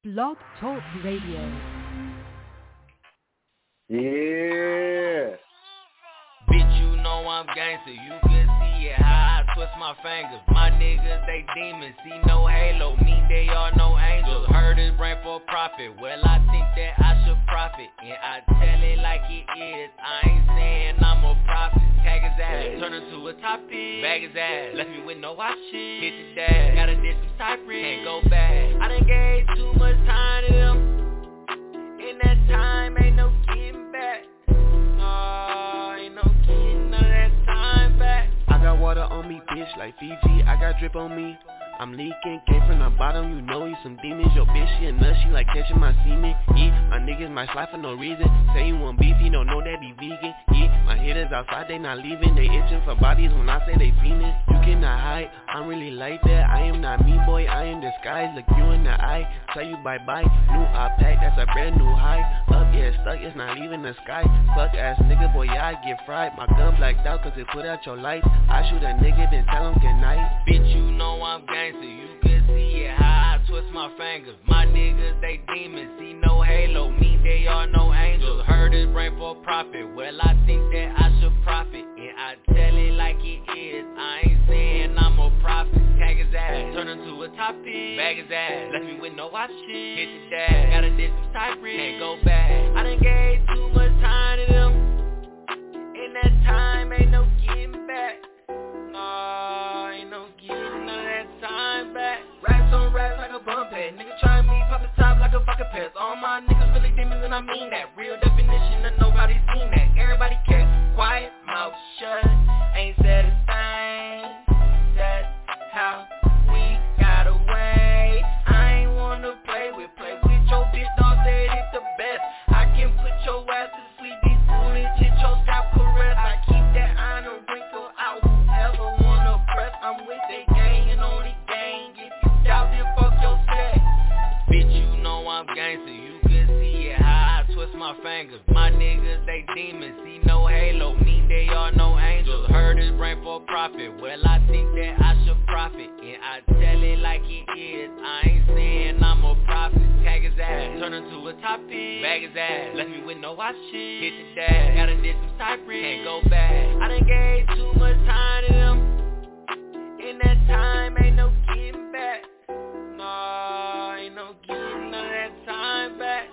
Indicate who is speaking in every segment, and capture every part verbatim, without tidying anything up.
Speaker 1: Blog Talk Radio.
Speaker 2: Yeah.
Speaker 3: Bitch, you know I'm gangster. You can see it how I twist my fingers. My niggas, they demons. See no halo, mean they are no angels. Heard his brain for profit. Well, I think that I should profit, and I tell it like it is. I ain't saying I'm a prophet. Tag his ass, turn him to a topic. Bag his ass, left me with no option. Hit the dash, gotta ditch some Cypress. Can't go back. I done gave too much time to them. In that time, ain't no getting back. No, ain't no getting none of that time back.
Speaker 4: I got water on me, bitch, like Fiji. I got drip on me. I'm leaking, came from the bottom, you know he's some demons. Yo bitch, she a nut, she like catching my semen. Yeah, my niggas might slide for no reason. Say you want beef, you don't know that be vegan. Yeah, my hitters outside, they not leaving. They itching for bodies when I say they fiending. You cannot hide, I'm really like that. I am not me, boy, I am disguised. Look you in the eye, tell you bye-bye. New iPad, that's a brand new high. Up, yeah, stuck, it's not leaving the sky. Fuck ass nigga, boy, yeah, I get fried. My gun blacked out cause it put out your lights. I shoot a nigga, then tell him good night.
Speaker 3: Bitch, you know I'm gangster. You can see it how I twist my fingers. My niggas, they demons. See no halo, mean they are no angels. Heard his brain for profit. Well, I think that I should profit, and I tell it like it is. I ain't saying I'm a prophet. Tag his ass, turn him to a topic. Bag his ass, left me with no option. Hit the dash, gotta ditch some Cypress. Can't go back. I done gave too much time to them. In that time, ain't no getting back. No, ain't no getting none of that time back. Racks on racks like a bump head. Nigga try me, pop the top like a fucking pest. All my niggas really demons and I mean that. Real definition of nobody's seen that. Everybody kept quiet, mouth shut. Ain't said a thing. That's how we got away. I ain't wanna play with, play with your bitch. Dog said it's the best. I can put your ass to sleep. These foolish hit your scalp caress. I keep that iron wrinkle out. Whoever wanna press, I'm with they gang and only gang. If you doubt it, fuck your set. Bitch, you know I'm gangster. You can see it how I twist my fingers. My niggas, they demons. See no halo, mean they are no angels. Heard his brain for profit. Well, I think that I should profit, and I tell it like it is. I ain't saying I'm a prophet. Tag his ass, turn him to a topic. Bag his ass, left me with no option. Hit the dash, gotta ditch some Cypress. Can't go back. I done gave too much time to them. In that time, ain't no getting back. No, ain't no getting none of that time back.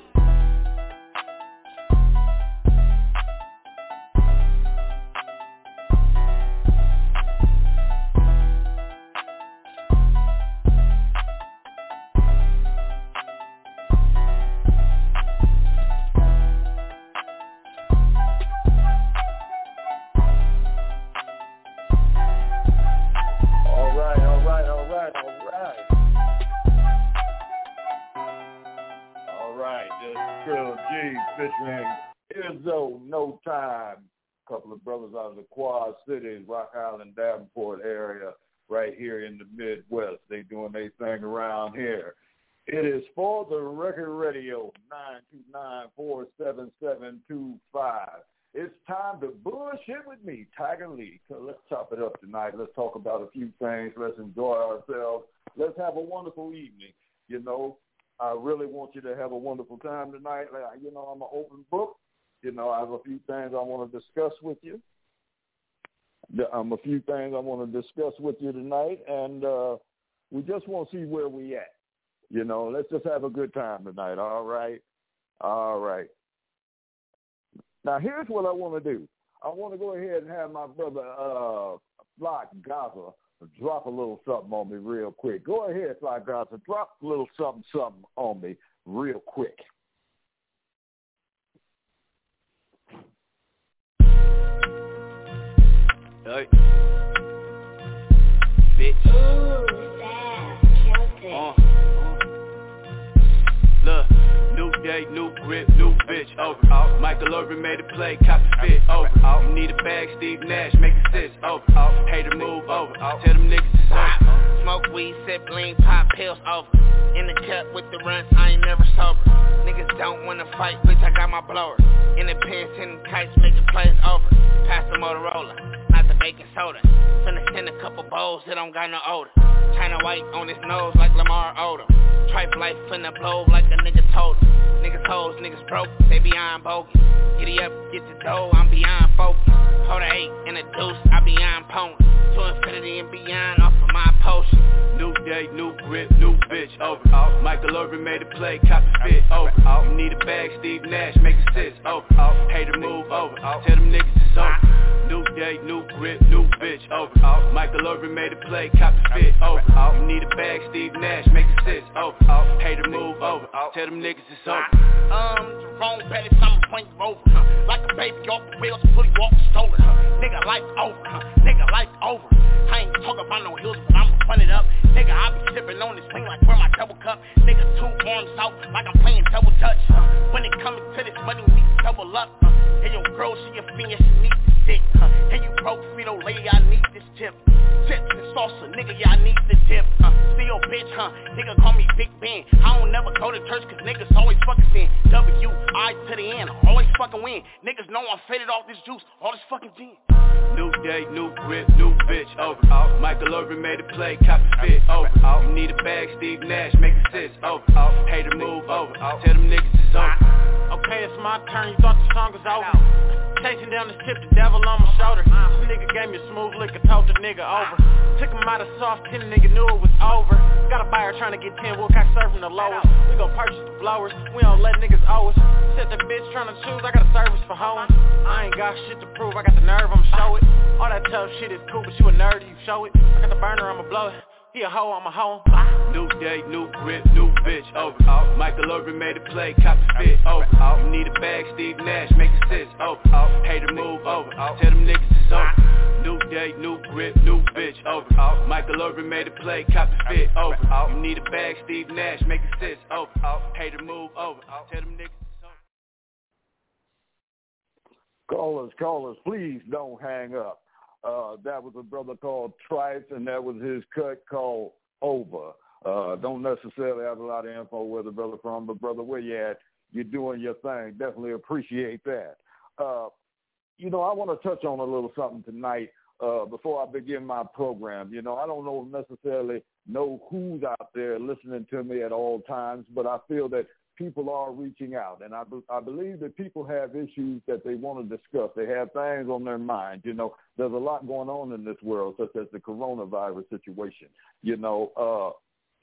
Speaker 2: Featuring Izzo, No Time. A couple of brothers out of the Quad Cities, Rock Island, Davenport area, right here in the Midwest. They doing their thing around here. It is for the Record Radio, nine two nine, four seven seven two five. It's time to bullshit with me, Tiger Lee. So let's chop it up tonight. Let's talk about a few things. Let's enjoy ourselves. Let's have a wonderful evening, you know. I really want you to have a wonderful time tonight. Like, you know, I'm an open book. You know, I have a few things I want to discuss with you. Um, a few things I want to discuss with you tonight, and uh, we just want to see where we at. You know, let's just have a good time tonight, all right? All right. Now, here's what I want to do. I want to go ahead and have my brother uh, Flock Gaza drop a little something on me real quick. Go ahead, Fly Gaza. Drop a little something, something on me real quick.
Speaker 4: Hey. Bitch.
Speaker 5: Ooh, that killed it.
Speaker 4: Uh. Look. New day, new grip, new bitch, over. Out. Michael Irvin made a play, copy fit, over. Out. You need a bag, Steve Nash, make a assist, over. Out. Hater move, over. Out. Tell them niggas it's over.
Speaker 3: Smoke weed, sip lean, pop pills, over. In the cut with the runs, I ain't never sober. Niggas don't wanna fight, bitch, I got my blower. In the pants, sending kites, making plays over. Pass the Motorola, not the baking soda. Finna send a couple bowls that don't got no odor. China white on his nose like Lamar Odom. Tripe life finna blow like a nigga told him. Niggas hoes, niggas broke, they beyond bogus. Giddy up, get the dough, I'm beyond focus. Hold a eight and a deuce, I beyond pony. To infinity and beyond off of my potion.
Speaker 4: New day, new grip, new bitch, over. Out. Michael Irvin made a play, cop the fit, over. Out. You need a bag, Steve Nash, make a sis, over. Out. Pay the move, over. Out. Tell them niggas it's over. New day, new grip, new bitch, over. Out. Michael Irvin made a play, cop the fit, over. Out. You need a bag, Steve Nash, make a sis, over. Out. Pay the move, over. Out. Tell them niggas it's over.
Speaker 3: Um, Jerome Pettis, I'm a point over, huh? Like a baby off the wheels, fully walk stolen, huh? Nigga, life over, huh? Nigga, life over. I ain't talking about no hills, but I'ma run it up. Nigga, I be sipping on this thing like where my double cup. Nigga, two arms out like I'm playing double touch. Uh, when it comes to this money, we double up. Uh, hey, yo, girl, she a fiend, she needs this dick. Uh, hey, you broke, Frito lady, I need this tip. Chips and salsa, nigga, yeah, I need the dip. Uh, still bitch, huh? Nigga, call me Big Ben. I don't never go to church cause niggas always fucking sin. W, I to the end, always fucking win. Niggas know I'm faded off this juice, all this fucking gin.
Speaker 4: New day, new grip, new bitch, over. Out. Michael Irvin made a play, cop the fit, over. Out. You need a bag, Steve Nash, make a sis, over. Out. Pay the move, over. Out. Tell them niggas it's over.
Speaker 6: Okay, it's my turn, you thought the song was over. Chasing down the tip, the devil on my shoulder. This nigga gave me a smooth lick, told the nigga over. Took him out of soft tin, the nigga knew it was over. Got a buyer trying to get ten, Wilcox serving the lowest. We gon' purchase the blowers, we don't let niggas owe us. Said the bitch trying to choose, I got a service for hoeing. I ain't got shit to prove, I got the nerve, I'ma show it. All that tough shit is cool, but you a nerd, you show it. I got the burner, I'ma blow it. He a hoe, I'm a hoe.
Speaker 4: New day, new grip, new bitch, over. Out. Michael Irvin made a play, cop the fit, over. Out. You need a bag, Steve Nash, make a sis, over. Out. Pay the move, over. Out. Tell them niggas it's over. New day, new grip, new bitch, over. Out. Michael Irvin made a play, cop the fit, over. Out. You need a bag, Steve Nash, make a sis, over. Out. Pay the move, over. Out. Tell them niggas it's over.
Speaker 2: Callers, callers, please don't hang up. Uh, that was a brother called Trice, and that was his cut called Over. Uh, don't necessarily have a lot of info where the brother from, but brother, where you at? You're doing your thing. Definitely appreciate that. Uh, you know, I want to touch on a little something tonight uh, before I begin my program. You know, I don't know necessarily know who's out there listening to me at all times, but I feel that people are reaching out, and I, be, I believe that people have issues that they want to discuss. They have things on their mind. You know, there's a lot going on in this world, such as the coronavirus situation. You know, uh,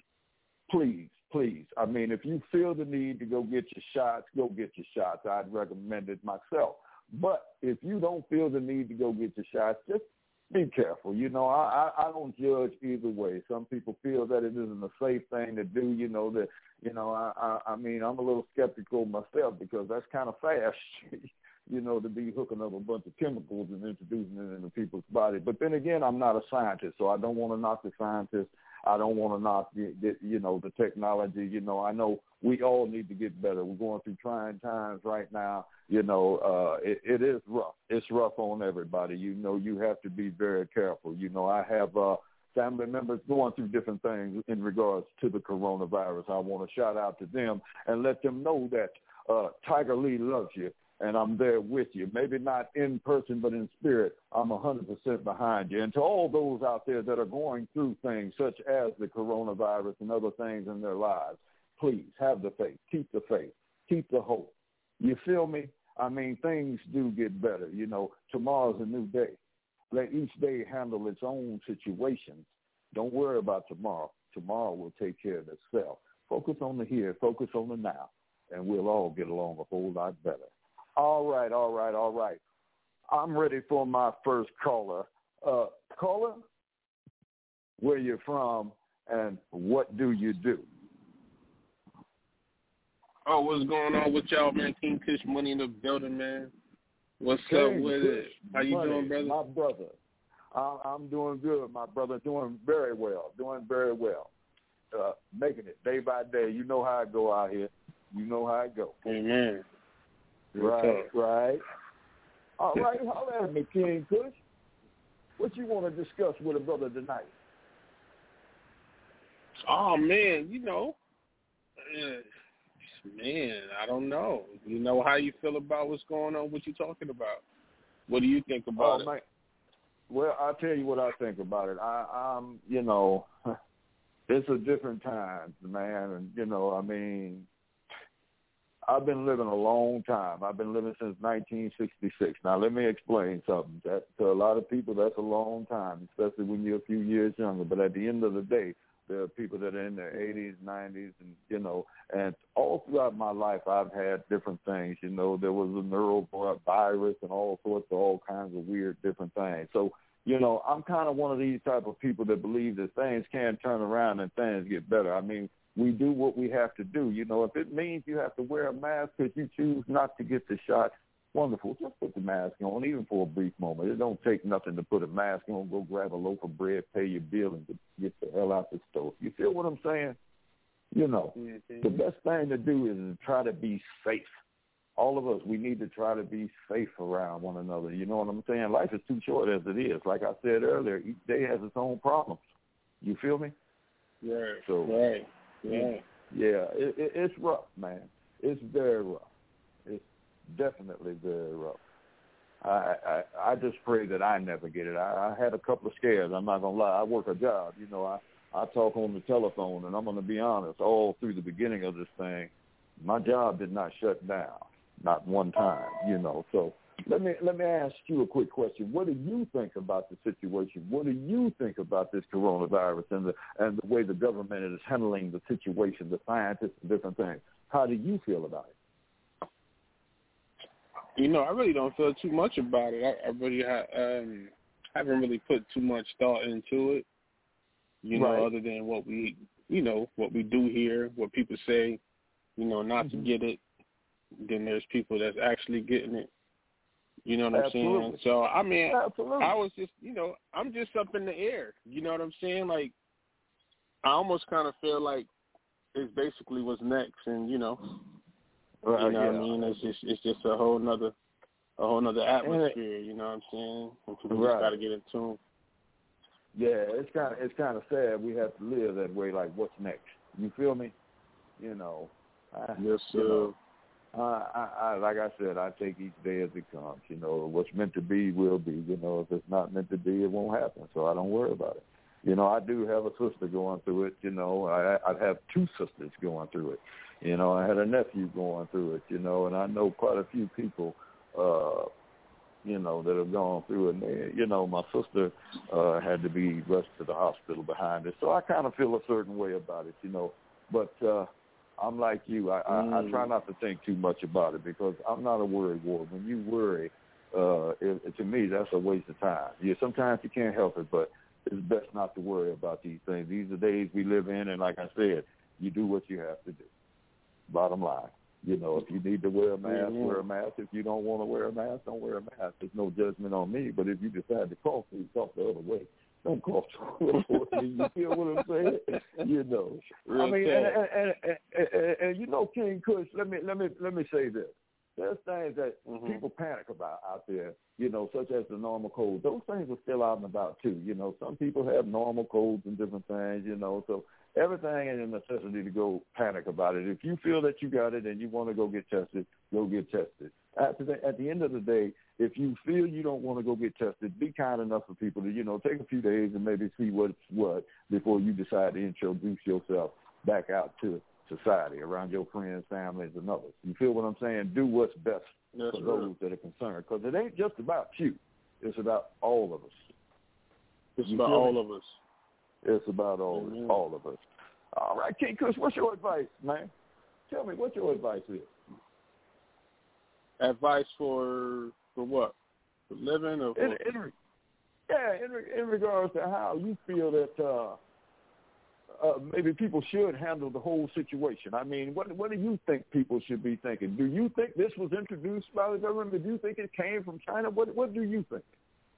Speaker 2: please, please. I mean, if you feel the need to go get your shots, go get your shots. I'd recommend it myself. But if you don't feel the need to go get your shots, just be careful. You know, I, I, I don't judge either way. Some people feel that it isn't a safe thing to do. You know, that, you know, I, I, I mean, I'm a little skeptical myself because that's kind of fast, you know, to be hooking up a bunch of chemicals and introducing it into people's body. But then again, I'm not a scientist, so I don't want to knock the scientists. I don't want to knock, the, the, you know, the technology. You know, I know we all need to get better. We're going through trying times right now. You know, uh, it, it is rough. It's rough on everybody. You know, you have to be very careful. You know, I have uh, family members going through different things in regards to the coronavirus. I want to shout out to them and let them know that uh, Tiger Lee loves you, and I'm there with you. Maybe not in person, but in spirit, I'm one hundred percent behind you. And to all those out there that are going through things such as the coronavirus and other things in their lives, please have the faith. Keep the faith. Keep the hope. You feel me? I mean, things do get better. You know, tomorrow's a new day. Let each day handle its own situations. Don't worry about tomorrow. Tomorrow will take care of itself. Focus on the here. Focus on the now. And we'll all get along a whole lot better. All right, all right, all right. I'm ready for my first caller. Uh, caller, where you from and what do you do?
Speaker 7: Oh, what's going on with y'all, man? King Kush Money in the building, man. What's
Speaker 2: King
Speaker 7: up with
Speaker 2: Kush
Speaker 7: it? How you
Speaker 2: Money,
Speaker 7: doing, brother?
Speaker 2: My brother. I, I'm doing good, my brother. Doing very well. Doing very well. Uh, making it day by day. You know how I go out here. You know how I go.
Speaker 7: Amen.
Speaker 2: Right, right. All right, holler at me, King Kush. What you want to discuss with a brother tonight?
Speaker 7: Oh, man, you know, uh, man, I don't know. You know how you feel about what's going on, what you talking about? What do you think about
Speaker 2: oh,
Speaker 7: it?
Speaker 2: Man. Well, I'll tell you what I think about it. I, I'm, you know, it's a different time, man. And, you know, I mean, I've been living a long time. I've been living since nineteen sixty-six. Now, let me explain something. That, to a lot of people, that's a long time, especially when you're a few years younger. But at the end of the day, there are people that are in their eighties, nineties, and, you know, and all throughout my life, I've had different things. You know, there was a neurovirus and all sorts of all kinds of weird different things. So, you know, I'm kind of one of these type of people that believe that things can turn around and things get better. I mean, we do what we have to do. You know, if it means you have to wear a mask because you choose not to get the shot, wonderful. Just put the mask on, even for a brief moment. It don't take nothing to put a mask on, go grab a loaf of bread, pay your bill, and get the hell out the store. You feel what I'm saying? You know, mm-hmm. The best thing to do is to try to be safe. All of us, we need to try to be safe around one another. You know what I'm saying? Life is too short as it is. Like I said earlier, each day has its own problems. You feel me?
Speaker 7: Right.
Speaker 2: So,
Speaker 7: right. Yeah.
Speaker 2: Yeah, it, it, it's rough, man. It's very rough. It's definitely very rough. I, I I just pray that I never get it. I, I had a couple of scares. I'm not gonna lie. I work a job. You know, I I talk on the telephone, and I'm gonna be honest. All through the beginning of this thing, my job did not shut down, not one time. You know, so. Let me let me ask you a quick question. What do you think about the situation? What do you think about this coronavirus and the and the way the government is handling the situation, the scientists and different things? How do you feel about it?
Speaker 7: You know, I really don't feel too much about it. I, I really ha- um, haven't really put too much thought into it. You know,
Speaker 2: right.
Speaker 7: other than what we, you know, what we do here, what people say, you know, not mm-hmm. to get it. Then there's people that's actually getting it. You know what I'm
Speaker 2: Absolutely.
Speaker 7: saying? So, I mean,
Speaker 2: Absolutely.
Speaker 7: I was just, you know, I'm just up in the air. You know what I'm saying? Like, I almost kind of feel like it's basically what's next. And, you know,
Speaker 2: right,
Speaker 7: you know
Speaker 2: yeah.
Speaker 7: what I mean? It's just it's just a whole nother, a whole nother atmosphere, you know what I'm saying? And people
Speaker 2: right.
Speaker 7: just got to get in tune.
Speaker 2: Yeah, it's kind of it's kind of sad we have to live that way, like, what's next? You feel me? You know. I,
Speaker 7: yes, sir.
Speaker 2: You know, Uh, I, I, like I said, I take each day as it comes. You know, what's meant to be will be. You know, if it's not meant to be, it won't happen. So I don't worry about it. You know, I do have a sister going through it. You know, I, I have two sisters going through it. You know, I had a nephew going through it. You know, and I know quite a few people, uh, you know, that have gone through it. And they, you know, my sister uh, had to be rushed to the hospital behind it. So I kind of feel a certain way about it. You know, but. Uh, I'm like you. I, mm. I, I try not to think too much about it because I'm not a worry ward. When you worry, uh, it, it, to me, that's a waste of time. Yeah, sometimes you can't help it, but it's best not to worry about these things. These are days we live in, and like I said, you do what you have to do. Bottom line. You know, if you need to wear a mask, mm-hmm. wear a mask. If you don't want to wear a mask, don't wear a mask. There's no judgment on me, but if you decide to cough, you cough the other way. Don't cough too much. You feel what I'm saying? You know.
Speaker 7: Real
Speaker 2: I mean,
Speaker 7: and,
Speaker 2: and, and, and, and, and you know, King Kush. Let me let me let me say this. There's things that mm-hmm. people panic about out there. You know, such as the normal cold. Those things are still out and about too. You know, some people have normal colds and different things. You know, so everything is a necessity to go panic about it. If you feel that you got it and you want to go get tested, go get tested. At the, at the end of the day, if you feel you don't want to go get tested, be kind enough for people to, you know, take a few days and maybe see what's what before you decide to introduce yourself back out to society, around your friends, families, and others. You feel what I'm saying? Do what's best
Speaker 7: That's
Speaker 2: for
Speaker 7: right.
Speaker 2: those that are concerned, because it ain't just about you. It's about all of us.
Speaker 7: It's
Speaker 2: you
Speaker 7: about all me? of us.
Speaker 2: It's about all,
Speaker 7: mm-hmm.
Speaker 2: all of us. All right, King Kush, what's your advice, man? Tell me what your advice is.
Speaker 7: Advice for for what? For living or for...
Speaker 2: In, in, yeah, in, in regards to how you feel that uh, uh, maybe people should handle the whole situation. I mean, what what do you think people should be thinking? Do you think this was introduced by the government? Do you think it came from China? What what do you think?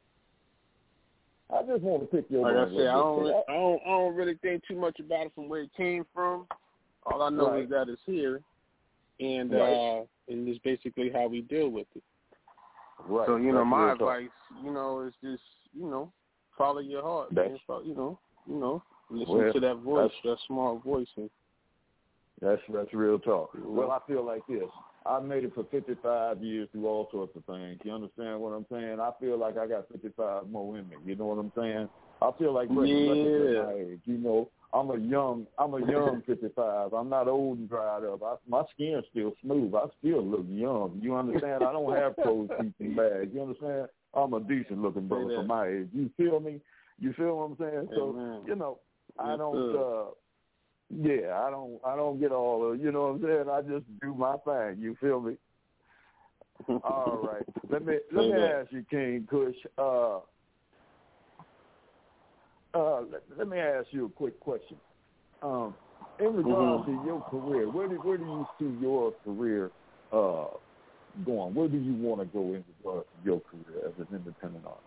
Speaker 2: I just want to pick your
Speaker 7: Like
Speaker 2: brain.
Speaker 7: I said, I don't, I don't I don't really think too much about it from where it came from. All I know
Speaker 2: right.
Speaker 7: is that it's here, and
Speaker 2: right.
Speaker 7: uh, and it's basically how we deal with it.
Speaker 2: Right.
Speaker 7: So, you know,
Speaker 2: That's
Speaker 7: my
Speaker 2: real
Speaker 7: advice, talk. you know, is just, you know, follow your heart,
Speaker 2: That's,
Speaker 7: man. Follow, you know, you know, listen
Speaker 2: well,
Speaker 7: to that voice, that small voice. And,
Speaker 2: that's that's real talk. Yeah. Well, I feel like this. I made it for fifty-five years through all sorts of things. You understand what I'm saying? I feel like I got fifty-five more in me. You know what I'm saying? I feel like breaking
Speaker 7: yeah.
Speaker 2: records at my age. You know, I'm a young, I'm a young fifty-five. I'm not old and dried up. I, my skin's still smooth. I still look young. You understand? I don't have clothes, teeth, and bags. You understand? I'm a decent looking brother for my age. You feel me? You feel what I'm saying? So,
Speaker 7: Amen.
Speaker 2: you know, I
Speaker 7: yes,
Speaker 2: don't. uh Yeah, I don't. I don't get all of. You know what I'm saying? I just do my thing. You feel me? All right. Let me let me ask you, King Kush. Uh, uh, let, let me ask you a quick question. Um, in regards mm-hmm. to your career, where do where do you see your career uh, going? Where do you want to go in regards to your career as an independent artist?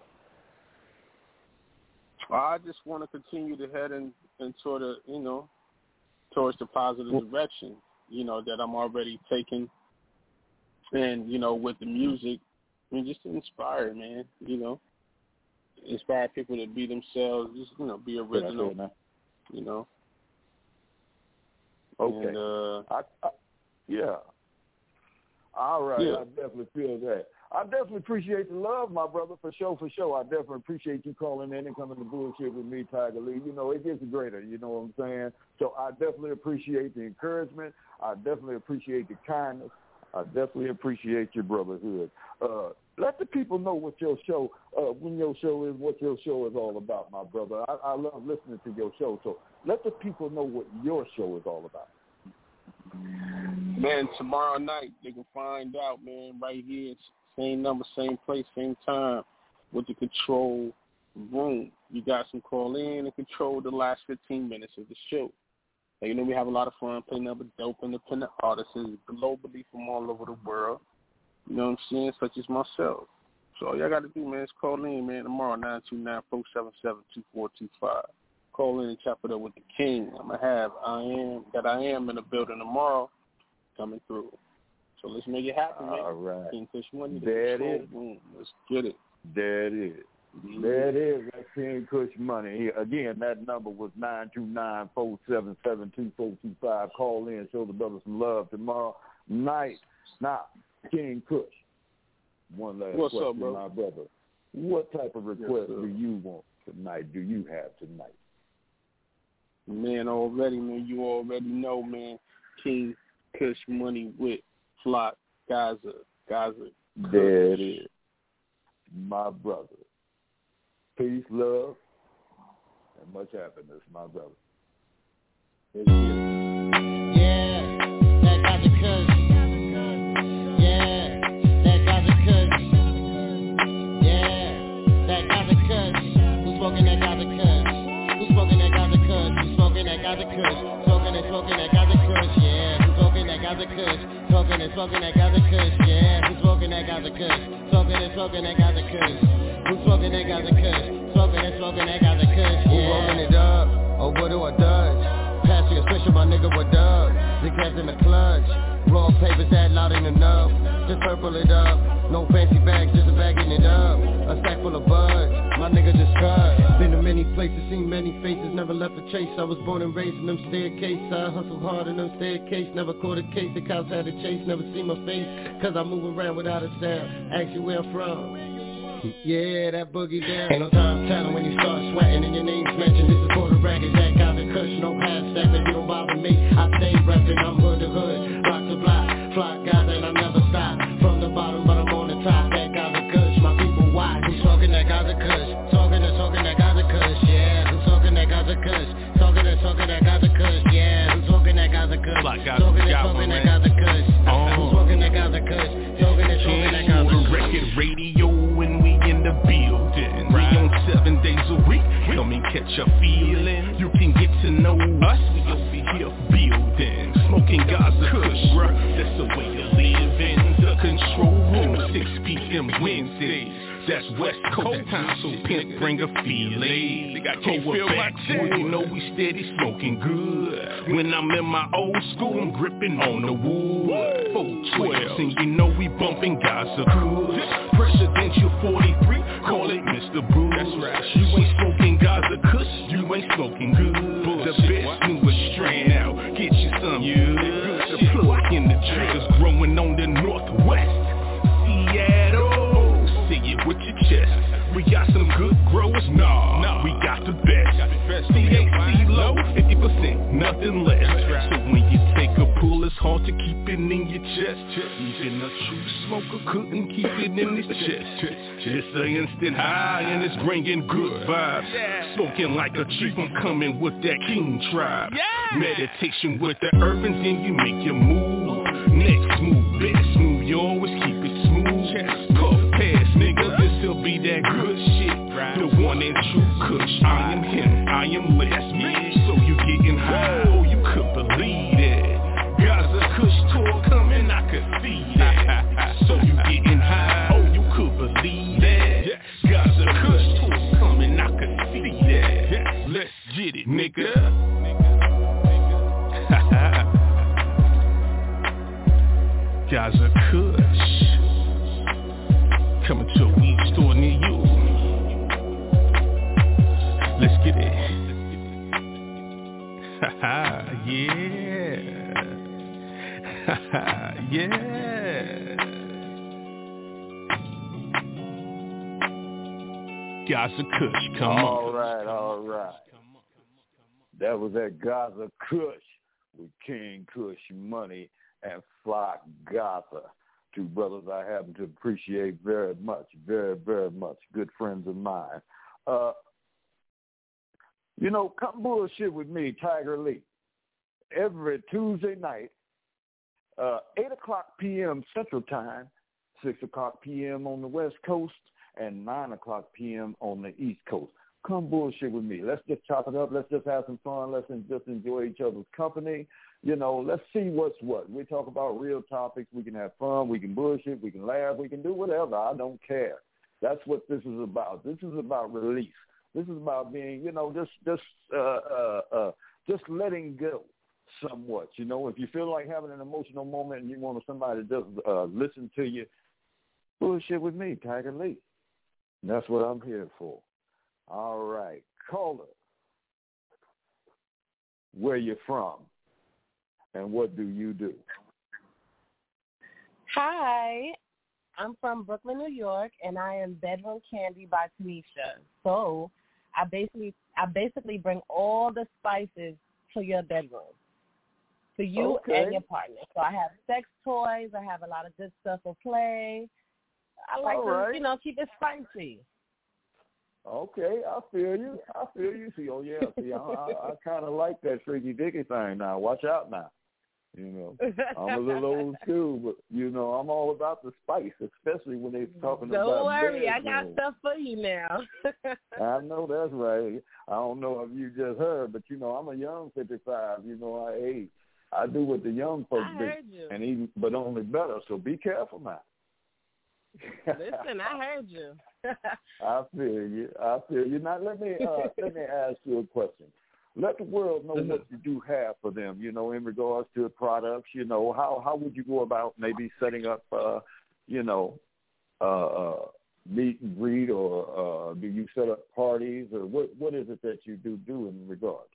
Speaker 7: I just want to continue to head in, in sort of, you know, towards the positive direction, you know, that I'm already taking. And, you know, with the music, I mean, just to inspire, man, you know, inspire people to be themselves, just, you know, be original, it, you know.
Speaker 2: Okay.
Speaker 7: And, uh,
Speaker 2: I, I, yeah. All right.
Speaker 7: Yeah.
Speaker 2: I definitely feel that. I definitely appreciate the love, my brother, for sure, for sure. I definitely appreciate you calling in and coming to bullshit with me, Tiger Lee. You know, it gets greater, you know what I'm saying? So I definitely appreciate the encouragement. I definitely appreciate the kindness. I definitely appreciate your brotherhood. Uh, let the people know what your show, uh, when your show is, what your show is all about, my brother. I, I love listening to your show. So let the people know what your show is all about.
Speaker 7: Man, tomorrow night they can find out, man, right here. It's same number, same place, same time with the control room. You guys can call in and control the last fifteen minutes of the show. And, you know, we have a lot of fun playing up with dope independent artists globally from all over the world. You know what I'm saying? Such as myself. So all y'all got to do, man, is call in, man, tomorrow, nine two nine, four seven seven, two four two five. Call in and chop it up with the king. I'm going to have I am, that I am in the building tomorrow coming through. So let's make it happen, man.
Speaker 2: All right.
Speaker 7: King Kush Money,
Speaker 2: there it is.
Speaker 7: Boom. Let's get it.
Speaker 2: There it is. Mm-hmm. There it is. That's King Kush Money. Again, that number was nine two nine, four seven seven, two four two five. Call in, show the brother some love tomorrow night. Now, King Kush, one last
Speaker 7: What's
Speaker 2: question,
Speaker 7: up, bro?
Speaker 2: my brother. What type of request
Speaker 7: yes,
Speaker 2: do you want tonight? Do you have tonight?
Speaker 7: Man, already, man. You already know, man. King Kush Money with Flock Gaza. Gaza. Kush.
Speaker 2: There it is. My brother. Peace, love, and much happiness, my brother.
Speaker 8: Yeah, that Gaza Kush. Yeah, that Gaza Kush. Yeah, that Gaza Kush. Who's smoking that Gaza Kush? Who's smoking that Gaza Kush? Who's smoking that Gaza Kush? Smoking and smoking that Gaza Kush. Yeah, who's smoking that Gaza Kush? Smoking and smoking that Gaza Kush. Yeah, who's smoking that Gaza Kush? Smoking and smoking that Gaza Kush. Who's smoking that Gaza Kush? Smoking and smoking that Gaza Kush. Who rolling it up? Or what do I dodge? Pass you a special, my nigga, what up? The cat's in the clutch. Raw papers that loud ain't enough. Just purple it up. No fancy bags, just a bagging it up. A sack full of buds. My nigga just cut. Been to many places, seen many faces, never left a chase. I was born and raised in them staircases. I hustled hard in them staircases. Never caught a case, the cops had to chase. Never see my face, cause I move around without a sound. Ask you where I'm from. Yeah, that boogie down. Ain't no time telling when you start sweating and your name's mentioned. This is for the record, that Gaza Kush, no past step. If you don't bother me, I stay reppin', I'm hood to hood, block to block, flock Gaza and I never stop. From the bottom, but I'm on the top. That Gaza Kush, my people watch. Who's talking that Gaza Kush? Talking and talking that Gaza Kush, yeah. Who's talking that Gaza Kush? Talking and talking that Gaza Kush, yeah. Who's talking that Gaza Kush? Talking and talking that Gaza Kush. Who's talking that Gaza Kush? Talking and talking that Gaza Kush.
Speaker 9: Record radio when we in the building. We on seven days a week. Come and catch a feeling. You can get to know us. We over here building, smoking Gaza Kush, bruh. That's the way you live in the control room. six p.m. Wednesdays. That's West Coast time, so pimp bring a feeling. They got can't feel back, you know we steady smoking good. When I'm in my old school, I'm gripping on the wood. four twelve, and you know we bumping Gaza Kush. Presidential forty-three, call it Mister Bruce. That's right. You ain't smoking Gaza Kush, you ain't smoking good. The best newest strand out, get you some. Yeah. The plug in the triggers growing on the nothing less. So when you take a pull, it's hard to keep it in your chest. Even a true smoker couldn't keep it in his chest. It's an instant high and it's bringing good vibes. Smoking like a chief, I'm coming with that king tribe. Meditation with the urbans and you make your move. Next move, best move, you always keep it smooth. Puff pass, nigga, this'll be that good shit. The one and true kush, I am him, I am less. So you getting high, oh you could believe that. Gaza Kush tour coming, I could see that. So you getting high, oh you could believe that. Gaza Kush tour coming, I could see that. Let's get it, nigga. Gaza Kush coming to a weed store near you. Let's get it. Haha, yeah. Haha, yeah. Gaza Kush, come
Speaker 2: all
Speaker 9: on.
Speaker 2: All right, all right. That was that Gaza Kush with King Kush Money and Flock Gaza. Two brothers I happen to appreciate very much, very, very much. Good friends of mine. Uh, you know, come bullshit with me, Tiger Lee. Every Tuesday night, uh, eight o'clock p.m. Central Time, six o'clock p.m. on the West Coast, and nine o'clock p.m. on the East Coast. Come bullshit with me. Let's just chop it up. Let's just have some fun. Let's just enjoy each other's company. You know, let's see what's what. We talk about real topics. We can have fun. We can bullshit. We can laugh. We can do whatever. I don't care. That's what this is about. This is about release. This is about being, you know, just just uh, uh, uh, just letting go somewhat. You know, if you feel like having an emotional moment and you want somebody to just uh, listen to you, bullshit with me, Tiger Lee. And that's what I'm here for. All right. Caller, where you from? And what do you do?
Speaker 10: Hi, I'm from Brooklyn, New York, and I am Bedroom Candy by Tanisha. So I basically I basically bring all the spices to your bedroom, to you
Speaker 2: Okay.
Speaker 10: and your partner. So I have sex toys. I have a lot of good stuff for play. I like
Speaker 2: All
Speaker 10: to,
Speaker 2: right.
Speaker 10: you know, keep it spicy.
Speaker 2: Okay, I feel you. I feel you. See, oh yeah, see, I, I, I kind of like that freaky dicky thing now. Watch out now. You know, I'm a little old school, but you know, I'm all about the spice, especially when they're talking
Speaker 10: Don't
Speaker 2: about.
Speaker 10: Don't worry,
Speaker 2: bedroom.
Speaker 10: I got stuff for you now.
Speaker 2: I know that's right. I don't know if you just heard, but you know, I'm a young fifty-five. You know, I age. I do what the young folks
Speaker 10: I
Speaker 2: do,
Speaker 10: heard you.
Speaker 2: and even, but only better. So be careful now.
Speaker 10: Listen, I heard you.
Speaker 2: I feel you. I feel you. Now let me uh, let me ask you a question. Let the world know mm-hmm. what you do have for them. You know, in regards to products. You know, how how would you go about maybe setting up, uh, you know, uh, uh, meet and greet, or uh, do you set up parties, or what what is it that you do do in regards?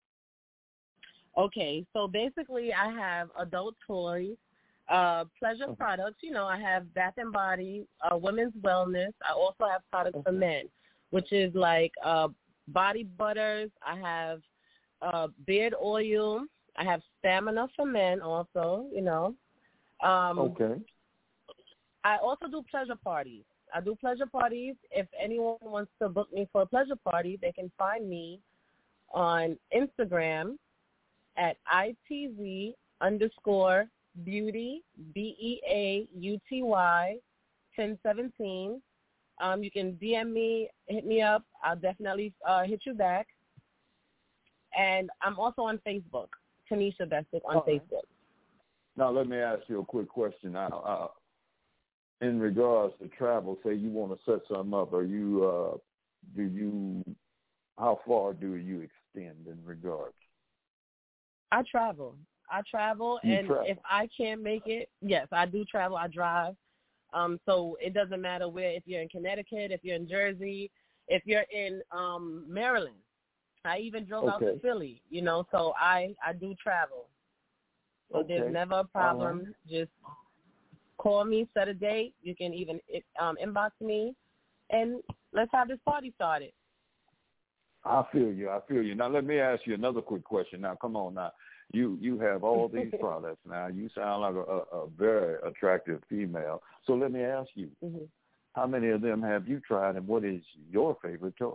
Speaker 10: Okay, so basically, I have adult toys. Uh, pleasure okay. products, you know, I have Bath and Body, uh, women's wellness. I also have products okay. for men, which is like uh, body butters. I have uh, beard oil. I have stamina for men also, you know. Um,
Speaker 2: okay.
Speaker 10: I also do pleasure parties. I do pleasure parties. If anyone wants to book me for a pleasure party, they can find me on Instagram at I T Z underscore Beauty, B E A U T Y, ten seventeen. Um, you can D M me, hit me up. I'll definitely uh, hit you back. And I'm also on Facebook, Tanisha Bestick on
Speaker 2: okay.
Speaker 10: Facebook.
Speaker 2: Now, let me ask you a quick question now. Uh, in regards to travel, say you want to set something up, are you, uh, do you, how far do you extend in regards?
Speaker 10: I travel. I travel,
Speaker 2: you
Speaker 10: and
Speaker 2: travel.
Speaker 10: if I can't make it, yes, I do travel. I drive. Um, so it doesn't matter where, if you're in Connecticut, if you're in Jersey, if you're in um, Maryland. I even drove
Speaker 2: okay.
Speaker 10: out to Philly, you know, so I, I do travel. So
Speaker 2: okay.
Speaker 10: there's never a problem.
Speaker 2: Uh-huh.
Speaker 10: Just call me, set a date. You can even um, inbox me, and let's have this party started.
Speaker 2: I feel you. I feel you. Now, let me ask you another quick question. Now, come on now. You you have all these products now. You sound like a, a, a very attractive female. So let me ask you, mm-hmm. how many of them have you tried, and what is your favorite toy?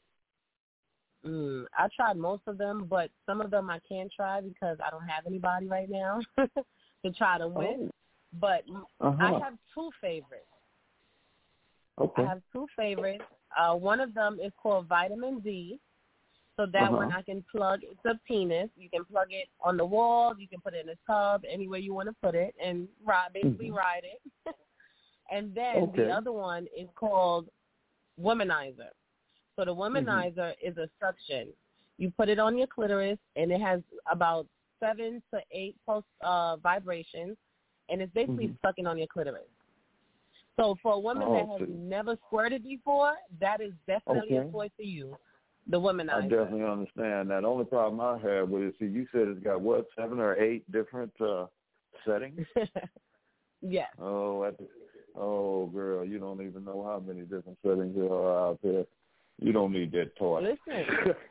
Speaker 10: Mm, I tried most of them, but some of them I can't try because I don't have anybody right now to try them with. Oh. But uh-huh. I have two favorites.
Speaker 2: Okay.
Speaker 10: I have two favorites. Uh, one of them is called Vitamin D. So that uh-huh. one I can plug, it's a penis. You can plug it on the wall. You can put it in a tub, anywhere you want to put it, and ride, basically mm-hmm. ride it. And then okay. the other one is called Womanizer. So the Womanizer mm-hmm. is a suction. You put it on your clitoris, and it has about seven to eight pulse uh, vibrations, and it's basically mm-hmm. sucking on your clitoris. So for a woman
Speaker 2: oh,
Speaker 10: that has
Speaker 2: see.
Speaker 10: never squirted before, that is definitely
Speaker 2: okay.
Speaker 10: a toy for you. The Womanizer.
Speaker 2: I definitely understand that. The only problem I have with it, see, you said it's got, what, seven or eight different uh, settings?
Speaker 10: Yes.
Speaker 2: Oh, at the, oh, girl, you don't even know how many different settings there are out there. You don't need that toy.
Speaker 10: Listen,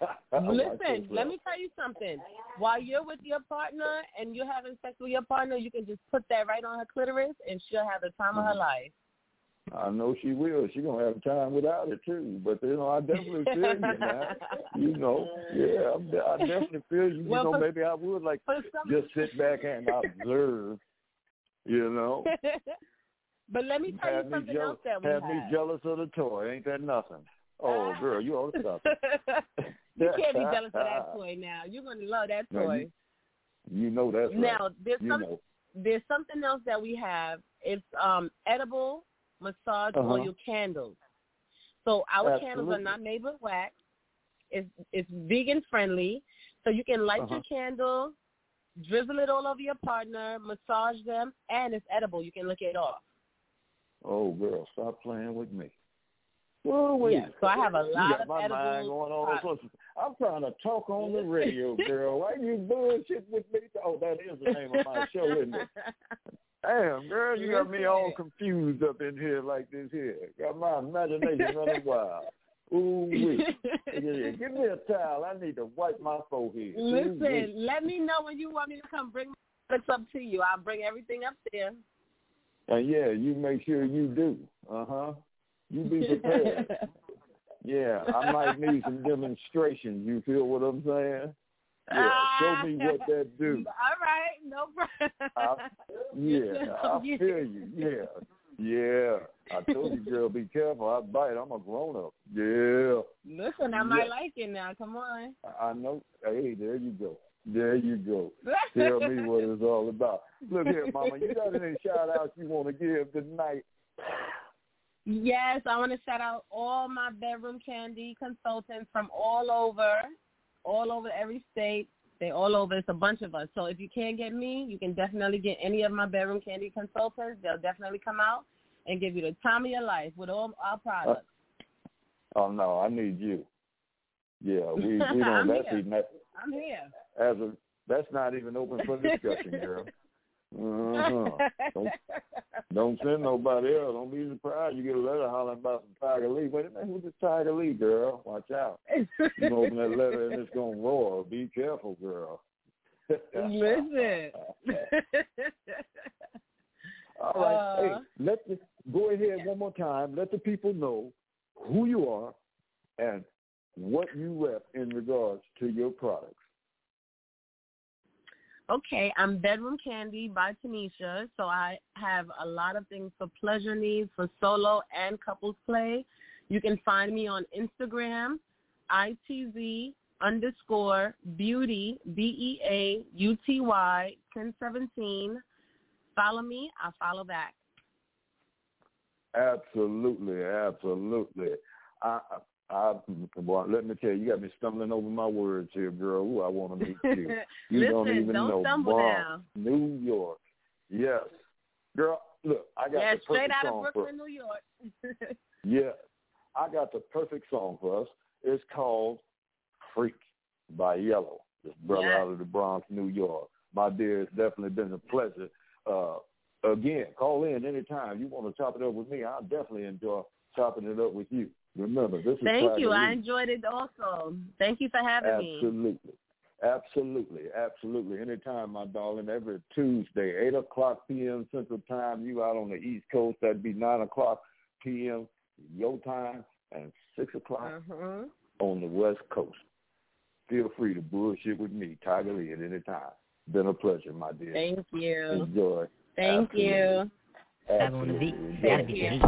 Speaker 10: listen, let me tell you something. While you're with your partner and you're having sex with your partner, you can just put that right on her clitoris, and she'll have the time mm-hmm. of her life.
Speaker 2: I know she will. She's going to have time without it, too. But, you know, I definitely feel you, man. You know, yeah, I definitely feel you.
Speaker 10: Well,
Speaker 2: you know,
Speaker 10: for,
Speaker 2: maybe I would, like, some... just sit back and observe, you know.
Speaker 10: But let me tell
Speaker 2: have
Speaker 10: you something
Speaker 2: jealous,
Speaker 10: else that we
Speaker 2: have.
Speaker 10: have.
Speaker 2: me jealous of the toy. Ain't that nothing? Oh, girl, you ought to stop it.
Speaker 10: You can't be jealous of that toy now. You're going to love that toy.
Speaker 2: No, you, you know that's right.
Speaker 10: Now, there's,
Speaker 2: you
Speaker 10: some,
Speaker 2: know.
Speaker 10: there's something else that we have. It's um, edible massage uh-huh. oil candles. So our
Speaker 2: Absolutely.
Speaker 10: candles are not made with wax. It's it's vegan friendly. So you can light uh-huh. your candle, drizzle it all over your partner, massage them, and it's edible. You can lick it off.
Speaker 2: Oh, girl, stop playing with me. Well, wait.
Speaker 10: Yeah, so I have a lot
Speaker 2: you got
Speaker 10: of
Speaker 2: my
Speaker 10: edible
Speaker 2: mind going all sorts of, I'm trying to talk on the radio, girl. Why you bullshit with me? Oh, that is the name of my show, isn't it? Damn, girl, you got me all confused up in here like this here. Got my imagination running wild. Ooh, wee. Give me a towel. I need to wipe my forehead.
Speaker 10: Listen, Ooh, let me know when you want me to come bring my up to you. I'll bring everything up there.
Speaker 2: And yeah, you make sure you do. Uh-huh. You be prepared. Yeah, I might need some demonstrations. You feel what I'm saying? Yeah, show me what that do.
Speaker 10: All right, no problem.
Speaker 2: I, yeah, I feel you. Yeah, yeah. I told you, girl, be careful. I bite. I'm a grown up. Yeah.
Speaker 10: Listen, I yeah. might like it now. Come on.
Speaker 2: I know. Hey, there you go. There you go. Tell me what it's all about. Look here, Mama. You got any shout outs you want to give tonight?
Speaker 10: Yes, I want to shout out all my bedroom candy consultants from all over. all over every state. They all over. It's a bunch of us. So if you can't get me, you can definitely get any of my bedroom candy consultants. They'll definitely come out and give you the time of your life with all our products.
Speaker 2: Uh, oh, no, I need you. Yeah, we, we don't.
Speaker 10: I'm
Speaker 2: that's
Speaker 10: here.
Speaker 2: even that,
Speaker 10: I'm here.
Speaker 2: As a, that's not even open for discussion, girl. Uh-huh. Don't, don't send nobody else. Don't be surprised you get a letter hollering about some Tiger Lee. Wait a minute, who's this Tiger Lee, girl? Watch out. You can open that letter and it's going to roar. Be careful, girl.
Speaker 10: Listen.
Speaker 2: All right.
Speaker 10: Uh,
Speaker 2: hey, let the, go ahead one more time. Let the people know who you are and what you rep in regards to your products.
Speaker 10: Okay, I'm Bedroom Candy by Tanisha, so I have a lot of things for pleasure needs, for solo and couples play. You can find me on Instagram, I T Z underscore beauty, B E A U T Y, ten seventeen. Follow me, I'll follow back.
Speaker 2: Absolutely, absolutely. I, I, well, let me tell you, you got me stumbling over my words here, girl. Ooh, I want to meet you. You
Speaker 10: Listen,
Speaker 2: don't even
Speaker 10: don't
Speaker 2: know.
Speaker 10: stumble
Speaker 2: Bronx,
Speaker 10: now.
Speaker 2: New York. Yes. Girl, look, I got
Speaker 10: yeah,
Speaker 2: the perfect
Speaker 10: straight out
Speaker 2: song
Speaker 10: of Brooklyn,
Speaker 2: for,
Speaker 10: New York.
Speaker 2: yeah, I got the perfect song for us. It's called Freak by Yellow. This brother
Speaker 10: yes.
Speaker 2: out of the Bronx, New York. My dear, it's definitely been a pleasure. Uh, again, call in anytime. You want to chop it up with me, I'll definitely enjoy chopping it up with you. Remember, this is
Speaker 10: Thank you.
Speaker 2: Tiger
Speaker 10: I
Speaker 2: Lee.
Speaker 10: enjoyed it also. Thank you for having
Speaker 2: Absolutely.
Speaker 10: me.
Speaker 2: Absolutely. Absolutely. Anytime, my darling. Every Tuesday, eight o'clock p.m. Central Time. You out on the East Coast, that'd be nine o'clock p.m. your time, and six o'clock
Speaker 10: uh-huh.
Speaker 2: on the West Coast. Feel free to bullshit with me, Tiger Lee, at any time. Been a pleasure, my dear.
Speaker 10: Thank you.
Speaker 2: Enjoy.
Speaker 10: Thank
Speaker 2: Absolutely.
Speaker 10: you.
Speaker 11: Absolutely. On the beat. Gotta be beat.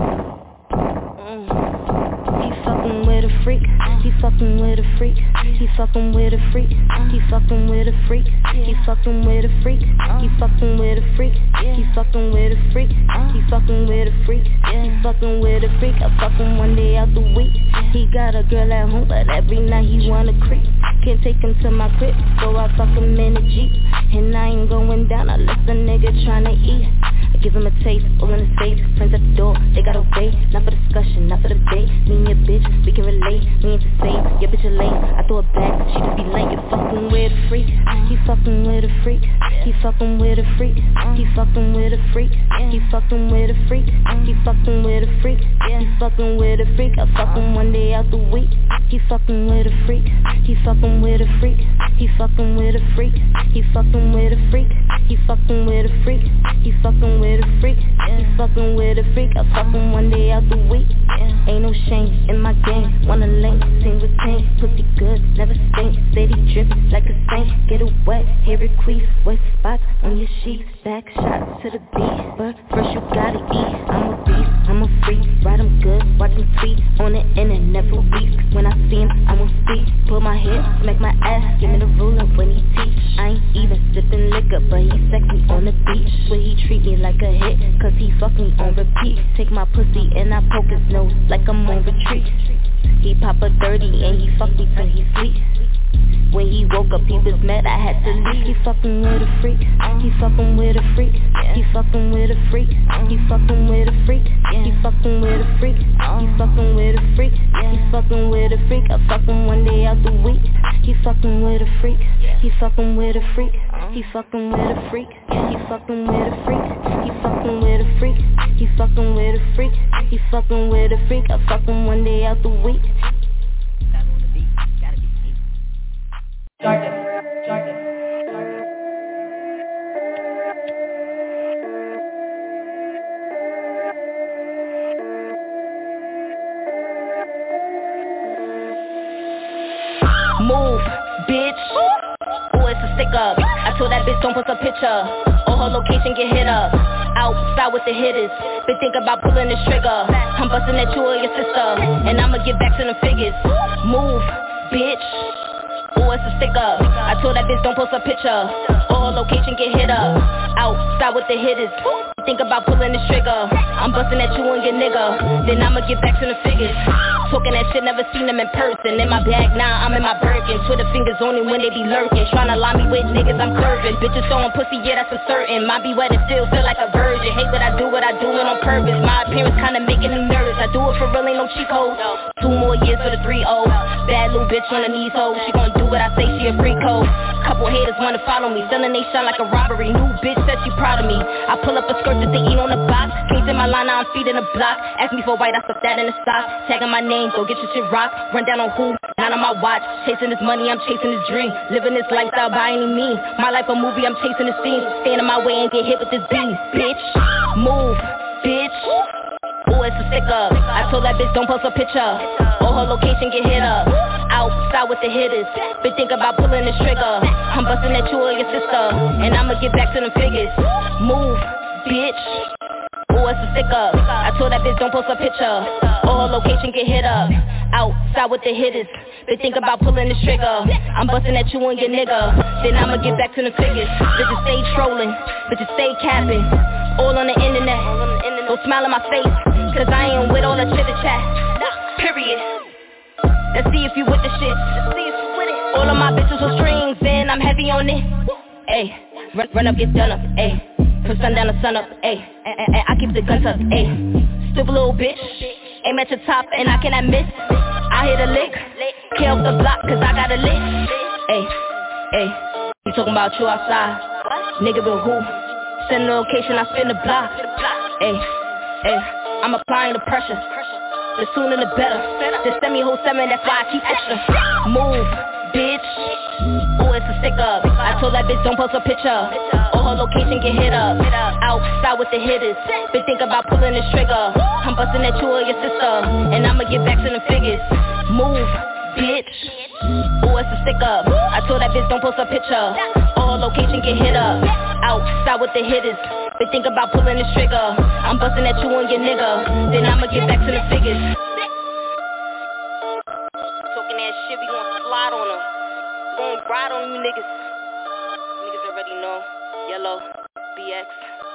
Speaker 12: Mm. He fucking with a freak. He fucking with a freak. He fucking with a freak. He fucking with a freak. He fucking with a freak. He fucking with a freak. He fucking with a freak. He fucking with a freak. He fucking with a freak. I fuck him one day out the week. He got a girl at home, but every night he wanna creep. Can't take him to my crib, so I fuck him in a Jeep. And I ain't going down unless the nigga tryna eat. I give him a taste, all in his face. Friends at the door, they gotta wait. Not for discussion, not for debate. Me and your bitch, we can relate. We ain't the same, your bitch a lame. I throw it back, she just be late. You're fucking with a freak. He fucking with a freak. He fucking with a freak. He fucking with a freak. He fucking with a freak. He fucking with a freak. He fucking with a freak. I fuck him one day out the week. He fucking with a freak. He fucking with a freak. He fucking with a freak. He fucking with a freak. He fucking with a freak. He fucking with a freak. He fucking with a freak. I fuck him one day out the week. Ain't no shame in my game. Wanna link, sing with pain. Pussy good, never stink. Steady drip like a saint. Get it wet, hair it queef. Wet spots on your sheets. Back shots to the beat. But first you gotta eat. I'm a beast, I'm a freak. Ride him good, watch him tweet. On the internet, never weak. When I see him, I won't speak. Pull my hair, smack my ass. Give me the ruler when he teach. I ain't even sipping liquor, but he sexy on the beach. Where he treat me like a hit, cause he fuck me on repeat. Take my pussy and I poke his nose like I'm on retreat. He pop a thirty and he fuck me till he sleep. When he woke up, he was mad, I had to leave. He fucking with a freak. He fucking with a freak. He fucking with a freak. He fucking with a freak. He fucking with a freak. He fucking with a freak. He fucking with a freak. I fuck him one day out the week. He fucking with a freak. He fucking with a freak. He fucking with a freak. He fucking with a freak. He fucking with a freak. He fucking with a freak. He fucking with a freak. I fuck him one day out the week.
Speaker 13: Darkness, darkness,
Speaker 12: Move, bitch. Ooh, it's a stick up. I told that bitch don't post a picture, or her location get hit up. Outside with the hitters, been thinking about pulling the trigger. I'm busting at you or your sister, and I'ma get back to them figures. Move, bitch. Ooh, it's a stick up. I told that bitch don't post a picture, or her location get hit up. Outside with the hitters, think about pulling the trigger. I'm busting at you and your nigga, then I'ma get back to the figures. Talking that shit, never seen them in person. In my bag now, I'm in my Birkin. Twitter fingers only when they be lurking. Tryna lie me with niggas, I'm curving. Bitches throwing pussy, yeah, that's for certain. My be wet and still feel like a virgin. Hate what I do, what I do it on purpose. My appearance kinda making them nervous. I do it for real, ain't no cheat code. Two more years for the three oh. Bad little bitch on the knees, ho. She gon' do what I say, she a freak hoe. Couple haters wanna follow me, selling they shine like a robbery. New bitch said she proud of me. I pull up a skirt that they eat on the box. Kings in my line, now I'm feeding the block. Ask me for white, I stuff that in the stock. Tagging my name, go get your shit rock. Run down on who, not on my watch. Chasing this money, I'm chasing this dream. Living this lifestyle by any means. My life a movie, I'm chasing the scene. Stand in my way and get hit with this beat. Bitch, move, bitch. Ooh, it's a stick up. I told that bitch don't post a picture, or her location get hit up. Outside with the hitters, been thinking about pulling the trigger. I'm busting at you or your sister, and I'ma get back to them figures. Move, bitch. Ooh, it's a stick up. I told that bitch don't post a picture, or her location get hit up. Outside with the hitters, been thinking about pulling the trigger. I'm busting at you and your nigga, then I'ma get back to the figures. Bitches stay trolling, bitches stay capping, all on the internet. Don't smile in my face, cause I ain't with all the chitter chat. Period. Let's see if you with the shit. All of my bitches with strings, and I'm heavy on it. Ayy, run, run up, get done up. Ayy, from sundown to sun up. Ayy, and, and I keep the guns up. Ayy, stupid little bitch. Aim at your top, and I cannot miss. I hit a lick, kill off the block, cause I got a lick. Ayy, ayy, you talking about you outside? Nigga, but who? Send the location, I spin the block. Ayy, ayy, I'm applying the pressure. the sooner the better. Just send me whole seven, that's why I keep extra. Move, bitch. Ooh, it's a stick up. I told that bitch don't post a picture, or her location get hit up. Outside with the hitters, been thinking about pulling this trigger. I'm busting at you or your sister, and I'ma get back to the figures. Move, bitch. Ooh, it's a stick up. I told that bitch don't post a picture, or her location get hit up. Outside with the hitters, been thinking about pulling this trigger. I'm busting at you and your nigga, then I'ma get back to the figures. Talking that shit, we gon' slide on them. Gon' ride on you niggas. Niggas already know. Yellow, B X.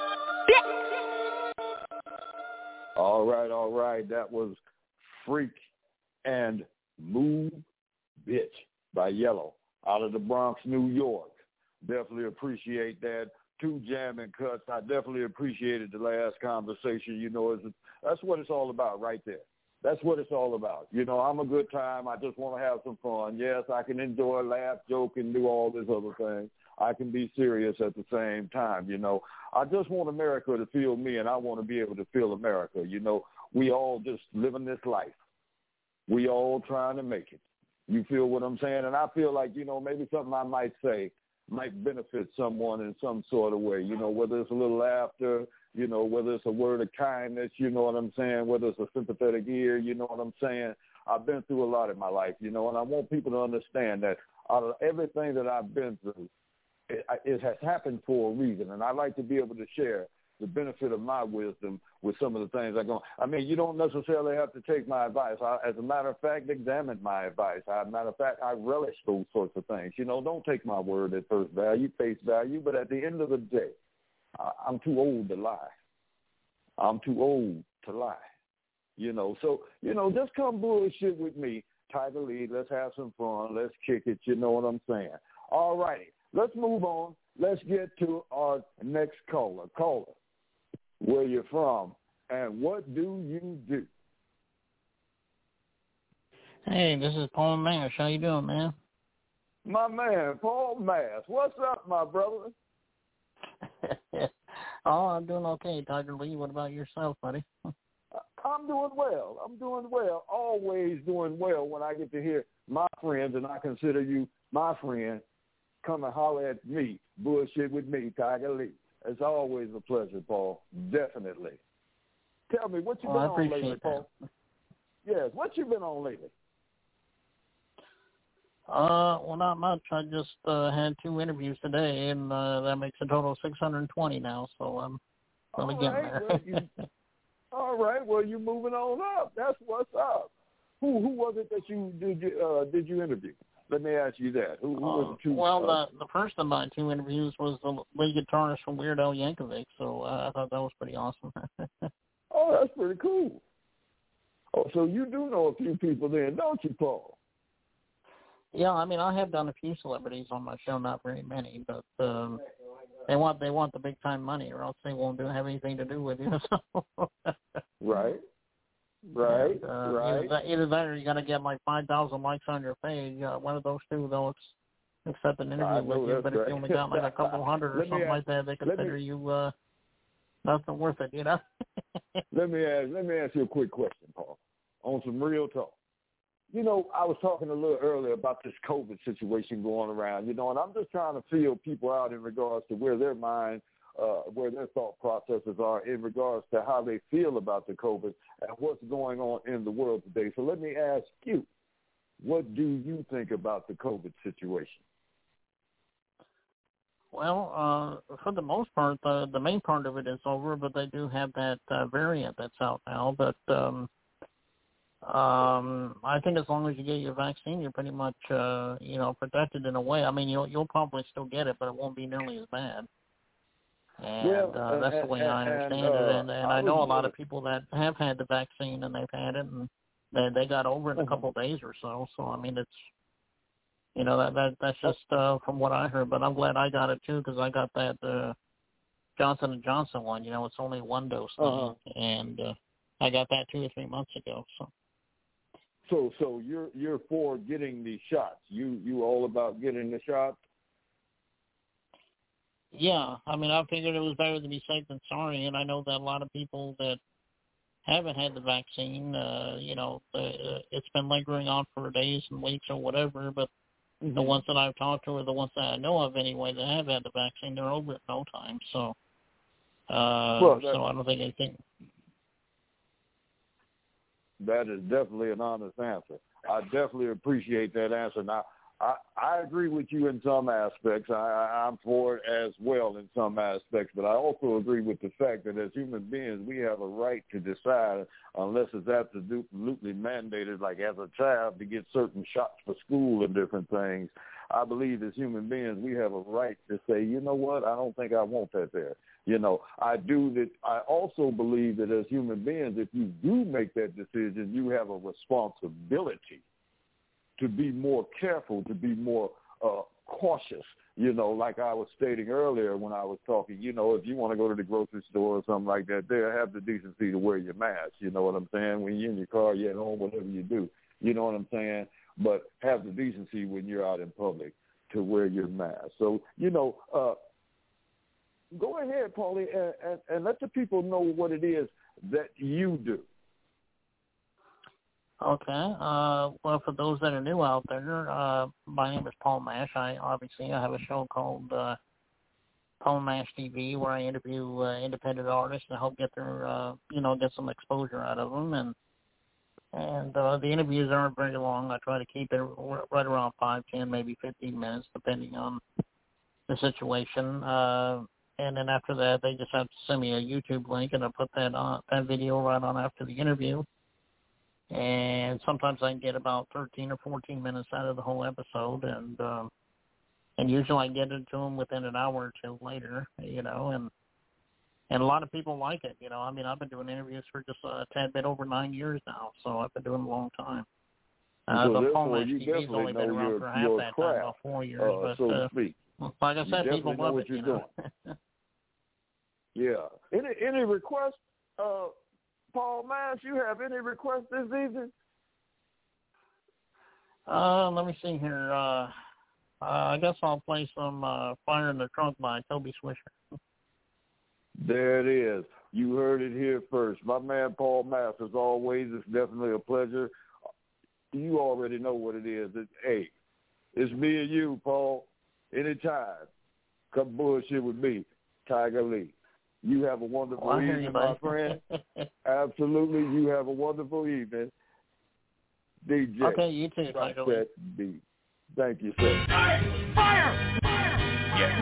Speaker 2: All right, all right. That was Freak and Move Bitch by Yellow out of the Bronx, New York. Definitely appreciate that. Two jamming cuts. I definitely appreciated the last conversation. You know, it's, that's what it's all about right there. That's what it's all about. You know, I'm a good time. I just want to have some fun. Yes, I can enjoy, laugh, joke, and do all this other thing. I can be serious at the same time, you know. I just want America to feel me, and I want to be able to feel America. You know, we all just living this life. We all trying to make it. You feel what I'm saying? And I feel like, you know, maybe something I might say might benefit someone in some sort of way, you know, whether it's a little laughter, you know, whether it's a word of kindness, you know what I'm saying, whether it's a sympathetic ear, you know what I'm saying. I've been through a lot in my life, you know, and I want people to understand that out of everything that I've been through, it, it has happened for a reason, and I like to be able to share the benefit of my wisdom with some of the things I go. I mean, you don't necessarily have to take my advice. I, as a matter of fact, examine my advice. As a matter of fact, I relish those sorts of things. You know, don't take my word at first value, face value, but at the end of the day, I, I'm too old to lie. I'm too old to lie. You know, so, you know, just come bullshit with me, Tiger Lee. Let's have some fun. Let's kick it. You know what I'm saying? All righty. Let's move on. Let's get to our next caller. Caller, where you're from, and what do you do?
Speaker 13: Hey, this is Paul Mash. How you doing, man?
Speaker 2: My man, Paul Mash. What's up, my brother?
Speaker 13: Oh, I'm doing okay, Tiger Lee. What about yourself, buddy?
Speaker 2: I'm doing well. I'm doing well. Always doing well when I get to hear my friends, and I consider you my friend, come and holler at me, bullshit with me, Tiger Lee. It's always a pleasure, Paul. Definitely. Tell me, what you been
Speaker 13: oh,
Speaker 2: on lately,
Speaker 13: that.
Speaker 2: Paul? Yes, what you been on lately?
Speaker 13: Uh, well, not much. I just uh, had two interviews today, and uh, that makes a total of six hundred twenty now, so I'm really getting
Speaker 2: right,
Speaker 13: there.
Speaker 2: well, you, all right, well, you're moving on up. That's what's up. Who who was it that you did you, uh, did you interview? Let me ask you that. Who, who was the two?
Speaker 13: Well,
Speaker 2: uh,
Speaker 13: the, the first of my two interviews was the lead guitarist from Weird Al Yankovic, so uh, I thought that was pretty awesome.
Speaker 2: Oh, that's pretty cool. Oh, so you do know a few people then, don't you, Paul?
Speaker 13: Yeah, I mean, I have done a few celebrities on my show, not very many, but um, they want they want the big time money, or else they won't do, have anything to do with you. So.
Speaker 2: Right. Right,
Speaker 13: and, uh,
Speaker 2: right.
Speaker 13: Either that, either that or you got to get like five thousand likes on your page. Uh, one of those two, they'll accept an interview with you. But
Speaker 2: right.
Speaker 13: if you only got like a couple hundred or
Speaker 2: let
Speaker 13: something
Speaker 2: ask,
Speaker 13: like that, they consider me, you uh, nothing worth it, you know?
Speaker 2: let me ask, let me ask you a quick question, Paul, on some real talk. You know, I was talking a little earlier about this COVID situation going around, you know, and I'm just trying to feel people out in regards to where their mind Uh, where their thought processes are in regards to how they feel about the COVID and what's going on in the world today. So let me ask you, what do you think about the COVID situation?
Speaker 13: Well, uh, for the most part, the, the main part of it is over, but they do have that uh, variant that's out now. But um, um, I think as long as you get your vaccine, you're pretty much, uh, you know, protected in a way. I mean, you'll, you'll probably still get it, but it won't be nearly as bad. And
Speaker 2: well,
Speaker 13: uh, that's
Speaker 2: and,
Speaker 13: the way
Speaker 2: and,
Speaker 13: I understand
Speaker 2: and, uh,
Speaker 13: it. And, and I,
Speaker 2: I
Speaker 13: know
Speaker 2: was,
Speaker 13: a lot of people that have had the vaccine and they've had it, and they they got over it in a couple of days or so. So I mean, it's you know that that that's just uh, from what I heard. But I'm glad I got it too because I got that uh, Johnson and Johnson one. You know, it's only one dose thing, uh-huh. and uh, I got that two or three months ago. So.
Speaker 2: So so you're you're for getting the shots. You you all about getting the shots?
Speaker 13: Yeah, I mean, I figured it was better to be safe than sorry, and I know that a lot of people that haven't had the vaccine, uh, you know, uh, it's been lingering on for days and weeks or whatever, but mm-hmm. the ones that I've talked to or the ones that I know of anyway that have had the vaccine, they're over it in no time. So, uh, well, so I don't think anything.
Speaker 2: That is definitely an honest answer. I definitely appreciate that answer. Now, I, I agree with you in some aspects. I, I'm for it as well in some aspects, but I also agree with the fact that as human beings, we have a right to decide, unless it's absolutely mandated, like as a child, to get certain shots for school and different things. I believe as human beings, we have a right to say, you know what, I don't think I want that there. You know, I do that. I also believe that as human beings, if you do make that decision, you have a responsibility to be more careful, to be more uh, cautious. You know, like I was stating earlier when I was talking, you know, if you want to go to the grocery store or something like that, there, have the decency to wear your mask. You know what I'm saying? When you're in your car, you're at home, whatever you do. You know what I'm saying? But have the decency when you're out in public to wear your mask. So, you know, uh, go ahead, Paulie, and, and, and let the people know what it is that you do.
Speaker 13: Okay. Uh, well, for those that are new out there, uh, my name is Paul Mash. I obviously I have a show called uh, Paul Mash T V where I interview uh, independent artists and help get their, uh, you know, get some exposure out of them. And and uh, the interviews aren't very long. I try to keep it right around five, ten, maybe fifteen minutes, depending on the situation. Uh, and then after that, they just have to send me a YouTube link, and I put that on that video right on after the interview. And sometimes I can get about thirteen or fourteen minutes out of the whole episode, and um, and usually I get it to them within an hour or two later, you know, and and a lot of people like it, you know. I mean, I've been doing interviews for just a tad bit over nine years now, so I've been doing it a long time. Uh,
Speaker 2: so
Speaker 13: the Paul Mash T V's only been around
Speaker 2: your,
Speaker 13: for half that
Speaker 2: craft,
Speaker 13: time, about four years,
Speaker 2: uh,
Speaker 13: but
Speaker 2: so to
Speaker 13: uh,
Speaker 2: speak.
Speaker 13: like I said,
Speaker 2: you
Speaker 13: people
Speaker 2: know
Speaker 13: love
Speaker 2: what
Speaker 13: it,
Speaker 2: you're
Speaker 13: you know.
Speaker 2: doing. Yeah. Any any requests, uh, Paul Mash? You have any requests this evening?
Speaker 13: Uh, let me see here. Uh, uh, I guess I'll play some uh, Fire in the Trunk by Toby Swisher.
Speaker 2: There it is. You heard it here first. My man Paul Mash, as always, it's definitely a pleasure. You already know what it is. It's, hey, it's me and you, Paul. Anytime. Come bullshit with me, Tiger Lee. You have a wonderful
Speaker 13: oh,
Speaker 2: evening,
Speaker 13: you,
Speaker 2: my friend. Absolutely. You have a wonderful evening. D J.
Speaker 13: Okay, you too, Tiger Lee.
Speaker 2: B. Thank you, sir.
Speaker 14: Fire! Fire! Yeah.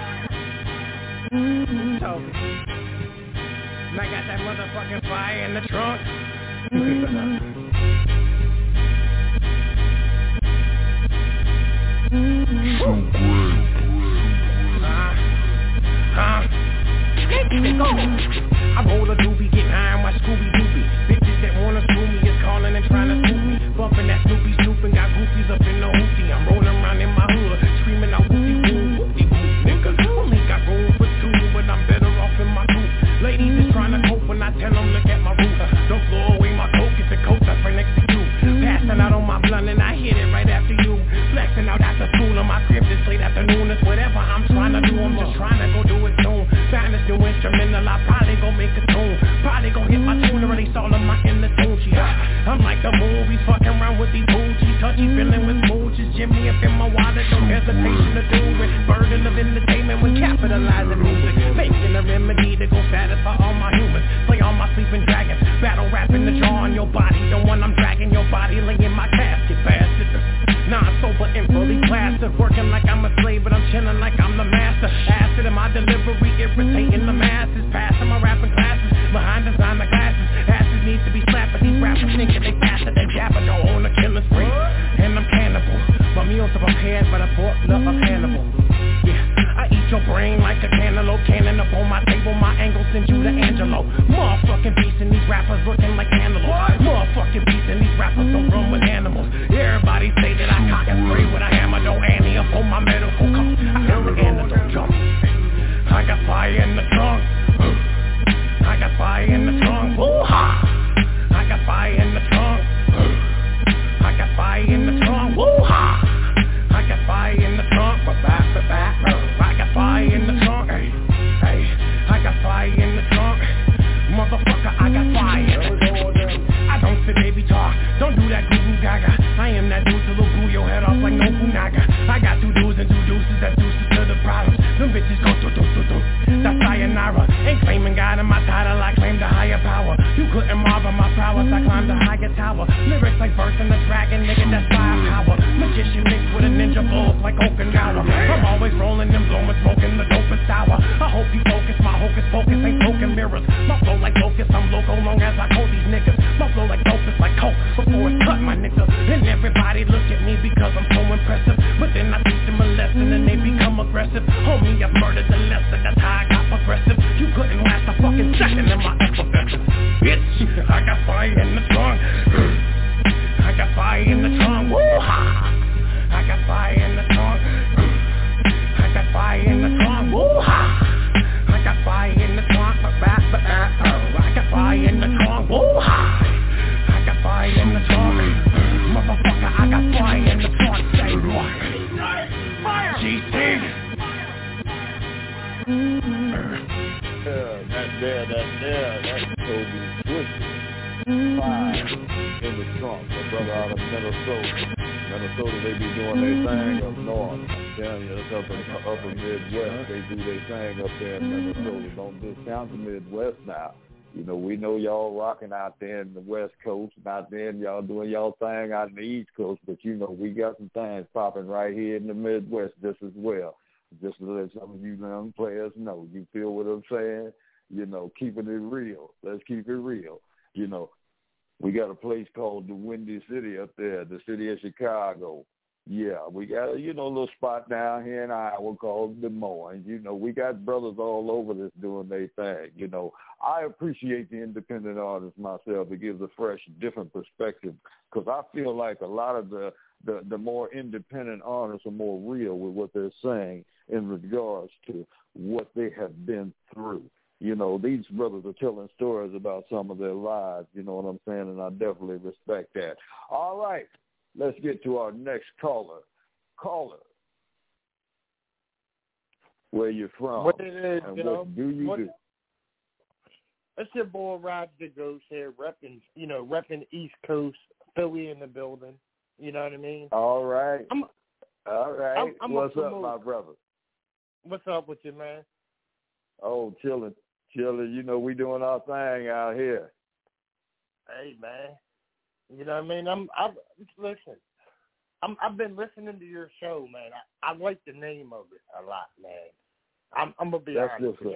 Speaker 15: Mm-hmm. Toby. I got that motherfucking fire in the trunk.
Speaker 14: So great. Uh, uh.
Speaker 15: I roll a doobie, get high on my Scooby-Dooby. Bitches that wanna screw me is calling and trying to scoop me. Bumping that Snoopy Snoop and got goofies up in the hoopty. I'm rolling around in my hood, screaming out whoopty woo, whoopty woo, nigga. Only got room for two, but I'm better off in my coupe. Ladies is trying to cope when I tell them look at my roof. Don't blow away my coke, it's a coat that's right next to you. Passing out on my blunt and I hit it right after you. Flexing out after school on my crib this late afternoon. It's whatever I'm trying to do, I'm just trying to go do it soon. Find this new instrumental, I probably gon' make a tune. Probably gon' hit my tune, release all of my inner tune. She hot, I'm like the movies, fucking around with these boochies. Touchy feeling with mooches, Jimmy up in my wallet, no hesitation to do it. Burden of entertainment with capitalizing music. Making a remedy to go satisfy all my humans. Play all my sleeping dragons, battle rapping the jaw on your body. The one I'm dragging your body, laying my casket, bastard. Non-sober and fully plastered, working like I'm a slave, but I'm chilling like I'm the master. Acid in my delivery, irritating the masses. Passing my rapping classes, behind designer glasses. Asses need to be slapped, but these rappers thinking they faster than Jabba Joe on a killing spree. And I'm cannibal, my meals are prepared by the butler of Hannibal. Yeah, I eat your brain like a cantaloupe, cannon up on my table, my angle send you to Angelo. Motherfucking beasts and these rappers looking like antelopes. Motherfucking beasts and these rappers don't run with animals. Everybody say that I cock and spray with a hammer, don't Annie up on my medical coat. I got the antidote jump. I got fire in the trunk. I got fire in the trunk. Woo-ha! I got fire in the trunk. I got fire in the trunk. Woo-ha! I got fire in the trunk. Ba-ba, ba-ba. I got fire in the trunk. Hey, hey. I got fire in the trunk. Motherfucker, I got fire. mirrors. My flow like locust, I'm loco long as I call these niggas. My flow like dope is like coke before it's cut, my nigga. And everybody look at me because I'm so impressive. But then I teach them a lesson and they become aggressive. Homie, I've murdered the lesson, that's how I got progressive. You couldn't last a fucking second in my effervescence. Bitch, I got fire in the trunk. I got fire in the trunk. Woo-ha! I got fire in the trunk. I got fire in the trunk. Woo-ha! I got fire in the trunk. I got fire in the trunk. Woo-ha! I got fire in the trunk. Motherfucker, I got fire in the trunk. Say what? Fire! G T.
Speaker 2: Yeah, that's there, that's there, that's Toby Twisted. Fire in the trunk, my brother out of Minnesota. Minnesota, they be doing their thing up north. I'm telling you, it's up in the upper Midwest. They do their thing up there in Minnesota. Don't discount the Midwest now. You know, we know y'all rocking out there in the West Coast, and out there y'all doing y'all thing out in the East Coast, but you know, we got some things popping right here in the Midwest just as well. Just to let some of you young players know. You feel what I'm saying? You know, keeping it real. Let's keep it real. You know, we got a place called the Windy City up there, the city of Chicago. Yeah, we got, you know, a little spot down here in Iowa called Des Moines. You know, we got brothers all over this doing their thing. You know, I appreciate the independent artists myself. It gives a fresh, different perspective because I feel like a lot of the, the, the more independent artists are more real with what they're saying in regards to what they have been through. You know, these brothers are telling stories about some of their lives, you know what I'm saying, and I definitely respect that. All right, let's get to our next caller. Caller, where you from?
Speaker 16: What it is,
Speaker 2: and
Speaker 16: you
Speaker 2: what
Speaker 16: know,
Speaker 2: do you
Speaker 16: what,
Speaker 2: do?
Speaker 16: It's your boy Roger the Ghost here, repping, you know, repping East Coast, Philly in the building. You know what I mean?
Speaker 2: All right.
Speaker 16: I'm,
Speaker 2: All right.
Speaker 16: I'm, I'm
Speaker 2: What's up, my brother?
Speaker 16: What's up with you, man?
Speaker 2: Oh, chilling. Chilling, you know, we doing our thing out here.
Speaker 16: Hey, man. You know what I mean? I'm, I listen. I'm, I've been listening to your show, man. I, I like the name of it a lot, man. I'm, I'm gonna be
Speaker 2: That's
Speaker 16: honest with
Speaker 2: up.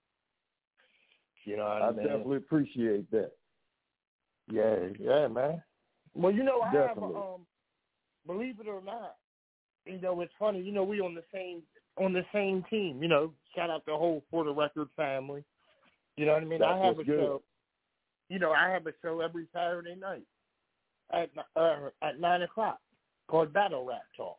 Speaker 16: you. You know what
Speaker 2: I
Speaker 16: I mean?
Speaker 2: definitely appreciate that.
Speaker 16: Yeah, yeah, man. Well, you know, I
Speaker 2: Definitely.
Speaker 16: have, um, believe it or not, you know, it's funny. You know, we on the same on the same team. You know, shout out the whole For the Record family. You know what I mean?
Speaker 2: That's
Speaker 16: I have a
Speaker 2: what's good.
Speaker 16: show. You know, I have a show every Saturday night at uh, at nine o'clock called Battle Rap Talk.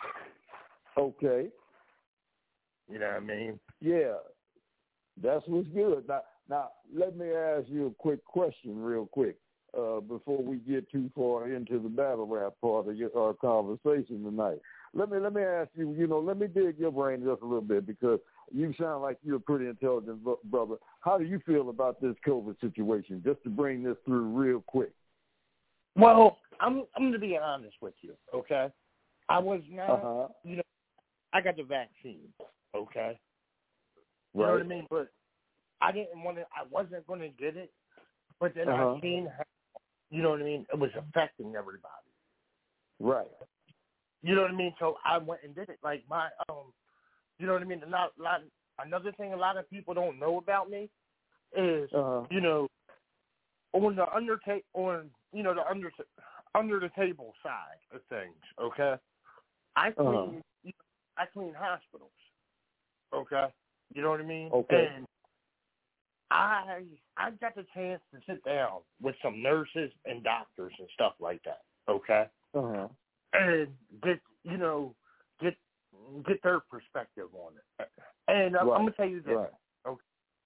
Speaker 2: Okay.
Speaker 16: You know what I mean?
Speaker 2: Yeah, that's what's good. Now, now let me ask you a quick question, real quick, uh, before we get too far into the battle rap part of your, our conversation tonight. Let me let me ask you. You know, let me dig your brain just a little bit because you sound like you're a pretty intelligent brother. How do you feel about this COVID situation? Just to bring this through real quick.
Speaker 16: Well, I'm I'm going to be honest with you, okay? I was not,
Speaker 2: uh-huh.
Speaker 16: you know, I got the vaccine, okay? You
Speaker 2: right.
Speaker 16: know what I mean? But I didn't want to, I wasn't going to get it, but then
Speaker 2: uh-huh.
Speaker 16: I seen how, you know what I mean, it was affecting everybody.
Speaker 2: Right.
Speaker 16: You know what I mean? So I went and did it. Like my, um, you know what I mean? A lot, lot, another thing a lot of people don't know about me is,
Speaker 2: uh-huh.
Speaker 16: you know, on the undertake, on you know the under under the table side of things. Okay, I clean,
Speaker 2: uh-huh.
Speaker 16: you know, I clean hospitals. Okay, you know what I mean?
Speaker 2: Okay.
Speaker 16: And I I got the chance to sit down with some nurses and doctors and stuff like that. Okay.
Speaker 2: Uh huh.
Speaker 16: And get you know get get their perspective on it. And I'm,
Speaker 2: right.
Speaker 16: I'm gonna tell you this.
Speaker 2: Right.
Speaker 16: Okay.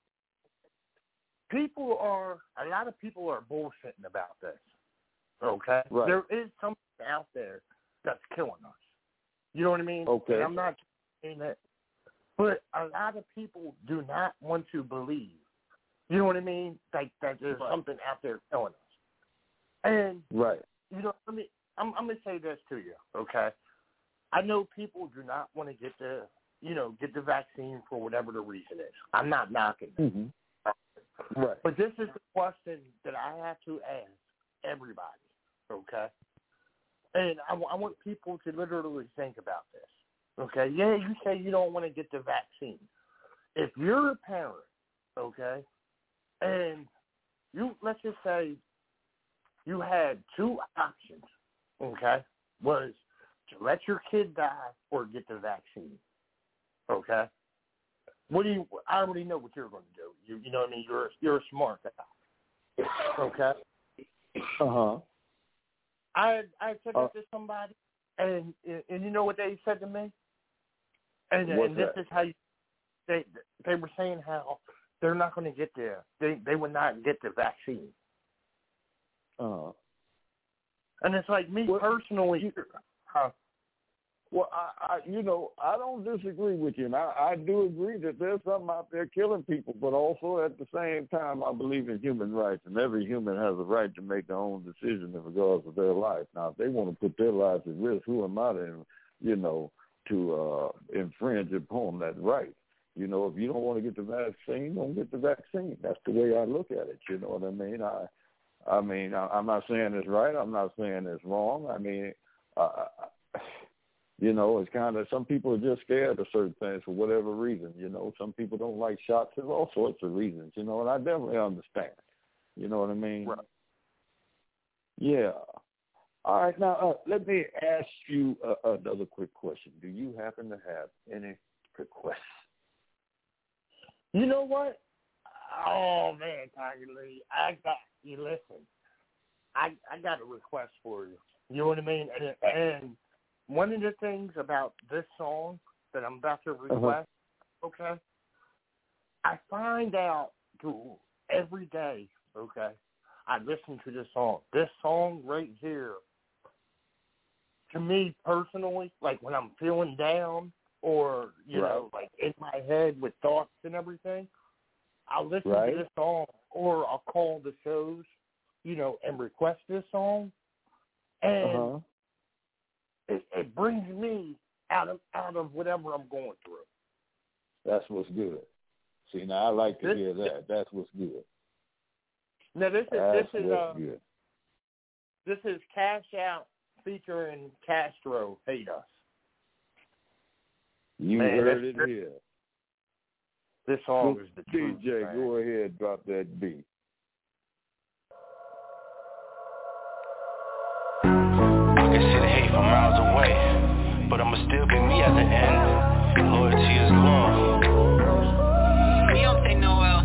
Speaker 16: People are a lot of people are bullshitting about this. Okay.
Speaker 2: Right.
Speaker 16: There is something out there that's killing us. You know what I mean?
Speaker 2: Okay.
Speaker 16: And I'm not saying that, but a lot of people do not want to believe. You know what I mean? Like that there's
Speaker 2: right.
Speaker 16: something out there killing us. And
Speaker 2: right.
Speaker 16: You know, let me. I'm, I'm gonna say this to you, okay? I know people do not want to get the, you know, get the vaccine for whatever the reason is. I'm not knocking it.
Speaker 2: Mm-hmm. Right.
Speaker 16: But this is the question that I have to ask everybody, okay? And I, I want people to literally think about this, okay? Yeah, you say you don't want to get the vaccine. If you're a parent, okay, And you, let's just say you had two options, okay, was to let your kid die or get the vaccine, okay? What do you, I already know what you're going to do. You, you know what I mean? You're, you're a smart guy, okay?
Speaker 2: Uh-huh.
Speaker 16: I, I said that to somebody, and, and you know what they said to me? And, and this is how you, they, they were saying how they're not going to get the, they, they would not get the vaccine.
Speaker 2: Uh,
Speaker 16: and it's like me
Speaker 2: well,
Speaker 16: personally.
Speaker 2: You,
Speaker 16: huh?
Speaker 2: Well, I, I, you know, I don't disagree with you, and I, I do agree that there's something out there killing people, but also at the same time, I believe in human rights, and every human has a right to make their own decision in regards to their life. Now, if they want to put their lives at risk, who am I to, you know, to uh, infringe upon that right? You know, if you don't want to get the vaccine, don't get the vaccine. That's the way I look at it. You know what I mean? I, I mean, I, I'm not saying it's right. I'm not saying it's wrong. I mean, uh, you know, it's kind of, some people are just scared of certain things for whatever reason. You know, some people don't like shots. There's all sorts of reasons. You know, and I definitely understand. You know what I mean?
Speaker 16: Right.
Speaker 2: Yeah. All right. Now, uh, let me ask you uh, another quick question. Do you happen to have any requests?
Speaker 16: You know what? Oh, man, Tiger Lee, I got you. Listen, I I got a request for you. You know what I mean? And, and one of the things about this song that I'm about to request, uh-huh. okay, I find out through every day, okay, I listen to this song. This song right here, to me personally, like when I'm feeling down or, you right. know, like in my head with thoughts and everything, I'll listen right. to this song or I'll call the shows, you know, and request this song. And uh-huh. it, it brings me out of out of whatever I'm going through.
Speaker 2: That's what's good. See, now I like to
Speaker 16: this,
Speaker 2: hear that. That's what's good.
Speaker 16: Now this is
Speaker 2: That's
Speaker 16: this is uh,
Speaker 2: good.
Speaker 16: This is Cash Out featuring Castro Hate Us.
Speaker 2: You
Speaker 16: Man,
Speaker 2: heard it here.
Speaker 16: This song
Speaker 2: Look,
Speaker 16: is the
Speaker 2: D
Speaker 16: truth.
Speaker 2: J,
Speaker 16: man.
Speaker 2: go ahead, drop that beat.
Speaker 17: I can see the hate from miles away, but I'ma still be me at the end. Loyalty is gone.
Speaker 3: We don't say Noel.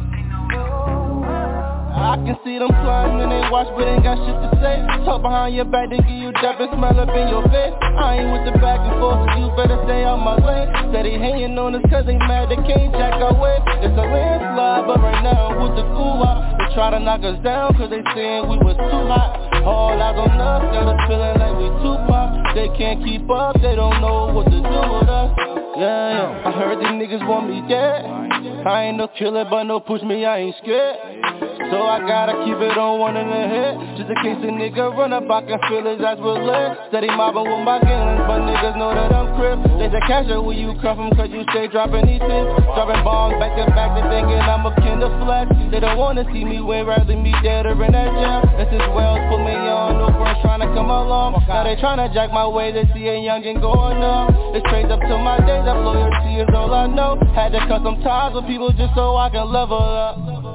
Speaker 4: I can see them plotting and they watch but ain't got shit to say. Talk behind your back, they give you dap and smell up in your face. I ain't with the back and forth, so you better stay out my lane. Steady hating on us cause they mad, they can't jack our way. It's a landslide, but right now with the cool out, they try to knock us down cause they saying we was too hot. All eyes on us, got us feeling like we too pop. They can't keep up, they don't know what to do with us. Yeah, yeah. I heard these niggas want me dead. I ain't no killer, but no push me, I ain't scared. So I gotta keep it on one in the head, just in case a nigga run up, I can feel his eyes with lead. Steady mobbing with my gangs, but niggas know that I'm crip. They say cash out where you come from, cause you stay dropping these hits. Dropping bombs back to back, they thinking I'm a kin of flex. They don't wanna see me win, rather me dead or in that jail. This is Wells, put me on, no friends trying to come along. Now they trying to jack my way, they see a youngin' going up. It's straight up to my days, that loyalty is all I know. Had to cut some ties with people just so I can level up.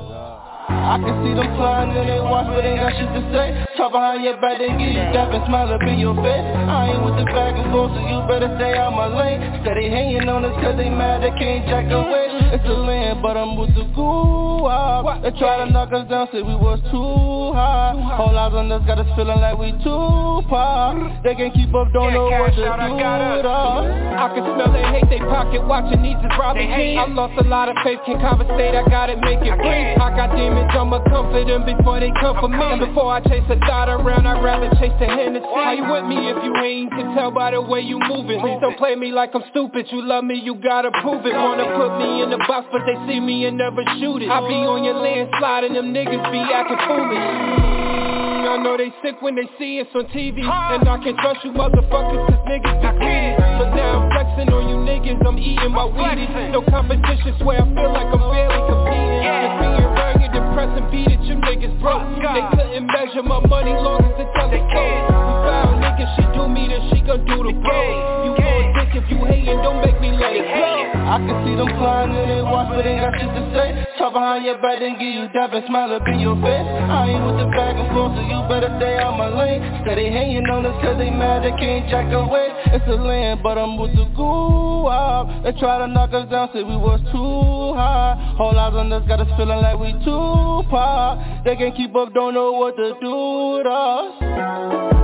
Speaker 4: I can see them flying and they watch but ain't got shit to say. Talk behind your back, they give you dap and smile up in your face. I ain't with the back and forth, so you better stay out my lane. Steady hanging on us cause they mad, they can't jack away. It's a land, but I'm with the goo out. They try to knock us down, say we was too high. Whole eyes on us, got us feeling like we too pop. They can't keep up, don't know what to do at all.
Speaker 18: I can smell they hate, they pocket watching these is robbing king. I lost a lot of faith, can't conversate, I gotta make it brief. I got demons, I'ma comfort them before they come for me. And before I chase a thought around, I'd rather chase the Hennessy. How you with me if you ain't? Can tell by the way you moving. Please don't play me like I'm stupid. You love me, you gotta prove it. Wanna put me in the box, but they see me and never shoot it. I be on your landslide and them niggas be acting foolish. I know they sick when they see us on T V. And I can trust you motherfuckers cause niggas be greedy. So now I'm flexing on you niggas, I'm eating my Wheaties. No competition, swear I feel like I'm barely competing. Just being rugged, depressed and beat it, you niggas broke. They couldn't measure my money long as the telescope. You foul niggas, she do me, then she gon' do the bro. You on dick if you hating, don't make me let it go.
Speaker 19: I can see them flying and they watch, but ain't got shit to say. Talk behind your back, then give you dap and smile up in your face. I ain't with the back and forth, so you better stay out my lane. Steady hanging on us cause they mad, they can't jack away. It's a land, but I'm with the goo out. They try to knock us down, say we was too high. Whole eyes on us, got us feeling like we too pop. They can't keep up, don't know what to do with us.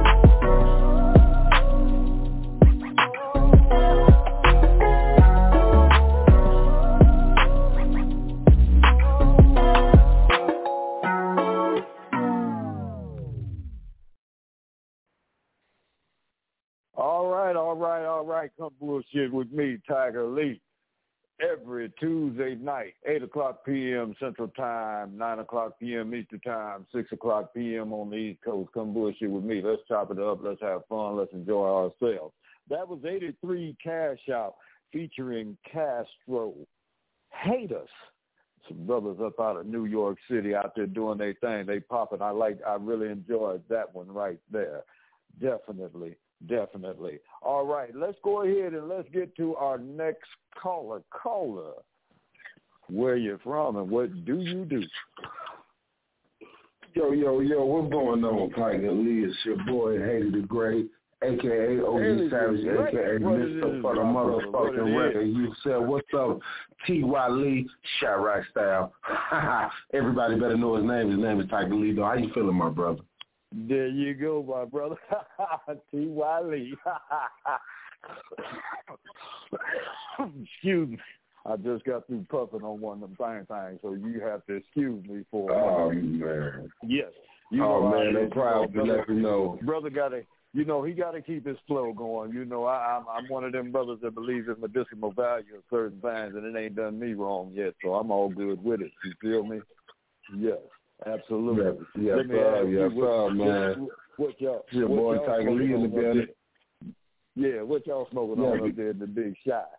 Speaker 2: All right, all right, all right. Come bullshit with me, Tiger Lee. Every Tuesday night, eight o'clock p.m. Central Time, nine o'clock p.m. Eastern Time, six o'clock p.m. on the East Coast. Come bullshit with me. Let's chop it up. Let's have fun. Let's enjoy ourselves. That was eighty-three Cash Out featuring Castro. Hate Us. Some brothers up out of New York City out there doing their thing. They popping. I like. I really enjoyed that one right there. Definitely. Definitely. All right, let's go ahead and let's get to our next caller. Caller, where you from and what do you do?
Speaker 20: Yo, yo, yo, what's going on, Tiger Lee? It's your boy, Haiti the Great, a k a. O G Savage, a k a. Mister for the motherfucking record. You said, what's up, T Y. Lee, Chirac style. Everybody better know his name. His name is Tiger Lee, though. How you feeling, my brother?
Speaker 2: There you go, my brother. T Y. Lee. Excuse me. I just got through puffing on one of them thing things, so you have to excuse me for
Speaker 20: Oh, man.
Speaker 2: Yes. You
Speaker 20: oh,
Speaker 2: know,
Speaker 20: man, they proud to let me know.
Speaker 2: Brother got to, you know, he got to keep his flow going. You know, I, I'm, I'm one of them brothers that believes in medicinal value of certain things, and it ain't done me wrong yet, so I'm all good with it. You feel me? Yes. Absolutely.
Speaker 20: Yes, yes, sir, yes, sir, man.
Speaker 2: What, what y'all,
Speaker 20: your
Speaker 2: what
Speaker 20: boy
Speaker 2: y'all
Speaker 20: Tiger Lee in the building.
Speaker 2: Yeah, what y'all smoking
Speaker 20: yeah,
Speaker 2: on up there in the big shot?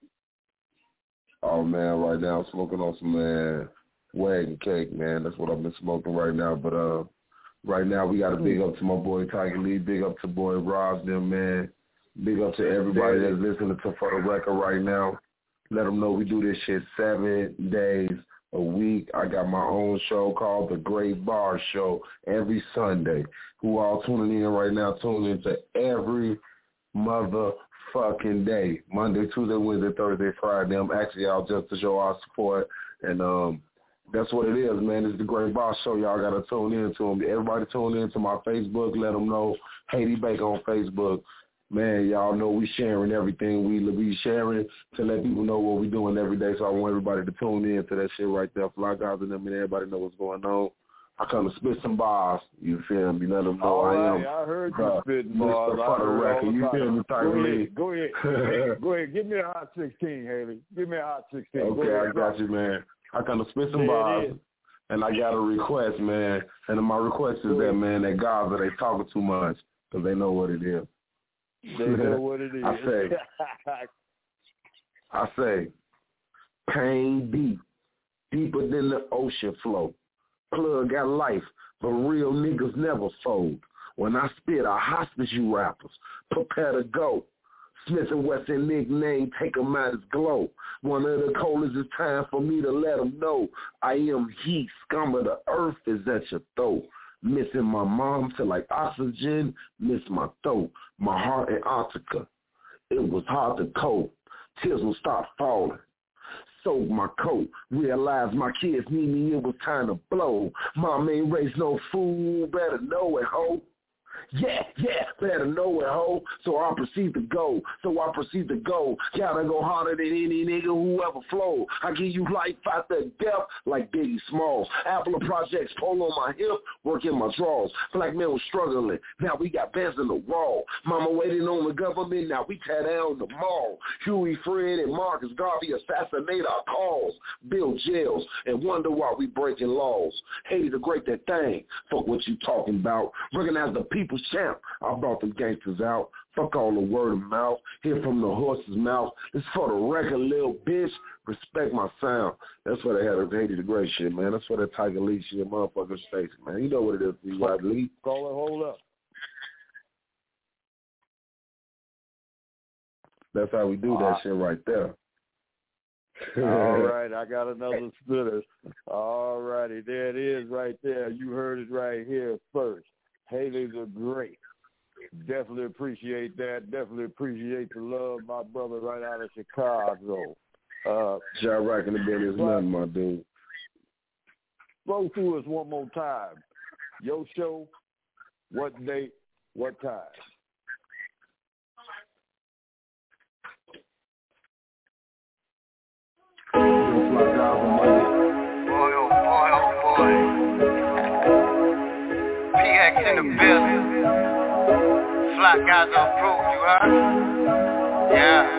Speaker 20: Oh, man, right now I'm smoking on some, man, wagon cake, man. That's what I've been smoking right now. But uh, right now we got to big up to my boy Tiger Lee, big up to boy Roz, them, man. Big up to everybody that's listening to For the Record right now. Let them know we do this shit seven days a week. I got my own show called The Great Bar Show every Sunday. Who all tuning in right now, tuning into every motherfucking day. Monday, Tuesday, Wednesday, Thursday, Friday. I'm actually out just to show our support. And um, that's what it is, man. It's The Great Bar Show. Y'all got to tune in to them. Everybody tune in to my Facebook. Let them know. Haiti Baker on Facebook. Man, y'all know we sharing everything. We we sharing to let people know what we doing every day. So I want everybody to tune in to that shit right there. Fly guys and them and everybody know what's going on. I come to spit some bars. You feel me? Let them know
Speaker 2: all
Speaker 20: I
Speaker 2: right,
Speaker 20: am.
Speaker 2: I heard you
Speaker 20: uh,
Speaker 2: spitting bars.
Speaker 20: For the record. You feel me, Tiger Lee?
Speaker 2: Go ahead. Go ahead. Go ahead. Give me a hot sixteen, Haley. Give me a hot sixteen.
Speaker 20: Okay,
Speaker 2: ahead,
Speaker 20: I got you, man. I come to spit some
Speaker 2: there
Speaker 20: bars. And I got a request, man. And my request is that, man, that Gaza, they talking too much because they know what it is.
Speaker 2: They know what it is.
Speaker 20: I say, I say, pain deep, deeper than the ocean flow. Plug got life, but real niggas never fold. When I spit, I hospice you rappers. Prepare to go. Smith and Wesson nickname, take 'em out as glow. One of the coldest, it's time for me to let 'em know. I am heat, scum of the earth is at your throat. Missing my mom feel like oxygen, miss my throat, my heart Antarctica. It was hard to cope, tears will start falling. Sold my coat, realized my kids need me, it was time to blow. Mom ain't raised no fool, better know it, ho. Yeah, yeah, better know it, ho. So I proceed to go, so I proceed to go. Gotta go harder than any nigga who ever flowed. I give you life out the death like Biggie Smalls. Apple projects, pole on my hip, work in my drawers. Black men was struggling, now we got bands in the wall. Mama waiting on the government, now we tear down the mall. Huey, Fred, and Marcus Garvey assassinate our cause. Build jails and wonder why we breaking laws. Haiti the Great, that thing, fuck what you talking about. Recognize the people's champ, I brought them gangsters out. Fuck all the word of mouth, hear from the horse's mouth. It's for the record, little bitch. Respect my sound. That's what they had of Haiti the Great shit, man. That's for that Tiger Lee shit, motherfucker Stacy, man. You know what it is, T Y. Lee.
Speaker 2: Call it, hold up.
Speaker 20: That's how we do that uh, shit right there.
Speaker 2: All right, I got another spitter. All righty, there it is right there. You heard it right here first. Haley the Great. Definitely appreciate that. Definitely appreciate the love, my brother right out of Chicago. Uh,
Speaker 20: Shot rocking the business, nothing, my dude.
Speaker 2: Go through us one more time. Your show, what date, what time?
Speaker 17: Boy, oh boy, oh boy. P X in the building. Fly guys approved, you heard? Yeah.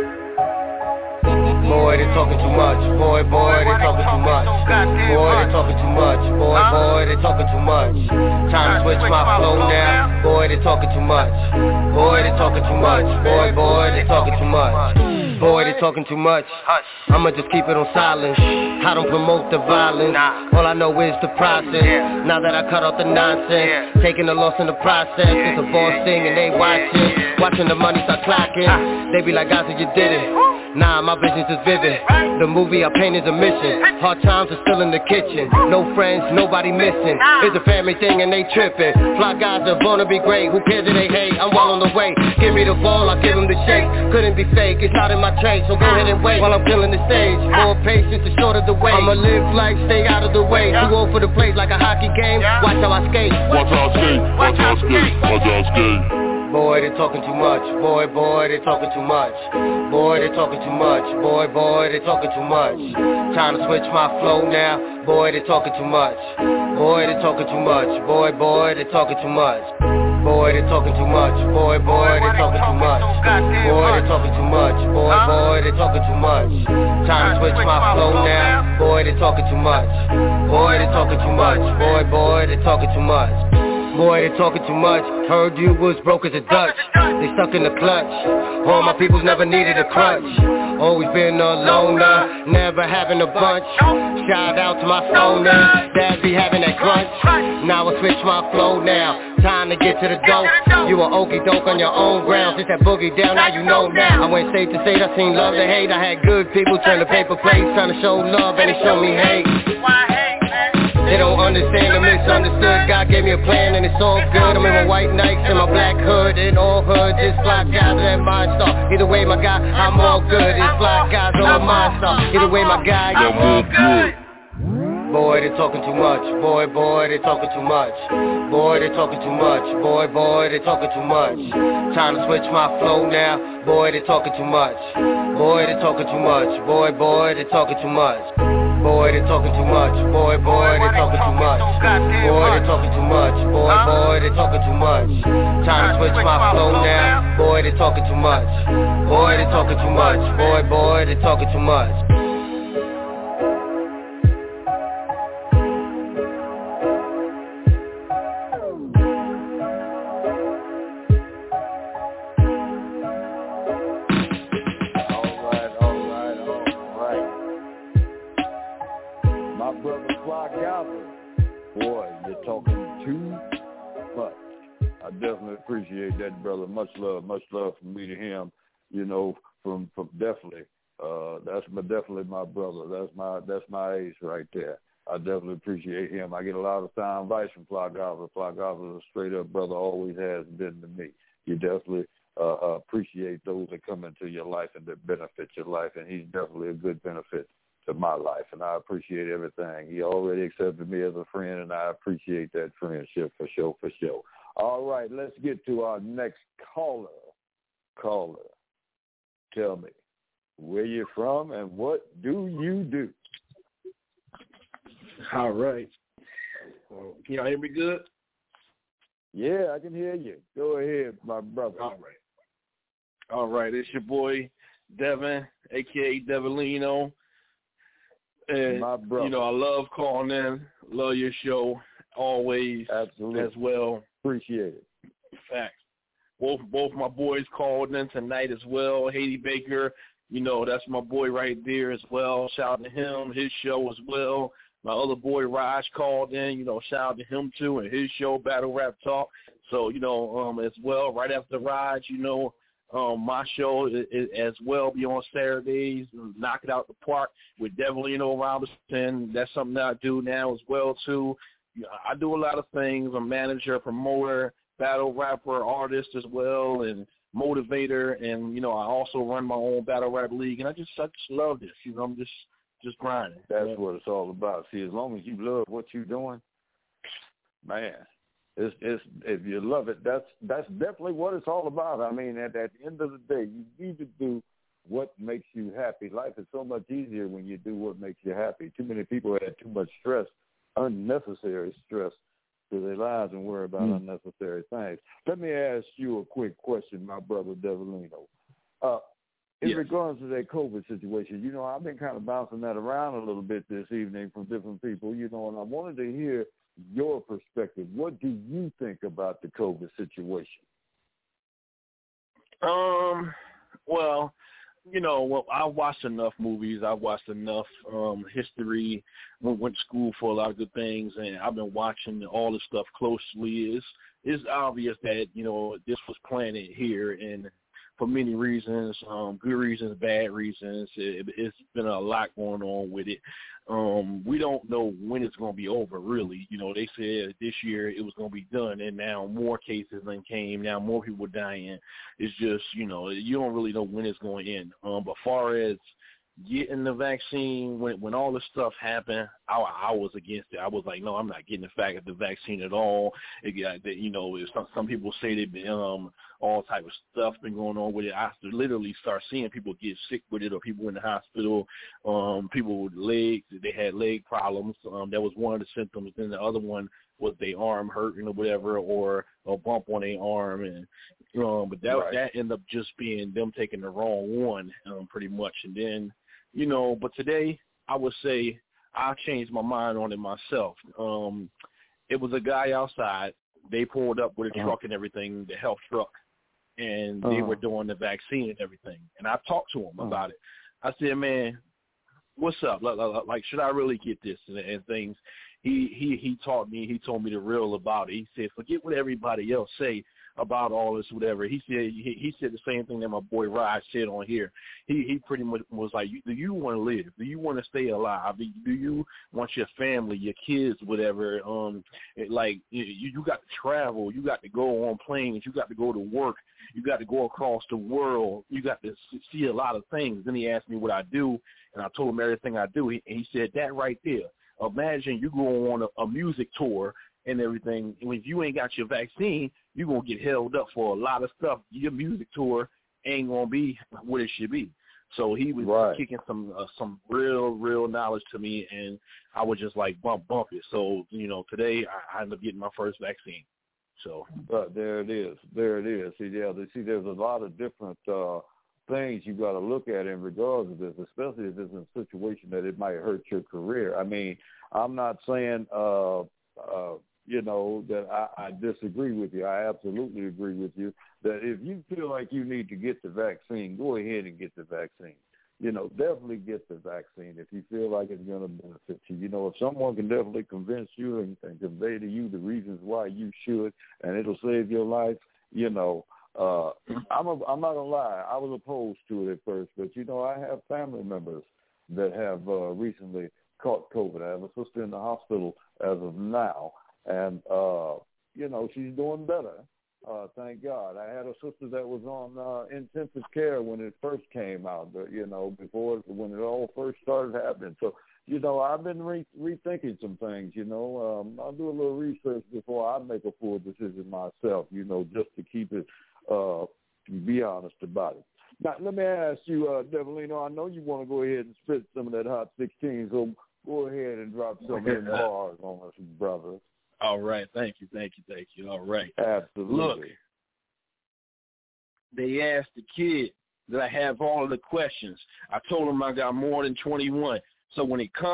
Speaker 17: Boy, they talking too much. Boy, boy, they talking too much. Boy, they talking too much. Boy, boy, they talking too much. Time to switch my flow now. Boy, they talking too much. Boy, they talking too much. Boy, boy, they talking too much. Boy, they talking too much. I'ma just keep it on silence. I don't promote the violence. All I know is the process. Now that I cut off the nonsense, taking the loss in the process. It's a boss thing and they watching. Watching the money start clocking. They be like, Gaza, you did it. Nah, my vision's just vivid. The movie I paint is a mission. Hard times are still in the kitchen. No friends, nobody missing. It's a family thing and they tripping. Fly guys are born to be great. Who cares if they hate? I'm well on the way. Give me the ball, I'll give them the shake. Couldn't be fake, it's not in my trade. So go ahead and wait while I'm filling the stage. More patience, the shorter the way. I'ma live life, stay out of the way. Too old for the plays like a hockey game. Watch how I skate.
Speaker 14: Watch how I skate. Watch how I skate. Watch how I skate.
Speaker 17: Boy, they talking too much. Boy, boy, they talking too much. Boy, they talking too much. Boy, boy, they talking too much. Time to switch my flow now. Boy, they talking too much. Boy, they talking too much. Boy, boy, they talking too much. Boy, they talking too much. Boy, boy, they talking too much. Boy, they talking too much. Boy, boy, they talking too much. Time to switch my flow now. Boy, they talking too much. Boy, they talking too much. Boy, boy, they talking too much. Boy, they talking too much. Heard you was broke as a Dutch. They stuck in the clutch. All my peoples never needed a crutch. Always been a loner, never having a bunch. Shout out to my phoners, dad be having that crunch. Now I switch my flow now. Time to get to the dope. You a okie doke on your own ground. Since that boogie down, now you know now. I went safe to say I seen love to hate. I had good people turn to paper plates, trying to show love and they show me hate. They don't understand the misunderstood. God gave me a plan and it's all good. I'm in my white Nikes and my black hood. In all hood, this fly guys that mind star. Either way, my guy, I'm all good. It's fly guys on my star. Either way, my guy, I'm all good. Boy, they talking too much. Boy, boy, they talking too much. Boy, they talking too much. Boy, boy, they talking too much. Time to switch my flow now. Boy, they talking too much. Boy, they talking too much. Boy, boy, they talking too much. Boy, they talking too much. Boy, boy, they talking too much. Boy, they talking too much. Boy, boy, they talking too much. Time to switch my flow now. Boy, they talking too much. Boy, they talking too much. Boy, boy, they talking too much.
Speaker 2: Appreciate that, brother. Much love, much love from me to him. You know, from from definitely, uh, that's my definitely my brother. That's my that's my ace right there. I definitely appreciate him. I get a lot of sound advice from Fly Gobbler. Fly Gobbler is a straight up brother, always has been to me. You definitely uh, uh, appreciate those that come into your life and that benefit your life, and he's definitely a good benefit to my life, and I appreciate everything. He already accepted me as a friend, and I appreciate that friendship for sure, for sure. All right, let's get to our next caller. Caller, tell me, where you from and what do you do?
Speaker 21: All right. Well, can y'all hear me good?
Speaker 2: Yeah, I can hear you. Go ahead, my brother.
Speaker 21: All right. All right, it's your boy, Devin, a k a. Devilino. And,
Speaker 2: my brother.
Speaker 21: You know, I love calling in, love your show always.
Speaker 2: Absolutely.
Speaker 21: As well.
Speaker 2: Appreciate it.
Speaker 21: Facts. Both both my boys called in tonight as well. Haiti Baker, you know, that's my boy right there as well. Shout out to him, his show as well. My other boy Raj called in, you know, shout out to him too and his show, Battle Rap Talk. So, you know, um, as well, right after Raj, you know, Um, my show is, is, as well be on Saturdays, Knock It Out the Park with Devilino Robinson. That's something that I do now as well, too. I do a lot of things. I'm manager, promoter, battle rapper, artist as well, and motivator. And, you know, I also run my own battle rap league. And I just, I just love this. You know, I'm just, just grinding.
Speaker 2: That's yeah. what it's all about. See, as long as you love what you're doing, man, it's, it's, if you love it, that's that's definitely what it's all about. I mean, at, at the end of the day, you need to do what makes you happy. Life is so much easier when you do what makes you happy. Too many people have too much stress, unnecessary stress to their lives, and worry about mm. unnecessary things. Let me ask you a quick question, my brother Devilino. Uh, in yes. regards to that COVID situation, you know, I've been kind of bouncing that around a little bit this evening from different people, you know, and I wanted to hear your perspective. What do you think about the COVID situation?
Speaker 21: Um, well, you know, well, I watched enough movies. I watched enough um, history. Went, went to school for a lot of good things, and I've been watching all this stuff closely. It's, it's obvious that, you know, this was planted here, and for many reasons, um, good reasons, bad reasons. It, it's been a lot going on with it. Um, we don't know when it's going to be over, really. You know, they said this year it was going to be done, and now more cases than came. Now more people are dying. It's just, you know, you don't really know when it's going to end. Um, but far as getting the vaccine, when when all this stuff happened, I, I was against it. I was like, no, I'm not getting the fact of the vaccine at all. It got that, you know, some some people say they've been um all type of stuff been going on with it. I literally start seeing people get sick with it, or people in the hospital, um, people with legs, they had leg problems. Um, that was one of the symptoms. Then the other one was their arm hurting or whatever, or a bump on their arm, and um, but that right. that ended up just being them taking the wrong one, um, pretty much. And then, you know, but today I would say I changed my mind on it myself. Um, it was a guy outside. They pulled up with a uh-huh. truck and everything, the health truck, and uh-huh. they were doing the vaccine and everything. And I talked to him uh-huh. about it. I said, man, what's up? Like, like should I really get this and, and things? He he he taught me. He told me the real about it. He said, forget what everybody else say about all this, whatever. He said he, he said the same thing that my boy Raj said on here. He he pretty much was like, do you want to live? Do you want to stay alive? Do, do you want your family, your kids, whatever? Um, it, like you you got to travel. You got to go on planes. You got to go to work. You got to go across the world. You got to see a lot of things. Then he asked me what I do, and I told him everything I do. He, and he said, that right there. Imagine you go on a, a music tour and everything, and if you ain't got your vaccine, you're going to get held up for a lot of stuff. Your music tour ain't going to be what it should be. So he was right. kicking some uh, some real, real knowledge to me, and I was just like, bump, bump it. So, you know, today I, I ended up getting my first vaccine. So,
Speaker 2: but there it is. There it is. See, yeah, see, there's a lot of different uh, things you got to look at in regards to this, especially if it's in a situation that it might hurt your career. I mean, I'm not saying, uh, uh, you know, that I, I disagree with you. I absolutely agree with you that if you feel like you need to get the vaccine, go ahead and get the vaccine. You know, definitely get the vaccine if you feel like it's going to benefit you. You know, if someone can definitely convince you and, and convey to you the reasons why you should, and it'll save your life, you know, uh, I'm a, I'm not going to lie. I was opposed to it at first, but, you know, I have family members that have uh, recently caught COVID. I have a sister in the hospital as of now, and, uh, you know, she's doing better. Uh, thank God. I had a sister that was on uh, intensive care when it first came out, but, you know, before, when it all first started happening. So, you know, I've been re- rethinking some things, you know. Um, I'll do a little research before I make a full decision myself, you know, just to keep it, uh, to be honest about it. Now, let me ask you, uh, Devilino, I know you want to go ahead and spit some of that Hot sixteen, so go ahead and drop some of them bars on us, brother.
Speaker 21: All right. Thank you. Thank you. Thank you. All right.
Speaker 2: Absolutely.
Speaker 21: Look, they asked the kid that I have all of the questions. I told him I got more than twenty-one. So when it come,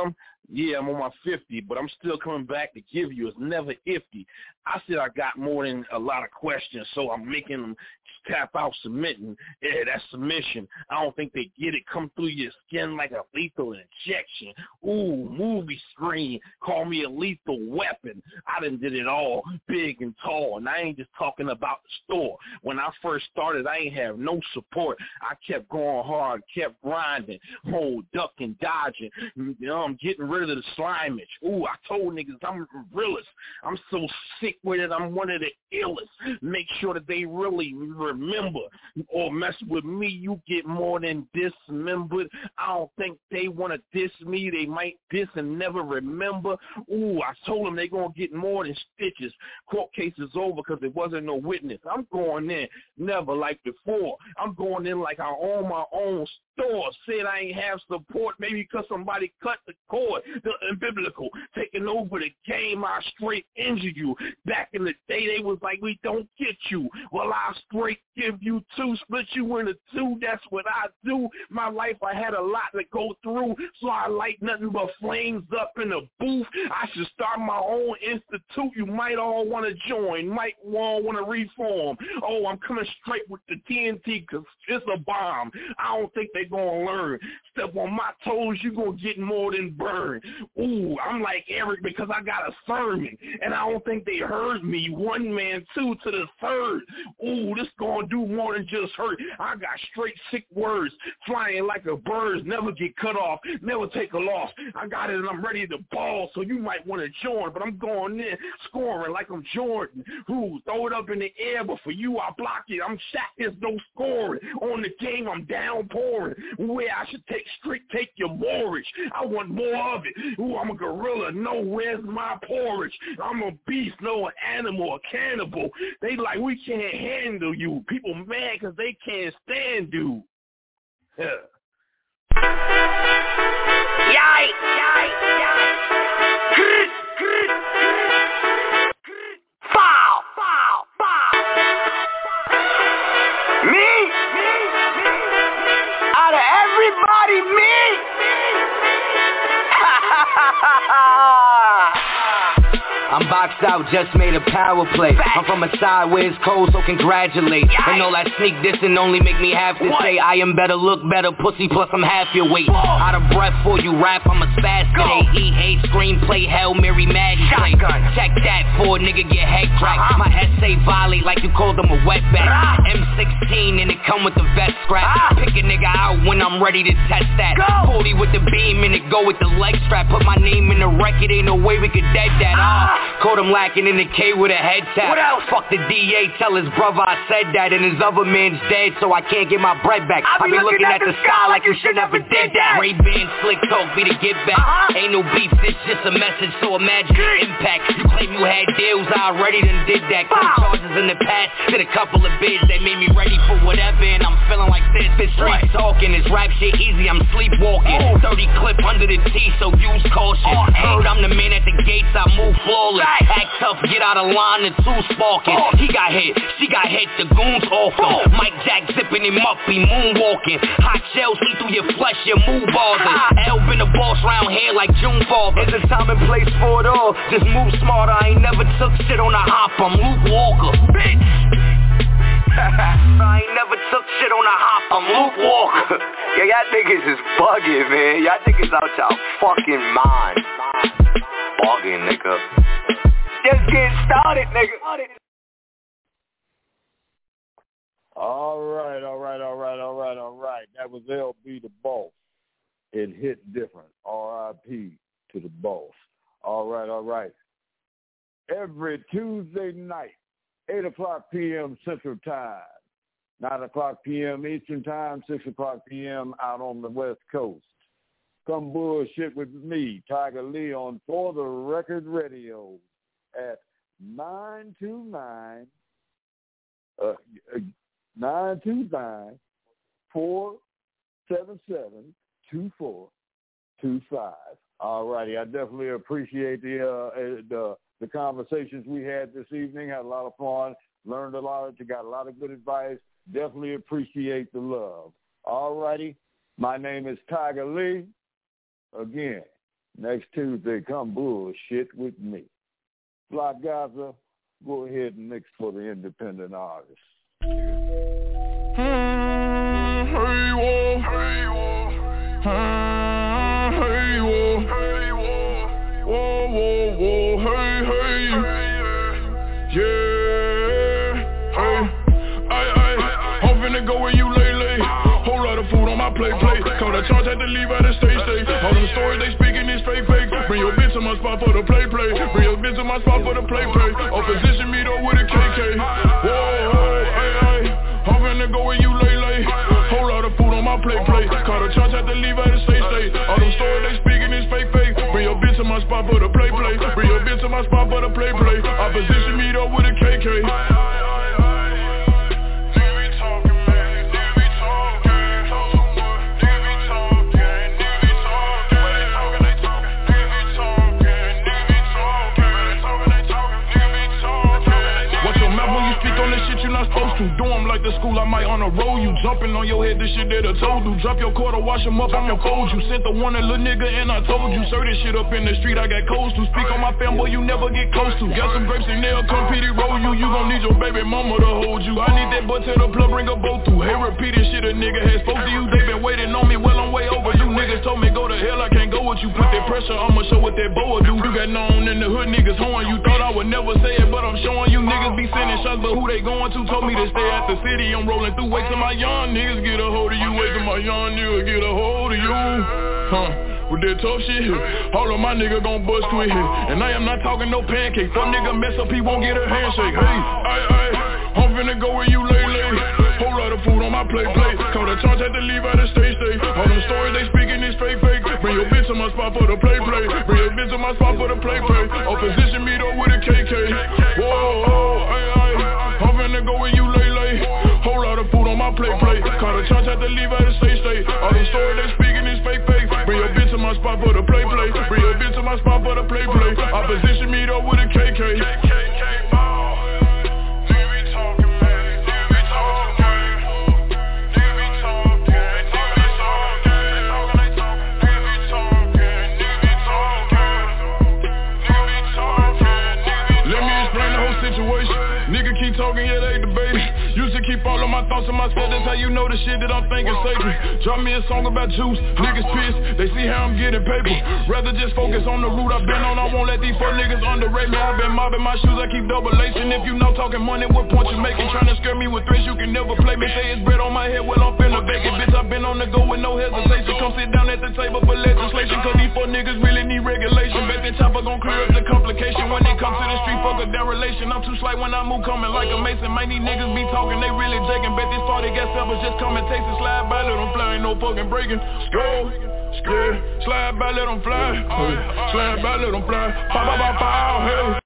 Speaker 21: Yeah, I'm on my fifty, but I'm still coming back to give you. It's never iffy. I said I got more than a lot of questions, so I'm making them tap out submitting. Yeah, that's submission. I don't think they get it. Come through your skin like a lethal injection. Ooh, movie screen. Call me a lethal weapon. I done did it all, big and tall, and I ain't just talking about the store. When I first started, I ain't have no support. I kept going hard, kept grinding, oh, ducking, dodging. You know, I'm getting rid of the slimage. Ooh, I told niggas I'm the realest. I'm so sick with it, I'm one of the illest. Make sure that they really remember or mess with me, you get more than dismembered. I don't think they want to diss me. They might diss and never remember. Ooh, I told them they going to get more than stitches. Court case is over because there wasn't no witness. I'm going in never like before. I'm going in like I own my own store. Said I ain't have support, maybe because somebody cut the cord. The biblical, taking over the game, I straight injure you. Back in the day, they was like, we don't get you. Well, I straight give you two, split you into two. That's what I do. My life, I had a lot to go through, so I light nothing but flames up in the booth. I should start my own institute. You might all want to join, might all want to reform. Oh, I'm coming straight with the T N T because it's a bomb. I don't think they're going to learn. Step on my toes, you're going to get more than burn. Ooh, I'm like Eric because I got a sermon, and I don't think they heard me. One man, two to the third. Ooh, this going to do more than just hurt. I got straight sick words, flying like a bird, never get cut off, never take a loss. I got it and I'm ready to ball, so you might want to join, but I'm going in, scoring like I'm Jordan. Ooh, throw it up in the air, but for you, I block it. I'm Shaq, there's no scoring. On the game, I'm downpouring. Where I should take strict, take your mortgage. I want more of it. Ooh, I'm a gorilla. No, where's my porridge? I'm a beast, no animal, a cannibal. They like, we can't handle you. People mad because they can't stand you. Yeah.
Speaker 1: Yikes, yikes, yikes. Foul, foul, foul. Me? Me? Me? Out of everybody, me? Ha ha ha ha ha.
Speaker 17: I'm boxed out, just made a power play. I'm from a side where it's cold, so congratulate. And all that sneak dissing only make me have to say I am better, look better, pussy, plus I'm half your weight. Out of breath for you rap, I'm a spaz today. E eight screenplay, Hail Mary Maggie play. Check that for a nigga get head cracked. My essay violate like you called them a wetback. M sixteen and it come with the vest scrap. Pick a nigga out when I'm ready to test that. forty with the beam and it go with the leg strap. Put my name in the record, ain't no way we could dead that. Ah. Caught him lacking in the K with a head tap. What else? Fuck the D A, tell his brother I said that. And his other man's dead, so I can't get my bread back. I be, I be looking, looking at, at the sky like you should never did that. Ray-Ban, slick talk, be the get back. Uh-huh. Ain't no beef, this just a message, so imagine the impact. You claim you had deals, I already done did that. Couple charges in the past, did a couple of bids that made me ready for whatever. And I'm feeling like this, this street talking. This rap shit easy, I'm sleepwalking. Oh. thirty clip under the T, so use caution. Oh, heard I'm the man at the gates, I move flawless. Act tough, get out of line, the two sparking. Oh. He got hit, she got hit, the goons off him. Oh. Mike Jack zipping him up, he moonwalking. Hot shells see through your flesh, your move bothers. L been the boss round here like June Father. There's a time and place for it all, just move smarter. I ain't never took shit on a hop, I'm Luke Walker, bitch. I ain't never took shit on a hop, I'm Luke Walker.
Speaker 1: Yeah, y'all niggas is bugging, man. Y'all niggas out y'all fucking mind. Bugging, nigga. Just getting started, nigga.
Speaker 2: All right, all right, all right, all right, all right. That was L B the Boss. It hit different. R I P to the boss. All right, all right. Every Tuesday night, eight o'clock p.m. Central Time, nine o'clock p.m. Eastern Time, six o'clock p.m. out on the West Coast. Come bullshit with me, Tiger Lee, on For the Record Radio at nine two nine, uh, nine two nine, four seven seven, two four two five. All righty. I definitely appreciate the, uh, the the conversations we had this evening. Had a lot of fun. Learned a lot. You got a lot of good advice. Definitely appreciate the love. All righty. My name is Tiger Lee. Again, Next Tuesday, come bullshit with me. Fly Gaza, go ahead and mix for the independent artists.
Speaker 9: Hmm, hey, whoa, hey, whoa. Hmm, hey, whoa, hey, whoa. Whoa, whoa, whoa, hey, hey. Yeah, hey. Aye, aye. I'm finna go where you lay, lay. Whole lot of food on my plate, plate. Call the charge, had to leave out of state, state. All them stories they speaking is fake, fake. Bring your bitch to my spot for the play, play. Bring your bitch to my spot for the play, play. Opposition me though with a K K. Whoa, whoa, ay, ay. I'm finna go where you lay, lay. Whole lot of food on my plate, plate. Call the charge, had to leave out of state, state. All them stories they speaking is fake, fake. Bring your bitch to my spot for the play, play. Bring your bitch to my spot for the play, play. Opposition me though with a K K. Supposed to do them like the school, I might on a roll you. Jumping on your head, this shit that I told you. Drop your quarter, wash them up, I'm your fold you. Sent the one a little nigga and I told you. Sir, this shit up in the street, I got codes to. Speak on my fanboy, you never get close to. Got some grapes and they'll come pity roll you. You gon' need your baby mama to hold you. I need that butt to the plug, bring a boat through. Hey, repeating shit a nigga has spoke to you. They been waiting on me, well I'm way over. You niggas told me go to hell, I can't go with you. Put that pressure, I'ma show what that boa do. You got known in the hood, niggas hoeing. You thought I would never say it, but I'm showing you niggas be sending shots, but who they going to? Told me to stay at the city, I'm rolling through. Wait till my young niggas get a hold of you. Wait till my young niggas get a hold of you. Huh, with that tough shit, all of my niggas gon' bust quick. And I am not talking no pancake. Fuck nigga mess up, he won't get a handshake. Hey, aye, aye, I'm finna go where you lay, lay. Whole lot of food on my plate, plate. Call the charge, had to leave out of state, state. All them stories they speaking is fake, fake. Bring your bitch to my spot for the play, play. Bring your bitch to my spot for the play, play. Opposition me though with a K K. Whoa, whoa, aye, aye. I'm finna go where you lay, lay. Whole lot of food on my plate, plate. Call the charge, had to leave out of state, state. All them stories they speaking is fake, fake. Bring your bitch to my spot for the play, play. Bring your bitch to my spot for the play, play. Opposition me though with a K K. Talking, yeah, they debating. Used to keep all of my thoughts in my head. That's how you know the shit that I'm thinking sacred. Drop me a song about juice. Niggas pissed. They see how I'm getting paper. Rather just focus on the route I've been on. I won't let these fuck niggas underrate me. I've been mobbing my shoes. I keep double lacing. If you know talking money, what point you making? Trying to scare me with threats. You can never play me. Say it's bread on my head. Well, I'm finna bake it. Bitch, I've been on the go with no hesitation. Come sit down at the table for legislation. Cause these fuck niggas really need regulation. Bet that chopper gon' clear up the complication. When it comes to the street, fuck a down relation. I'm too slight when I move, coming like a Mason. Might these niggas be talking, they really jaking. Bet this party got sellers, just come and taste it. Slide by, let them fly, ain't no fucking breaking. Go, yeah, slide by, let them fly. Hey, slide by, let them fly. Pow, pow, pow, pow, hey.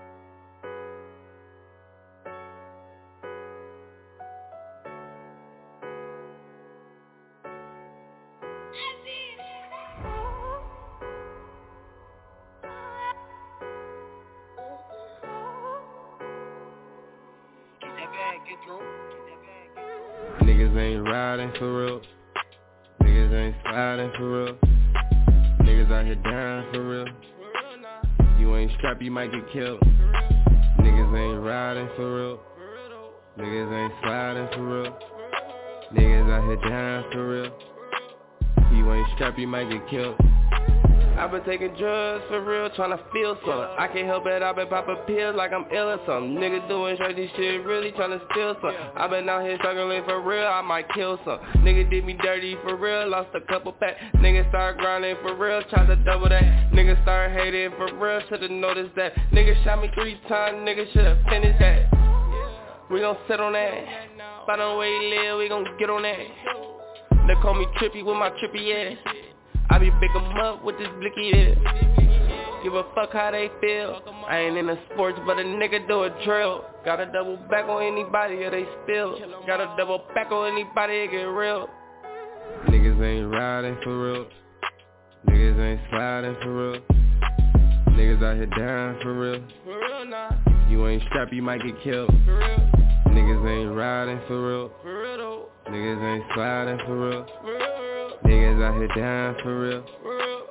Speaker 5: Niggas ain't riding for real. Niggas ain't sliding for real. Niggas out here dying for real. You ain't strapped, you might get killed. Niggas ain't riding for real. Niggas ain't sliding for real. Niggas out here dying for real. You ain't strapped, you might get killed. I've been taking drugs for real, tryna feel something. I can't help it, I've been popping pills like I'm ill or something. Niggas doing crazy shit, really tryna steal something. I've been out here struggling for real, I might kill some. Nigga did me dirty for real, lost a couple packs. Niggas start grinding for real, tried to double that. Niggas start hating for real, should've noticed that. Niggas shot me three times, niggas should've finished that. We gon' sit on that. By the way he live, we gon' get on that. They call me trippy with my trippy ass. I be big 'em up with this blicky ass. Give a fuck how they feel. I ain't in the sports, but a nigga do a drill. Gotta double back on anybody or they spill. Gotta double back on anybody, it get real. Niggas ain't riding for real. Niggas ain't sliding for real. Niggas out here dying for real. For real nah. You ain't strapped, you might get killed. For real. Niggas ain't riding for real. For real though. Niggas ain't sliding for real. For real. Niggas out here dying for real. For real.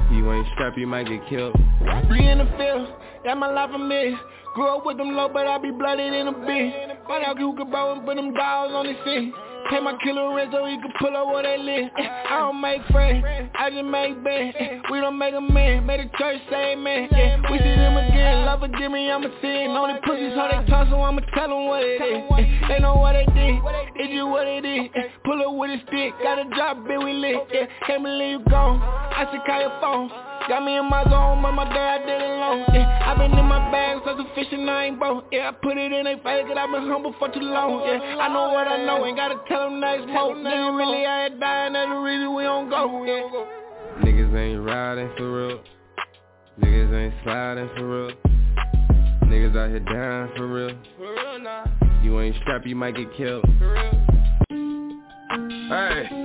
Speaker 5: You ain't strapped, you might get killed.
Speaker 15: Three in the field, that my life a miss. Grew up with them low, but I be blooded in a bitch. Find out who could bow and put them dogs on the scene. Pay my killer rent so he can pull up where they live. I don't make friends, I just make bands. We don't make a man, made the church say amen. Yeah, we see them again, love forgive me, I'ma sin. Only pussies how they talk, so I'ma tell them what it is. They know what they did, it's just what it is. Pull up with a stick, got a drop, bitch, we lit. Yeah, can't believe you gone, I should call your phone. Got me in my zone, but my dad did it alone. Yeah, I been in my bag, so sufficient, I ain't broke. Yeah, I put it in their face, cause I been humble for too long. Yeah, I know what I know, ain't gotta tell them next smoke. Nigga really out here dying, that's the reason we don't go. Yeah.
Speaker 5: Niggas ain't riding for real. Niggas ain't sliding for real. Niggas out here dying for real.
Speaker 15: For real now.
Speaker 5: You ain't strapped, you might get killed.
Speaker 15: For real.
Speaker 5: Hey.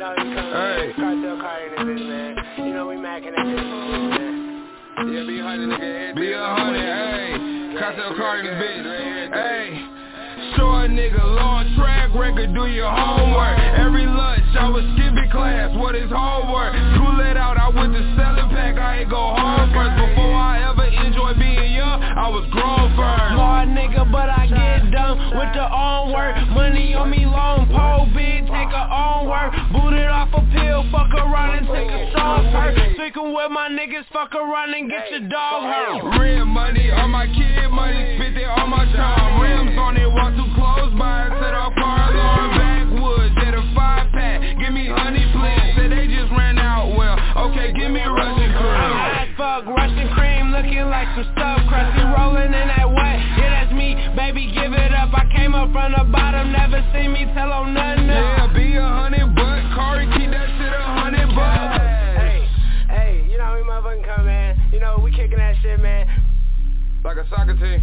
Speaker 15: Hey. Cartel car in this bitch, man. You know we macking that shit, man.
Speaker 5: Yeah, be a hundred, nigga. Be a hundred, hey. Cartel car in this bitch. Hey. Short nigga, long track record, do your homework. Every lunch, I was skipping class, what is homework? School it out, I went to selling pack, I ain't go home first. Before I ever enjoyed being young, I was grown first.
Speaker 15: Smart nigga, but I get done with the on work. Money on me long pole, big, take her on work. Booted off a pill, fuck around and take a shot hurt. Speaking with my niggas, fuck around and get your dog hurt.
Speaker 5: Rent money on my kid money, spent it on my time. Rims on it, walk too close by, set off cars on backwoods, did a five pack. Give me honey please, said they just ran out, well, okay, give me Russian cream.
Speaker 15: Hot fuck, Russian cream, looking like some stuff, crusty rolling in that wet. Yeah, that's me, baby, give it up. I came up from the bottom, never seen me tell on nothing else.
Speaker 5: Yeah, be a hundred bucks, Corey, keep that shit a hundred bucks.
Speaker 15: Hey, hey, you know how we motherfucking come, man. You know, we kicking that shit, man.
Speaker 5: Like a soccer team.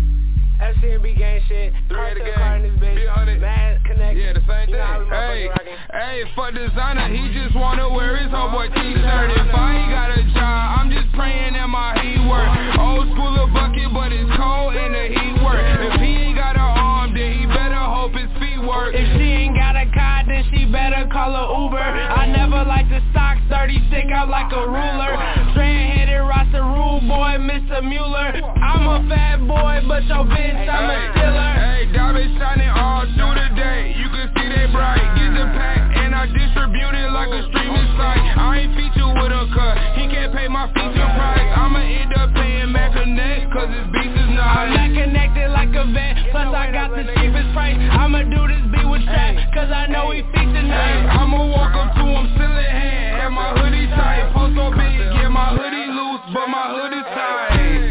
Speaker 15: F C M B gang shit,
Speaker 5: three
Speaker 15: Cartel
Speaker 5: of the game,
Speaker 15: car in this bitch,
Speaker 5: be a hundred,
Speaker 15: Mad Connect.
Speaker 5: Yeah, the same
Speaker 15: you
Speaker 5: thing. Hey, hey, for designer, he just wanna wear his homeboy t-shirt. If I ain't got a job, I'm just praying that my heat work. Old school of bucket, but it's cold and the heat work. If he ain't got an arm, then he better hope his feet work.
Speaker 15: If she ain't got a car, then she better call her Uber. I never like the stock, thirty stick out like a ruler. Strand-headed roster rule boy, Mister Mueller. I'm a fat boy, but your bitch, I'm a stealer.
Speaker 5: Hey, diamonds shining all through the day. You can see they bright. Get the pack and I distribute it like a streaming site. I ain't featured with a cut. He can't pay my feature price. I'ma end up paying Mac Connect, cause his beats is nice.
Speaker 15: I'm not connected like a vet, plus I got the cheapest price. I'ma do this beat with trap, cause I know he feature nice.
Speaker 5: I'ma walk up to him still in hand, have my hoodie tight. Post so big, get my hoodie loose, but my hoodie tight.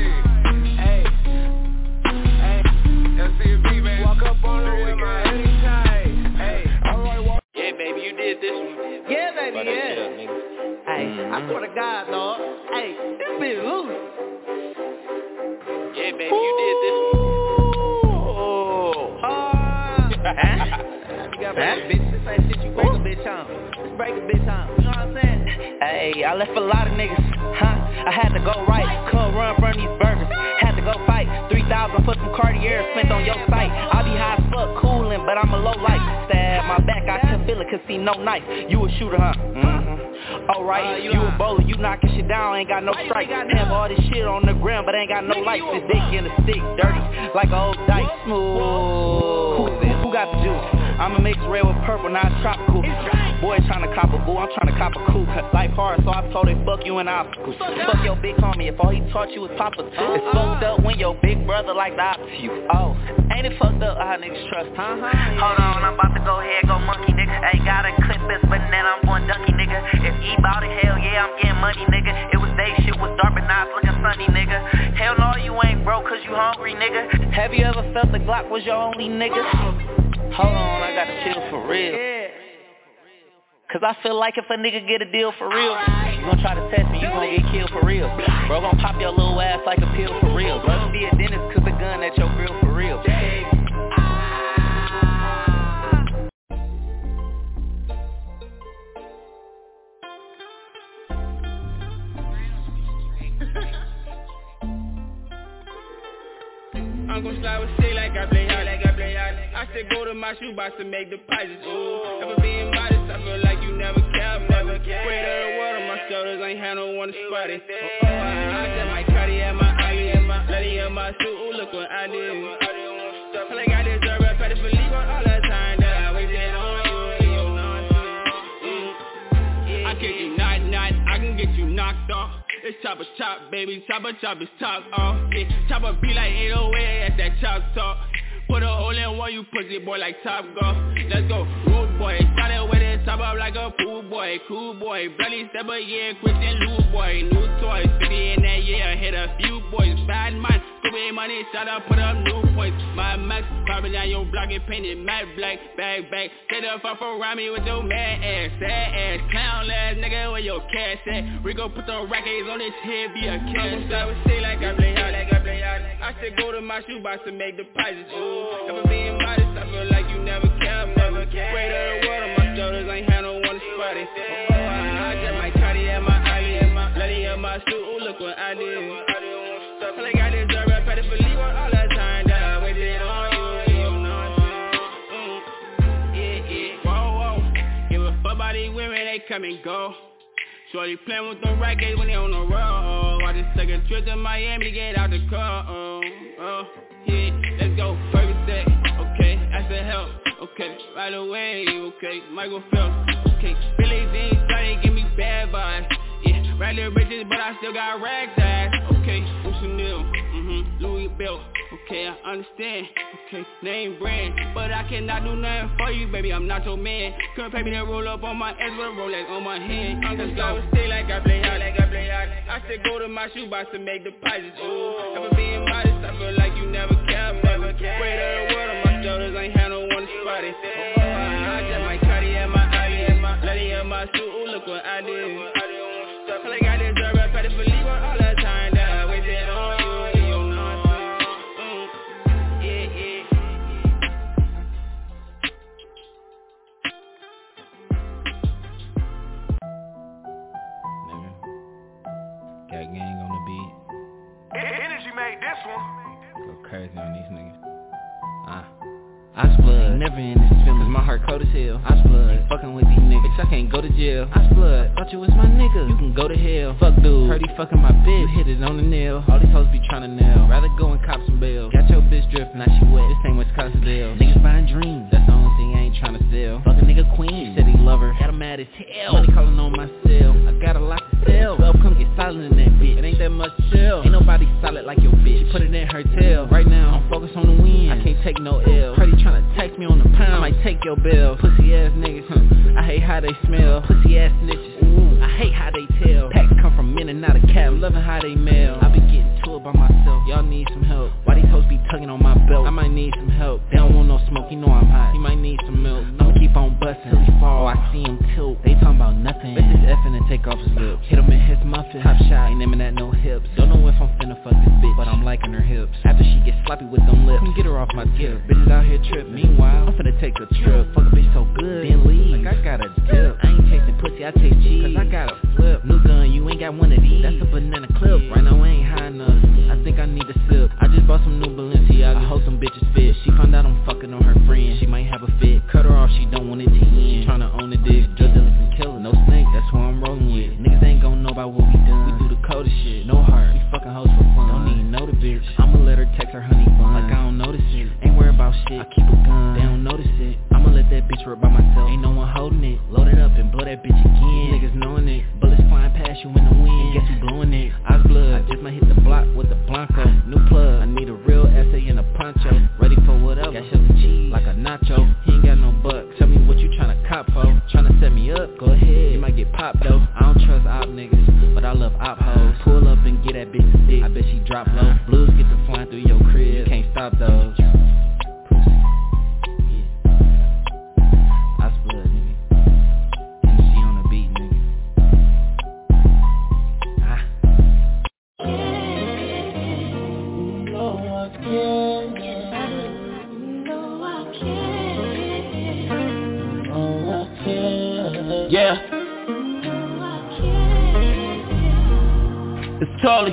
Speaker 3: Yeah, baby, you did this one.
Speaker 15: Yeah, baby, yeah. Hey,
Speaker 3: mm-hmm.
Speaker 15: I swear to God, dog. Hey, this bitch loose.
Speaker 3: Yeah, baby, you did this one.
Speaker 15: Oh. Uh, you got huh? bitch. This ain't shit you break a bitch on. Just break a bitch on. You know what I'm saying? Hey, I left a lot of niggas. Huh? I had to go right. Couldn't run from these burgers. Had to go fight. three thousand for some Cartier spent on your site. I be high as fuck, coolin', but I'm a low light. Stab my back, I can feel it, cause see no knife. You a shooter, huh? Mm-hmm. Alright, uh, you, you a bowler, you knocking shit down, ain't got no strikes. Have all this shit on the ground, but ain't got no lights. This dick in the stick, dirty, like a old dice. Smooth. Who's this? Who got the juice? I'ma mix red with purple, now it's tropical. Boy tryna cop a boo, I'm tryna cop a coupe. Life hard, so I told him fuck you and obstacles. Fuck your big homie, if all he taught you was Papa. It's fucked up when your big brother like the opposite you. Oh, ain't it fucked up how niggas trust, huh? Hold on, I'm about to go ahead, go monkey, nigga. Ain't got a clip this, but then I'm going dunky, nigga. If E bout it, hell yeah, I'm getting money, nigga. It was day shit was dark, but now it's looking sunny, nigga. Hell no, you ain't broke cause you hungry, nigga. Have you ever felt the Glock was your only nigga? Hold on, I gotta chill for real. Yeah. Cause I feel like if a nigga get a deal for real, right. You gon' try to test me, you gon' get killed for real. Bro gon' pop your little ass like a pill for real. Let's be a dentist cause the gun at your grill for real.
Speaker 6: I'm gon' slide with shit like I play hard, like I play hard. I said go to my shoebox to make deposits. Ooh, ever being modest, I feel like you never care, never care. Weight of the world on my shoulders, ain't had no one to spot it. Oh, oh, I just my Cardi and my eye, Letty in my suit, ooh, look what I did. I feel like I deserve a petty for leave on all the time that I wasted on you and your nonsense. I get you knock, knock, I can get you knocked off. It's chopper chop, baby, chopper chop is top off. Yeah, chopper be like eight oh eight at that chop talk. Put a hole in one, you pussy boy like Top Golf. Let's go, rude boy. Started with it, top up like a pool boy. Cool boy, bloody step a year, Christian Lou boy. New toys, fifty in that year, hit a few boys. Bad mind, stupid money, shut up, put up new points. My max, probably down your block, get painted matte black. Bag, bag, stay the fuck around me with your mad ass. Sad ass, clown ass, nigga, where your cash at? We gon' put some rackets on this head, be a cash. I would say like I play out, like I play out. I should go to my shoebox to make deposits, ooh. Never being modest, I feel like you never care, never care. Weight of the world on my shoulders, ain't had no one to spot it. Oh, oh, I just my Cardi and my eye, Letty in my suit, ooh, look what I did. I feel like I deserve a petty for leave on all the time that I wasted on you and your nonsense. Mm, yeah, yeah, whoa, whoa. Give a fuck about these women, they come and go. Shorty playing with the rackets when they on the road. I just took a trip to Miami to get out the car. Oh, oh, yeah, let's go. Perfect, okay, ask for help. Okay, right away, okay, Michael Phelps. Okay, Billy Jean started give me bad vibes. Yeah, regular bitches, but I still got rags ass. Okay, Chanel, mm-hmm, Louis Belt. Okay, I understand. Okay, name brand, but I cannot do nothing for you, baby. I'm not your man. Couldn't pay me to roll up on my ass with a Rolex on my hand. I'm just gonna stay like I play out, like I play out. I should go to my shoebox to make deposits. Ooh, never being modest, I feel like you never care, never care. Weight of the world on my shoulders, ain't had no one to spot it. Oh, oh, I just my Cardi and my eye, Letty in my suit, ooh, look what I did. I feel like I deserve a petty for leave on all the time that I wasted on you and your nonsense. Mm, yeah, yeah.
Speaker 4: Nigga, got gang on the beat.
Speaker 7: Energy made this one.
Speaker 4: Go crazy on these niggas. Ah. I spud, never in this feeling, cause my heart cold as hell. I spud, ain't fucking with these niggas, bitch, I can't go to jail. I spud, thought you was my nigga, you can go to hell. Fuck dude, heard he fucking my bitch, you hit it on the nail. All these hoes be tryna nail, rather go and cop some bail. Got your bitch drippin', now she wet, this ain't Wisconsin Dale. Niggas buying dreams, that's the only thing I ain't tryna sell. Fuck a nigga queen, he said he love her, got him mad as hell. Money calling on my cell, I got a lot to sell. Well, come get silent in that bitch, it ain't that much chill. Ain't nobody solid like your bitch, she put it in her tail. Right now, I'm focused on the win, I can't take no L. Pretty tryna text me on the pound, I might take your bill. Pussy ass niggas, huh? I hate how they smell. Pussy ass snitches, ooh, I hate how they tell. Packs come from men and not a cat, I'm loving how they mail. I be getting to it by myself, y'all need some help. Why these hoes be tugging on my belt? I might need some help. They don't want no smoke, you know I'm hot. He might need some milk. I'ma keep on bustin' till he fall. Oh, I see him tilt. They talking about nothing. Bet this effing and take off his lips. Hit him in his muffin. Top shot, ain't aiming at no hips. Don't know if I'm finna fuck this bitch, but I'm liking her hips. After she gets sloppy with them lips, come get her off my tip. Bitches out here trip. Meanwhile, I'm finna take a trip. Fuck a bitch so good, then leave. Like I got a dip. I ain't chasing pussy, I chase cheese. Cause I got a flip. New gun, you ain't got one of these. That's a banana clip. Right now I ain't high enough. I think I need a sip. I just bought some new Balenciaga. I hope some bitches fit. She found out I'm fucking on her friend. She might have a fit. Cut her off, she don't want it to end. She tryna own the dick. Drug dealers and killers. No snake, that's who I'm rolling with. Niggas ain't gon' know about what we done. We do the coldest shit. No heart. We fucking hoes for fun. Don't even know the bitch. I'ma let her text her honey bun. Like I don't notice it. Ain't worried about shit. I keep a gun. They don't notice it. I'ma let that bitch work by myself. Ain't no one holding it. Load it up and blow that bitch again. Niggas knowing it. Bullets flying past you in the wind. Guess who blowing it? Ice blood. I just might hit the block with the Blanco. New plug. I need a real essay and a poncho. Ready for whatever. Got shells and cheese like a nacho. He ain't got no buck. Tell me what you tryna cop for. Tryna set me up? Go ahead. You might get popped though. I don't trust op niggas, but I love op hoes. Pull up and get that bitch a dick. I bet she drop low. Blues get to flying through your crib. You can't stop those.
Speaker 6: Yeah. It's Charlie.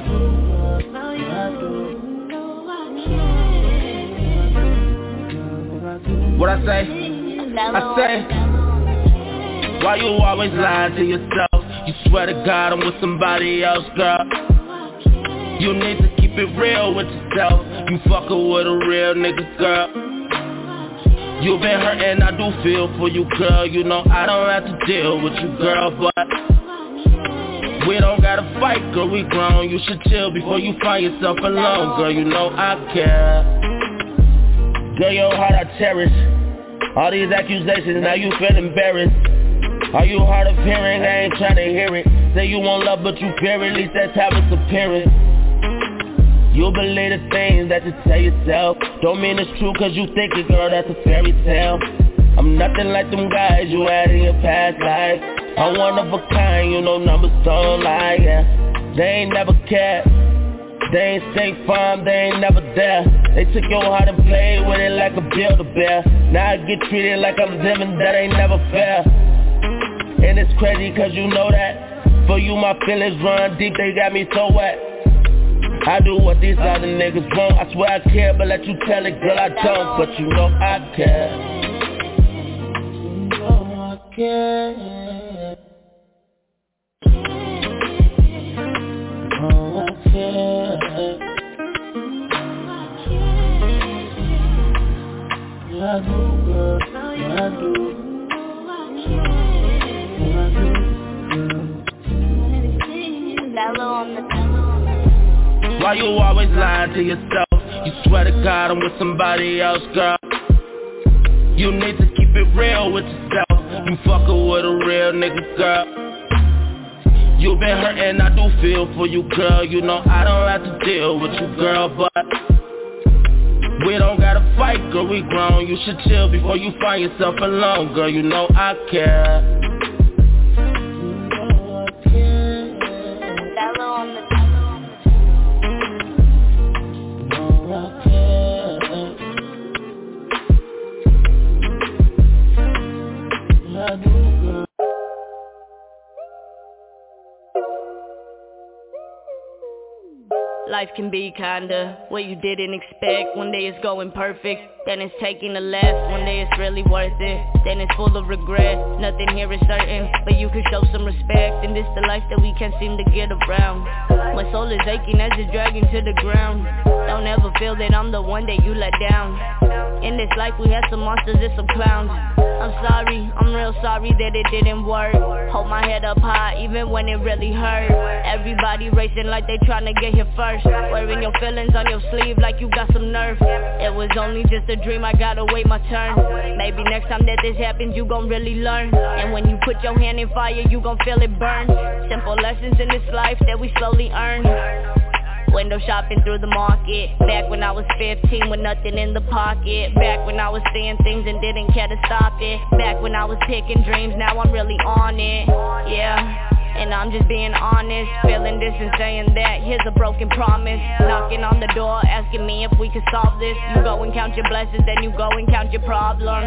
Speaker 6: What I say? I say, why you always lying to yourself?
Speaker 4: You swear to God I'm with somebody else, girl. You need to keep it real with yourself. You fucking with a real nigga, girl. You been hurting, I do feel for you, girl. You know I don't have to deal with you, girl, but we don't gotta fight, girl, we grown. You should chill before you find yourself alone, girl. You know I care. Girl, your heart I cherish. All these accusations, now you feel embarrassed. Are you hard of hearing? I ain't trying to hear it. Say you want love, but you fear it. At least that's how it's appearing. You believe the things that you tell yourself. Don't mean it's true cause you think it, girl, that's a fairy tale. I'm nothing like them guys you had in your past life. I'm one of a kind, you know numbers don't lie, yeah. They ain't never cared. They ain't State Farm, they ain't never there. They took your heart and played with it like a Build-A-Bear. Now I get treated like I'm them and that ain't never fair. And it's crazy cause you know that. For you my feelings run deep, they got me so wet. I do what these other niggas want. I swear I care, but let you tell it, girl, I don't. But you know I care. You know I care. Oh, I care. Yeah, I do, girl. Yeah, I do. Yeah, I do.
Speaker 12: Bello on the
Speaker 4: Why you always lying to yourself? You swear to God I'm with somebody else, girl. You need to keep it real with yourself. You fucking with a real nigga, girl. You been hurting, I do feel for you, girl. You know I don't have to deal with you, girl, but we don't gotta fight, girl, we grown. You should chill before you find yourself alone, girl. You know I care.
Speaker 12: Life can be kinda what you didn't expect. One day it's going perfect, then it's taking a left. One day it's really worth it, then it's full of regret. Nothing here is certain, but you can show some respect. And this the life that we can't seem to get around. My soul is aching as it's dragging to the ground. Don't ever feel that I'm the one that you let down. In this life we had some monsters and some clowns. I'm sorry, I'm real sorry that it didn't work. Hold my head up high even when it really hurt. Everybody racing like they tryna get here first. Wearing your feelings on your sleeve like you got some nerve. It was only just a dream, I gotta wait my turn. Maybe next time that this happens you gon' really learn. And when you put your hand in fire you gon' feel it burn. Simple lessons in this life that we slowly earn. Window shopping through the market. Back when I was fifteen with nothing in the pocket. Back when I was seeing things and didn't care to stop it. Back when I was picking dreams, now I'm really on it. Yeah. And I'm just being honest, feeling this and saying that. Here's a broken promise, knocking on the door, asking me if we could solve this. You go and count your blessings, then you go and count your problems.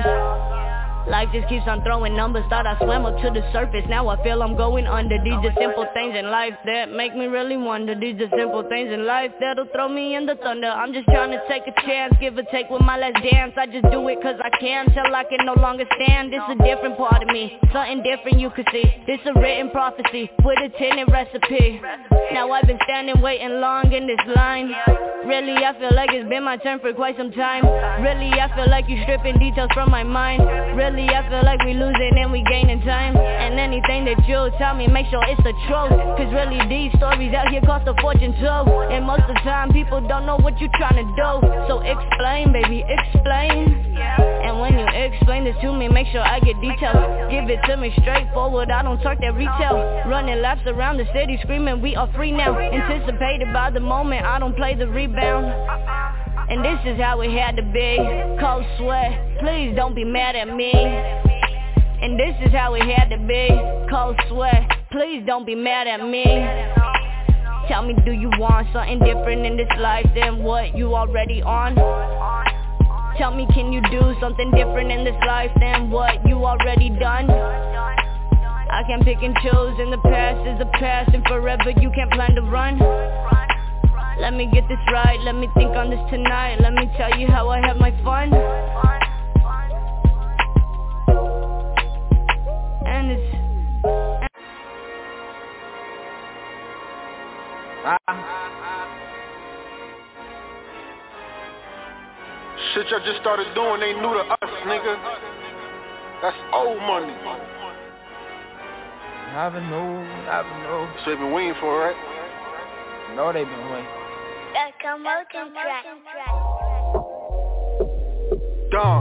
Speaker 12: Life just keeps on throwing numbers. Thought I swam up to the surface, now I feel I'm going under. These are simple things in life that make me really wonder. These are simple things in life that'll throw me in the thunder. I'm just trying to take a chance, give or take with my last dance. I just do it cause I can, till I can no longer stand. This a different part of me, something different you could see. This a written prophecy with a tinted recipe. Now I've been standing waiting long in this line. Really I feel like it's been my turn for quite some time. Really I feel like you stripping details from my mind. Really I feel like we losing and we gaining time. And anything that you tell me, make sure it's the truth. Cause really these stories out here cost a fortune too. And most of the time people don't know what you trying to do. So explain, baby, explain. And when you explain this to me, make sure I get details. Give it to me straightforward, I don't talk that retail. Running laps around the city screaming we are free now. Anticipated by the moment, I don't play the rebound. And this is how it had to be. Cold sweat, please don't be mad at me. And this is how it had to be. Cold sweat, please don't be mad at me. Tell me, do you want something different in this life than what you already on? Tell me, can you do something different in this life than what you already done? I can pick and choose, and the past is the past, and forever you can't plan to run. Let me get this right, let me think on this tonight. Let me tell you how I have my fun. And it's
Speaker 8: Shit y'all just started doing ain't new to us, nigga. That's old money.
Speaker 22: Never knew, never knew.
Speaker 8: So they been waiting for it, right?
Speaker 22: No, they been waiting.
Speaker 23: That commotion track.
Speaker 8: Dawn.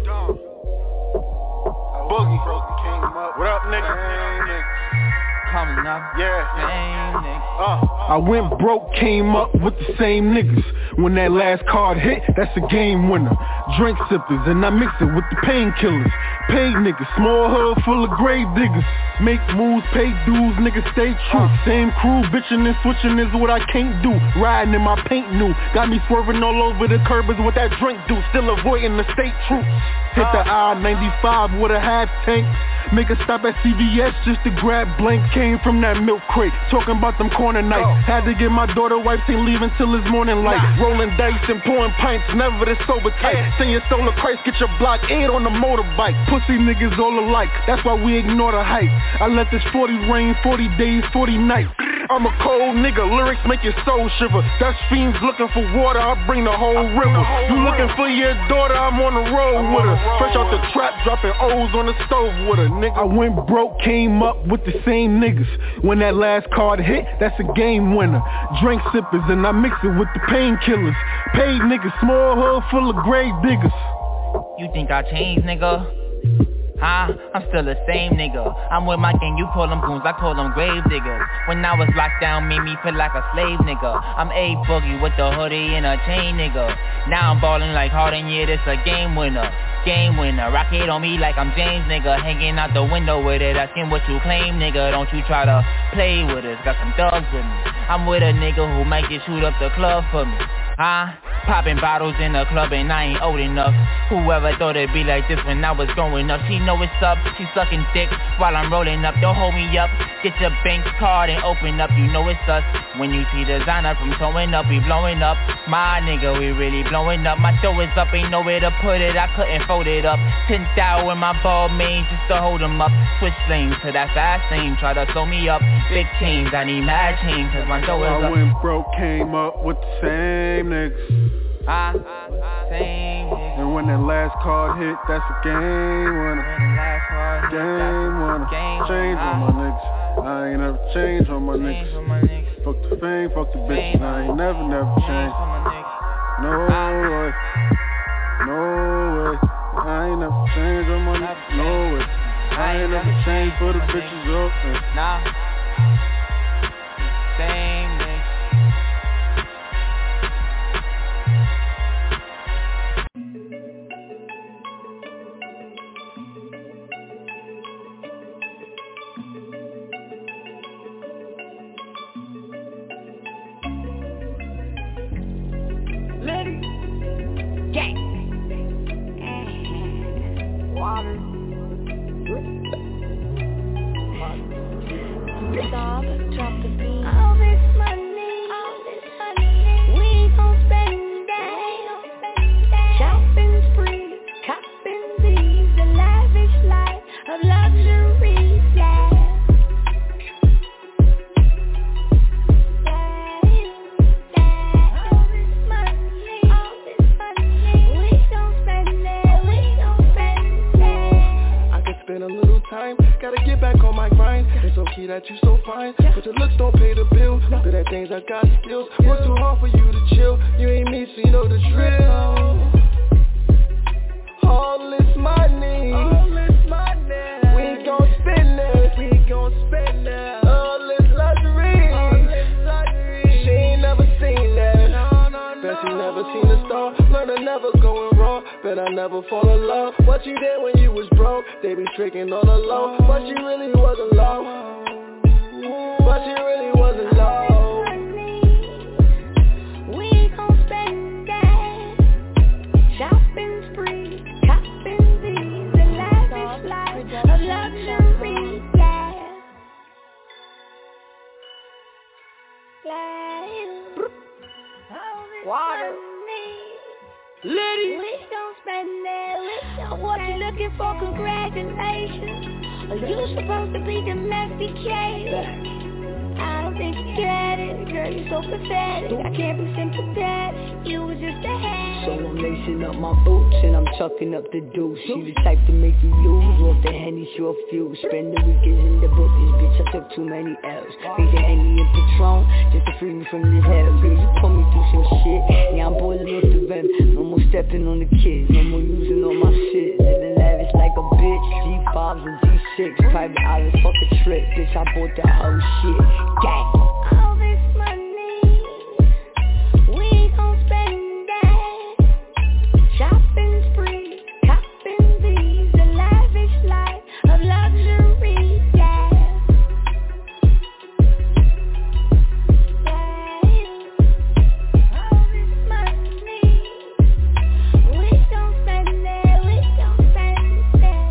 Speaker 8: Boogie. What up, nigga?
Speaker 22: Coming up.
Speaker 8: Yeah.
Speaker 22: Same nigga.
Speaker 8: Uh.
Speaker 24: I went broke, came up with the same niggas. When that last card hit, that's a game winner. Drink sippers, and I mix it with the painkillers. Paid niggas, small hood full of grave diggers. Make moves, pay dues, niggas stay true. Same crew, bitchin' and switching is what I can't do. Riding in my paint new, got me swerving all over the curb is what that drink do. Still avoiding the state troops. Hit the I ninety-five with a half tank. Make a stop at C V S just to grab blank. Came from that milk crate, talking about them corner nights. Had to get my daughter wipes, ain't leaving till it's morning light. Rolling dice and pouring pints, never the sober type. Send your solar Christ, get your block eight on the motorbike. Pussy niggas all alike, that's why we ignore the hype. I let this forty rain, forty days, forty nights. I'm a cold nigga, lyrics make your soul shiver. Dutch fiends looking for water, I bring the whole river. You looking for your daughter, I'm on the road with her. Fresh out the trap, dropping O's on the stove with her, nigga. I went broke, came up with the same niggas. When that last card hit, that's a game winner. Drink sippers and I mix it with the painkillers. Paid niggas, small hood full of grave diggers.
Speaker 22: You think I changed, nigga? Huh? I'm still the same nigga. I'm with my gang, you call them goons, I call them grave diggers. When I was locked down, made me feel like a slave nigga. I'm A Boogie with the hoodie and a chain nigga. Now I'm ballin' like Harden, yeah, this a game winner. Game winner, rocket on me like I'm James, nigga. Hanging out the window with it, asking what you claim, nigga. Don't you try to play with us, got some thugs with me. I'm with a nigga who might just shoot up the club for me. Huh? Popping bottles in the club and I ain't old enough. Whoever thought it'd be like this when I was growing up. She know it's up, she sucking dick while I'm rolling up. Don't hold me up, get your bank card and open up. You know it's us. When you see designer from towing up, we blowing up. My nigga, we really blowing up. My show is up, ain't nowhere to put it. I couldn't fold it up. ten thou in my ball main just to hold them up. Switch lanes to that fast lane, try to slow me up. Big chains, I need mad change cause my show is up.
Speaker 24: I went broke, came up with the same niggas.
Speaker 22: Ah, same niggas.
Speaker 24: And when that last card hit, that's a game winner. Game winner. Change on my niggas. I ain't never changed on my niggas. Fuck the fame, fuck the bitches. I ain't never, never changed. No way. No way. I ain't never changed on my niggas. No way. I ain't never changed for the bitches up.
Speaker 22: Nah. Same niggas.
Speaker 19: That you so fine, but your looks don't pay the bill. Good at things, I got the skills. Work too hard for you to chill. You ain't me, so you know the drill. All this money, all this money, we gon' spend it. We gon' spend it. All this luxury, all this luxury. She ain't never seen that. No, no, no. Bet you never seen a star. Learn to never going wrong. Bet I never fall in love. What you did when you was broke? They be tricking all alone, but you really wasn't low. But you really wasn't low.
Speaker 23: We gon' spend that shopping spree, copping these, the lavish life of luxury, yeah. Water.
Speaker 22: Liddy.
Speaker 23: We gon' spend that. What you looking for? Congratulations. Are you supposed to be domesticated? I don't think get it. Girl, you so pathetic. I can't be sympathetic. You was just a head.
Speaker 10: So I'm lacing up my boots and I'm chucking up the deuce. She the type to make you lose. Off the Henny, short fuse. Spend the weekends in the book. This bitch, I took too many L's. Made the Henny and Patron just to free me from this hell. Girl, you put me through some shit. Now I'm boiling off the vent. No more stepping on the kids. No more using all my shit. Living lavish like a bitch. G fives and G six. Private islands, fuck a trip. Bitch, I bought that whole shit. Gang.
Speaker 23: All this money, we gon' spend that. Shopping spree, copping these. The lavish life of luxury, yeah. Yeah. All this money, we gon' spend that. We gon' spend that.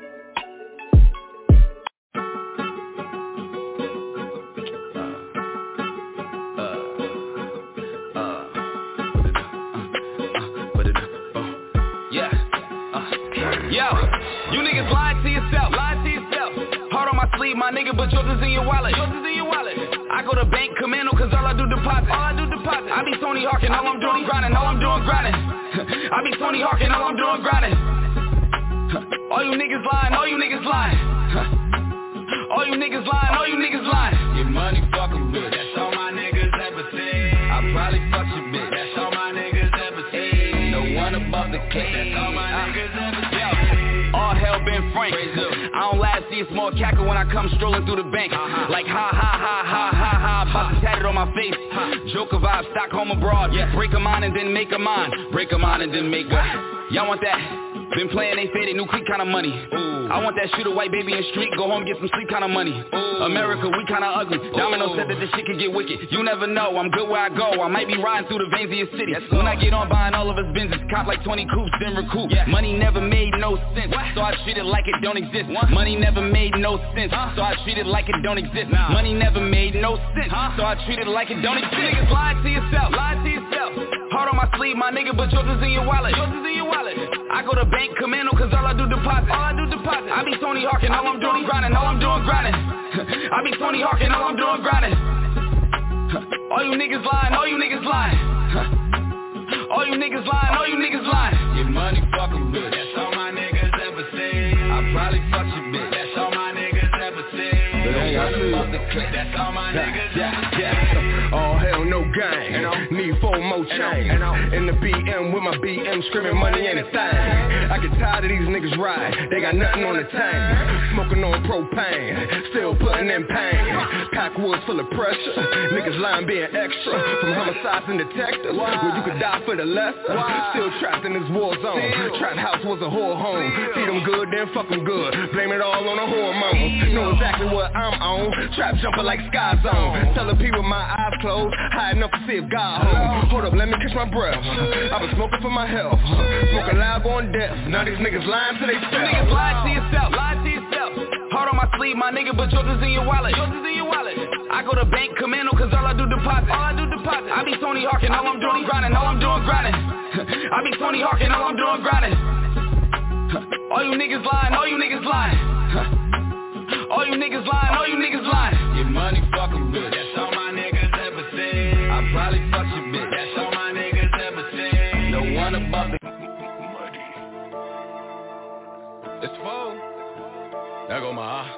Speaker 3: Yo, you niggas lying to yourself, lying to yourself. Heart on my sleeve, my nigga, but yours is in your wallet. Yours is in your wallet. I go to bank commando, cause all I do deposit. All I do deposit. I be Tony Hawk and all I'm doing grinding, all I'm doing grinding. I be Tony Hawk and all I'm doing grinding. All you niggas lying, all you niggas lying. All you niggas lying, all you niggas lying. Get money, fuck a bitch. That's all my niggas ever say. I probably fuck your bitch. That's all my niggas ever say. No one above the cake. That's all my niggas ever say. All hell been frank. I don't lie, see a small cackle when I come strolling through the bank. Uh-huh. Like ha ha ha ha ha ha, about to tat it on my face. Huh. Joker vibe, Stockholm abroad. Yeah. Break a mind and then make a mind. Break a mind and then make a. Y'all want that? Been playing, they say they new clique kind of money. Ooh. I want that shoot a white baby in street, go home get some sleep kind of money. Ooh. America, we kind of ugly. Ooh. Domino said that this shit could get wicked. You never know, I'm good where I go. I might be riding through the veins of your city. Yes, when I get on buying all of us Benzes, cop like twenty coupes, then recoup. Yeah. Money never made no sense, what? So I treat it like it don't exist. What? Money never made no sense, huh? So I treat it like it don't exist. Nah. Money never made no sense, huh? So I treat it like it don't exist. You niggas lying to yourself, lying to yourself. Heart on my sleeve, my nigga, but yours is in your wallet. Yours is in your wallet. I go to bank commando, cause all I do deposit. All I do deposit. I be Tony Hawk and all I'm doing grinding. All I'm doing grinding. I be Tony Hawk and all I'm doing grinding. All you niggas lying, all you niggas lying. All you niggas lying, all you niggas lying. Get money, fuck a bitch. That's all my niggas ever say. I probably fuck your bitch. That's all my niggas ever say. That's all my niggas ever say.
Speaker 11: All hell, no gang. You know? Need four more chains. You know? In the B M with my B M screaming money ain't a thing. I get tired of these niggas ride. They got nothing on the tank. Smoking on propane. Still putting in pain. Backwoods full of pressure. Niggas lying being extra. From homicides and detectives. Where you could die for the lesser. Still trapped in this war zone. Trap house was a whore home. Feed them good, then fuck them good. Blame it all on a hormone. Know exactly what I'm on. Trap jumping like Sky Zone. Telling people my eyes closed. High enough to see if God home. Hold up, let me catch my breath. I was smoking for my health. Smoking loud, going deaf. Now these niggas lying to they self.
Speaker 3: You niggas lying to yourself, lying to yourself. Heart on my sleeve, my nigga, but yours is in your wallet. Yours is in your wallet. I go to bank commando, cause all I do deposit. All I do deposit. I be Tony Hawk and all I'm doing grinding. All I'm doing grinding. I be Tony Hawk and all I'm doing grinding. All you niggas lying, all you niggas lying. All you niggas lying, all you niggas lying. Get money, fuck a bitch. That's all my niggas ever say. I probably fuck your bitch. That's all my niggas ever say. No one above the money.
Speaker 13: It's full. There go my eye.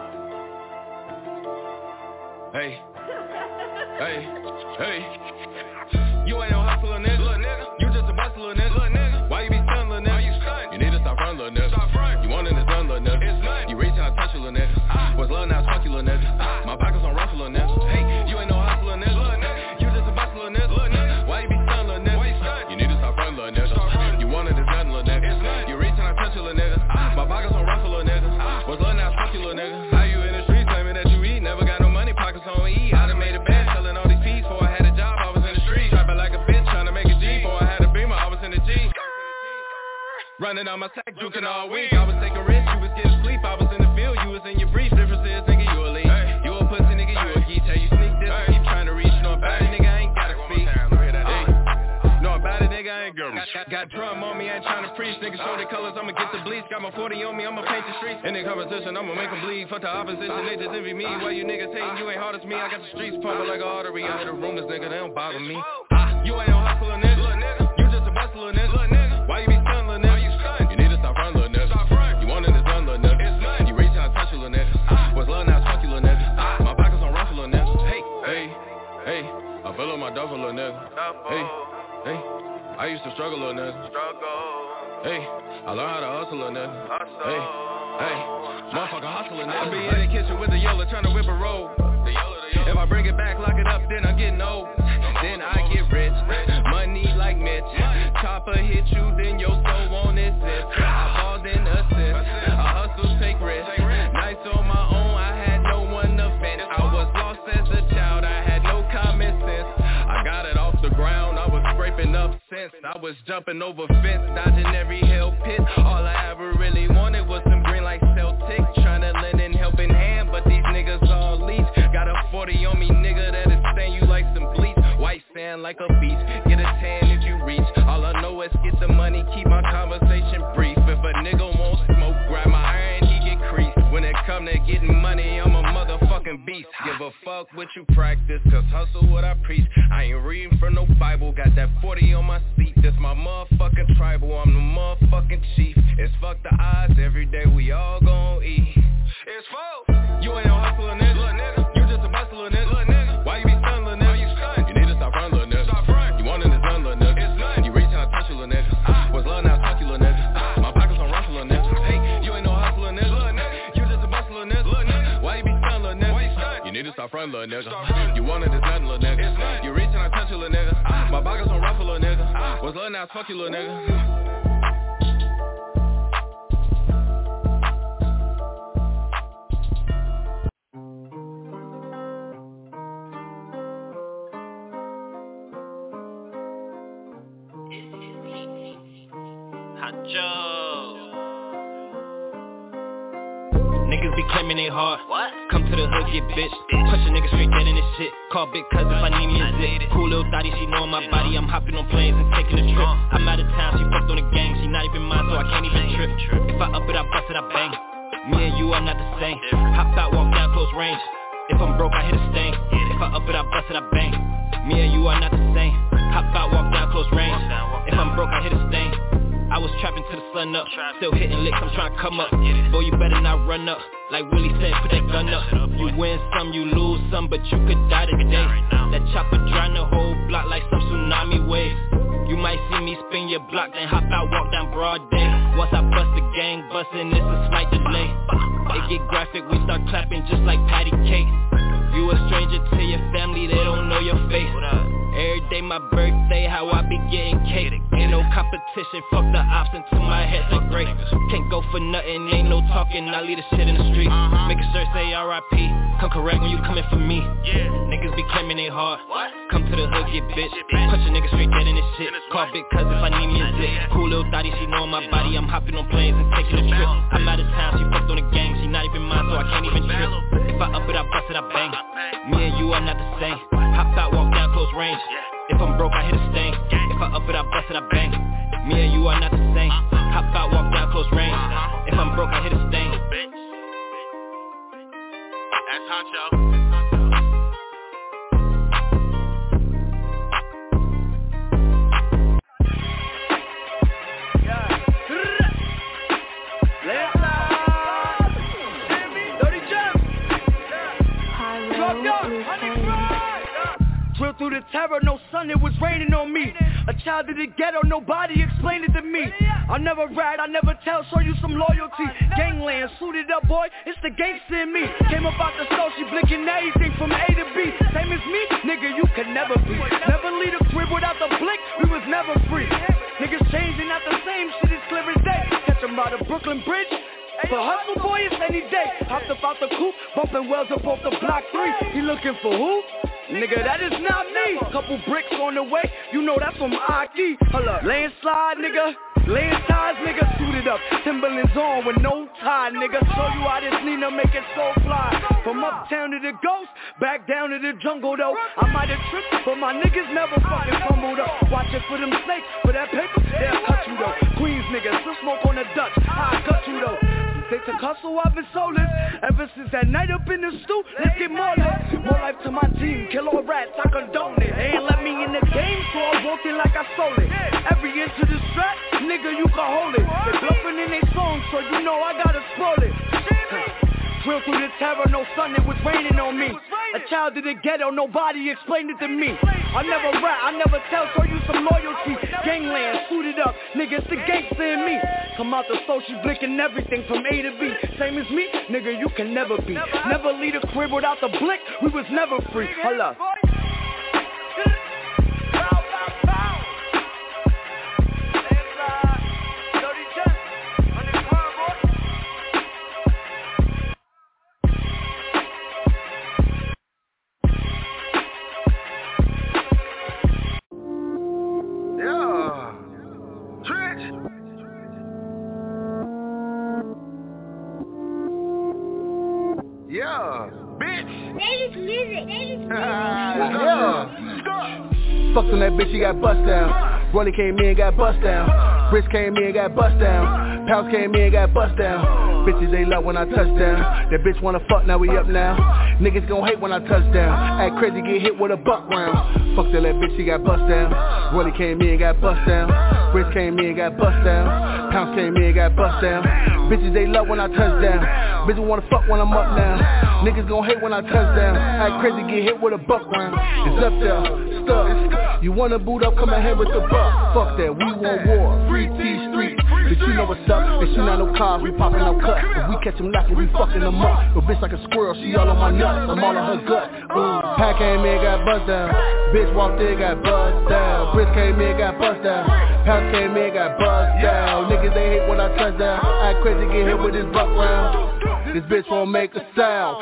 Speaker 13: Hey. Hey. Hey. You ain't no hustler, nigga. Little nigga. You just a bustler, nigga. Little nigga. Why you be stunned, little nigga? Why you stunned? You need to stop running, little nigga. Stop running. You want it, it's done, little nigga. It's done. You reach out, touch you, little nigga. Ah. What's love now, it's funky, little nigga. Ah. My pockets on ruffle, little nigga. Hey, you ain't no hustler, nigga. Little nigga. You just a bustler, nigga. Little nigga. Why you be stunned, little nigga? Why you stunned? You need to stop running, little nigga. Stop running. You want it, it's done, little nigga. It's done. You reach out, touch you, little nigga. Ah. My pockets on ruffle, little nigga. Ah. What's love now, it's funky, little nigga. How you in the streets claiming that you eat? Never got no money, pockets on E. I done made a bed, selling all these peas. Before I had a job, I was in the street. Trapping like a bitch, trying to make a G. Before I had a beamer, I was in the G. Running on my sack, juking all week. I was taking risks, you was getting sleep. I was in the field, you was in your brief. Difference is, nigga, you a lead. Hey. You a pussy, nigga, you a geek. Tell you sneak this, hey. Keep trying to reach. Know about it, nigga, I ain't gotta speak. Hey. Know about it, nigga, I
Speaker 9: fingers.
Speaker 6: Got, got, got drum on me, I ain't tryna preach. Niggas show their colors, I'ma get the bleach. Got my forty on me, I'ma paint the streets. In the competition, I'ma make them bleed. Fuck the opposition, they just envy me. Why you niggas hating, you ain't hard as me. I got the streets pumping like an artery. I hit the rumors, nigga, they don't bother me. Ah, you ain't no hustler, nigga. You just a bustler, nigga. Why you be stunned, little nigga? You need to stop running, little nigga. You want it, it's none, little nigga. You reach out and touch you, little nigga. What's love now, fuck you, little nigga. My pockets on ruffle, little nigga. Hey, hey, hey. I fill up my duffel, little nigga. Hey, hey. I used to struggle, little nigga. Hey, I learned how to hustle, little nigga. Hey, hey. Motherfucker hustling, nigga. I be in the kitchen with the Yola trying to whip a roll. If I bring it back, lock it up, then I'm getting old. Then I get rich, money like Mitch. Chopper hit you, then your soul on it zip. I balled in assist, I hustle, take risks. Nights on my own, I had no one to vent. I was lost as a child, I had no common sense. I got it off the ground, I was scraping up sense. I was jumping over fence, dodging every hell pit. All I ever really wanted was some green like Celtic. Trying to lend in helping hand, but these niggas all leech. Got a forty on me, nigga, that'll stain you like some bleach. White sand like a beach, get a tan if you reach. All I know is get the money, keep my conversation brief. If a nigga won't smoke, grab my iron, he get creased. When it come to getting money, I'm a motherfucking beast. Give a fuck what you practice, cause hustle what I preach. I ain't reading from no Bible, got that forty on my seat. That's my motherfucking tribal, I'm the motherfucking chief. It's fuck the odds, every day we all gon' eat. It's fuck. You ain't no hustler, nigga. You just a bustler, nigga. Why you be stunned, little nigga? You need to stop running, little nigga. You want it, it's none, little nigga. You reach out and touch you, little nigga. What's love now, fuck you, little nigga. My pockets on ruffle, little nigga. Hey, you ain't no hustler, nigga. You just a bustler, nigga. Why you be stunned, little nigga? You need to stop running, little nigga. You want it, it's nothing, little nigga. You reach out and touch you, little nigga. My pockets on ruffle, little nigga. What's love now, fuck you, little nigga.
Speaker 22: Niggas be claiming they hard. What? Come to the hood, get bitch. Punch a nigga straight dead in this shit. Call big cuz if I need me a zip. Cool little thotty, she knowin' my body. I'm hopping on planes and taking a trip. I'm out of town, she fucked on the gang. She not even mine, so I can't even trip. If I up it, I bust it, I bang. Me and you are not the same. Hop out, walk down close range. If I'm broke, I hit a stain. If I up it, I bust it, I bang. Me and you are not the same. Hop out, walk down close range. If I'm broke, I hit a stain. I was trapping to the sun up, still hitting licks, I'm trying to come up. Boy, you better not run up, like Willie said, put that gun up. You win some, you lose some, but you could die today. That chopper drown the whole block like some tsunami wave. You might see me spin your block, then hop out, walk down broad day. Once I bust the gang, bustin', it's a slight delay. It get graphic, we start clapping just like patty cake. You a stranger to your family, they don't know your face. Every day my birthday, how I be getting cake. Ain't no competition, fuck the ops until my head so great. Can't go for nothing, ain't no talking, I leave the shit in the street. Make a shirt say R I P, come correct when you coming for me. Niggas be claiming they hard, come to the hood, get bitch. Punch a nigga straight dead in this shit. Call big cuz if I need me a zip. Cool little thotty, she knowin' my body, I'm hopping on planes and taking a trip. I'm out of town, she fucked on the gang, she not even mine, so I can't even trip. If I up it, I bust it, I bang. Me and you are not the same. Hop out, walk down close range. If I'm broke, I hit a stain. If I up it, I bust it, I bang. Me and you are not the same. Hop out, walk down close range. If I'm broke, I hit a stain. That's Honcho.
Speaker 14: Through the terror, no sun, it was raining on me. A child of the ghetto, nobody explained it to me. I never ride, I never tell, show you some loyalty. Gangland, suited up boy, it's the gangster in me. Came up out the stove, she blinking everything from A to B. Same as me, nigga, you could never be. Never leave a crib without the blink, we was never free. Niggas changing, not the same, shit is clear as day. Catch him by the Brooklyn Bridge. But hustle boy, it's any day. Hopped up out the coupe, bumping wells up off the block three. He looking for who? Nigga, that is not me. Couple bricks on the way, you know that's from Aki. Hold up, landslide, nigga. Laying ties, nigga, suited up. Timberlands on with no tie, nigga. Show you how this Nina make it so fly. From uptown to the ghost, back down to the jungle though. I might have tripped, but my niggas never fucking fumbled up. Watch it for them snakes, for that paper, they'll cut you though. Queens niggas, still smoke on the Dutch, I cut you though. They took hustle, I've been soulless. Ever since that night up in the stoop, let's get more lit. More life to my team, kill all rats, I condone it. They ain't let me in the game, so I walked in like I stole it. Every inch of the strap, nigga, you can hold it. They bluffing in their songs, so you know I gotta spoil it. Drill through the terror, no sun, it was raining on me. A child of the ghetto, nobody explained it to me. I never rap, I never tell, show you some loyalty. Gangland, suited up, nigga, it's the gangster in me. Come out the store, she blinking everything from A to B. Same as me, nigga, you can never be. Never leave a crib without the blick, we was never free. Hold up.
Speaker 8: Yeah, bitch.
Speaker 23: Davis music. Davis music.
Speaker 8: Yeah.
Speaker 16: Fucked on that bitch, she got bust down. Rolly came in, got bust down. Brisk came in, got bust down. Pounds came in, got bust down. Bitches they love when I touch down. That bitch wanna fuck, now we up now. Niggas gon' hate when I touch down. Act crazy, get hit with a buck round. Fucked on that bitch, she got bust down. Rolly came in, got bust down. Brisk came in, got bust down. Pounds came in, got bust down. Bitches they love when I touch down. Bitches wanna fuck when I'm up now. Niggas gon' hate when I touch down. Act crazy, get hit with a buck round. It's up there, stuck. You wanna boot up, come ahead with the buck. Fuck that, we want war. Free T Street. Bitch, you know what's up. Bitch, you not no cars, we poppin' no cuts. If we catch them knockin', we fuckin' them up. But bitch like a squirrel, she all on my nuts. I'm all on her gut. Ooh. Pack came in, got bust down. Bitch walked in, got bust down. Brisk came in, got bust down. Pounds came in, got bust down. Niggas they hate when I touch down. Act crazy, get hit with this buck round. This bitch won't make a sound.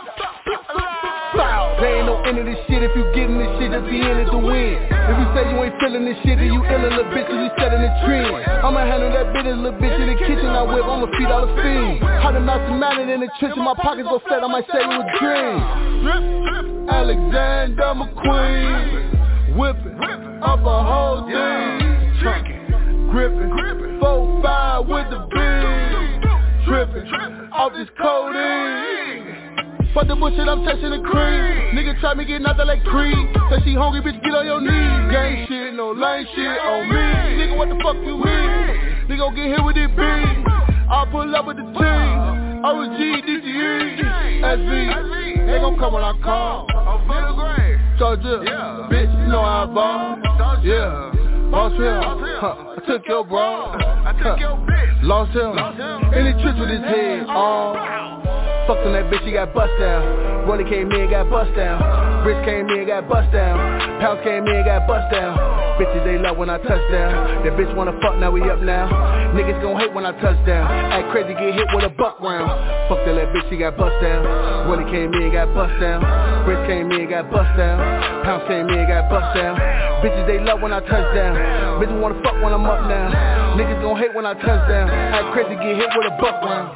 Speaker 16: There ain't no end of this shit. If you getting this shit, just be in it to win. If you say you ain't feeling this shit, then you ill a little bitch, cause you setting the trend. I'ma handle that business, little bitch, in the kitchen I whip, I'ma feed all the fiends. How the mountain mounted in the trench, in my pockets go fat, I might say you a dream. Alexander McQueen, whipping up a whole thing. Gripping, four five with the beat. Tripping, off this codeine. Fuck the bullshit, I'm touching the cream. Nigga try me get nothing like Creed. Say she hungry, bitch, get on your knees. Gang shit, no lame shit on me. Nigga, what the fuck you mean? Nigga gon' get hit with it beam. I'll pull up with the team. O G, D G E, S V. They gon' come when I call.
Speaker 8: I'm for the grave.
Speaker 16: Georgia, yeah. Bitch, you know how I ball. Yeah. Lost him, huh. I took your bro.
Speaker 8: I took your bitch.
Speaker 16: Lost him, in the trench with his head on. Fucked on that bitch, she got bust down. Rolly came in, got bust down. Brisk came in, got bust down. Pounds came in, got bust down. Bitches they love when I touch down. That bitch wanna fuck, now we up now. Niggas gon' hate when I touch down. Act crazy, get hit with a buck round. Fucked on that bitch, she got bust down. Rolly came in, got bust down. Brisk came in, got bust down. Pounds came in, got bust down. Bitches they love when I touch down. Bitches wanna fuck when I'm up now. Niggas gon' hate when I touch down. Act crazy, get hit with a buck round.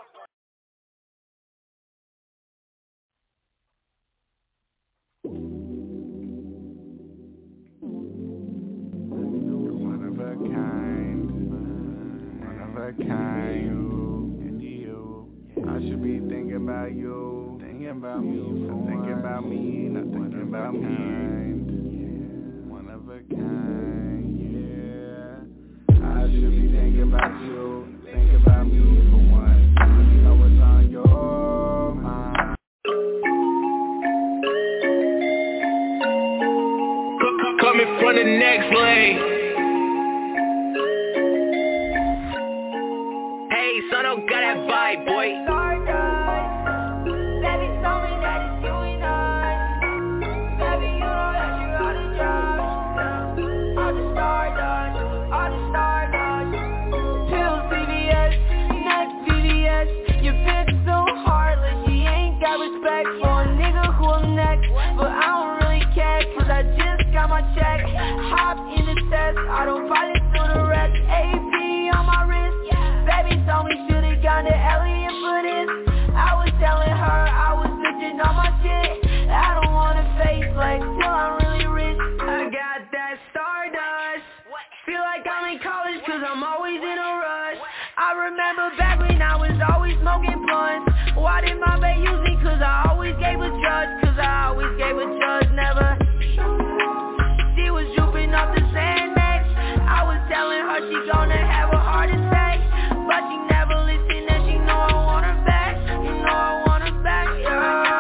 Speaker 5: Kind, and you, I should be thinking about you, thinking about me, thinking about me, not thinking about me. One of a kind, yeah. I should be thinking about you, thinking about me for once. You know what's on your mind.
Speaker 11: Coming from the next lane. Son, don't got that vibe, boy. Baby, tell me that it's you and I. Baby, you know that you got a job. I
Speaker 17: in college cause I'm always in a rush. I remember back when I was always smoking blunts. Why did my bae use me? Cause I always gave a judge. Cause I always gave a judge, never. She was drooping off the Xanax. I was telling her she gonna have a heart attack, but she never listened and she know I want her back. You know I want her back, yeah.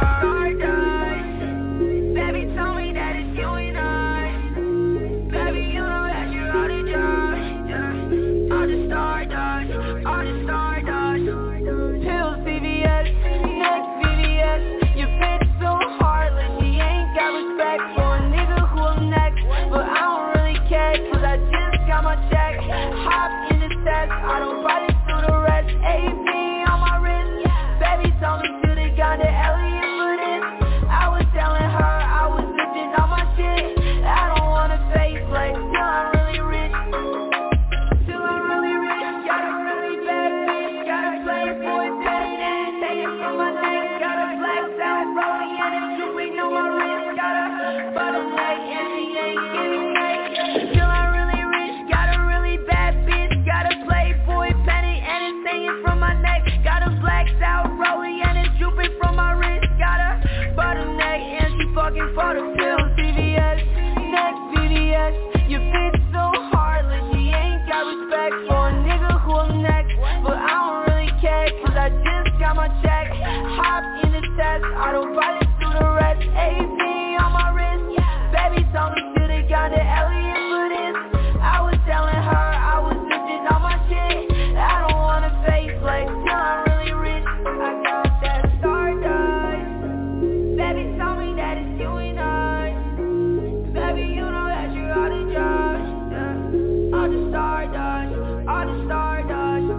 Speaker 17: Baby told me that it's you and I. Baby, you know that you're all the judge, yeah. All the stardust, all the stardust. Pills, C V S, next V V S. You fit so heartless, she ain't got respect for a nigga who I'm next. But I don't really care, cause I just got my check. Hop in the test, I don't bite it through the rest. A P on my wrist, baby told me should've gone to Elliot for this. I was telling her I was bitching on my shit. I don't wanna face like till I'm really rich. Till I'm really rich, got a really bad bitch. Got a playboy daddy and take it from my neck. Got a black sound rolling and it's drooping on my wrist. Got a bottom leg and she ain't giving neck. Till I'm really rich, got a really bad bitch. Got a playboy penny and it's hanging from my neck. Got a black out rolling and it's drooping from my wrist. Got a bottom neck and she fucking for the pills. C V S, next V V S. You fit so heartless, she ain't got respect for a nigga who I'm next. But I don't really care, cause I just got my check. Hop in the test, I don't bite it through the rest. A P on my wrist, baby told me should've gone to Elliot for this. I was telling her I was bitching on my shit. I don't wanna face like till I'm really rich. I got that stardust. Baby told me that it's you and I. Baby, you know that you're all the judge, yeah. All the stardust, all the stardust.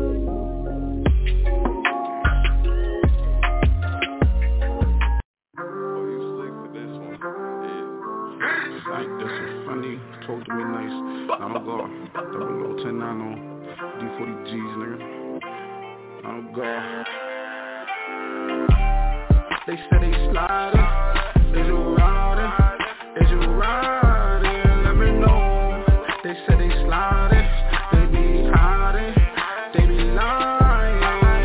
Speaker 24: Like this is funny, told to me nice. I'ma go, double low ten nine on D forty G's, nigga. I'ma go. They said they sliding, is you riding, is you riding, let me know. They said they sliding, they be hiding, they be lying.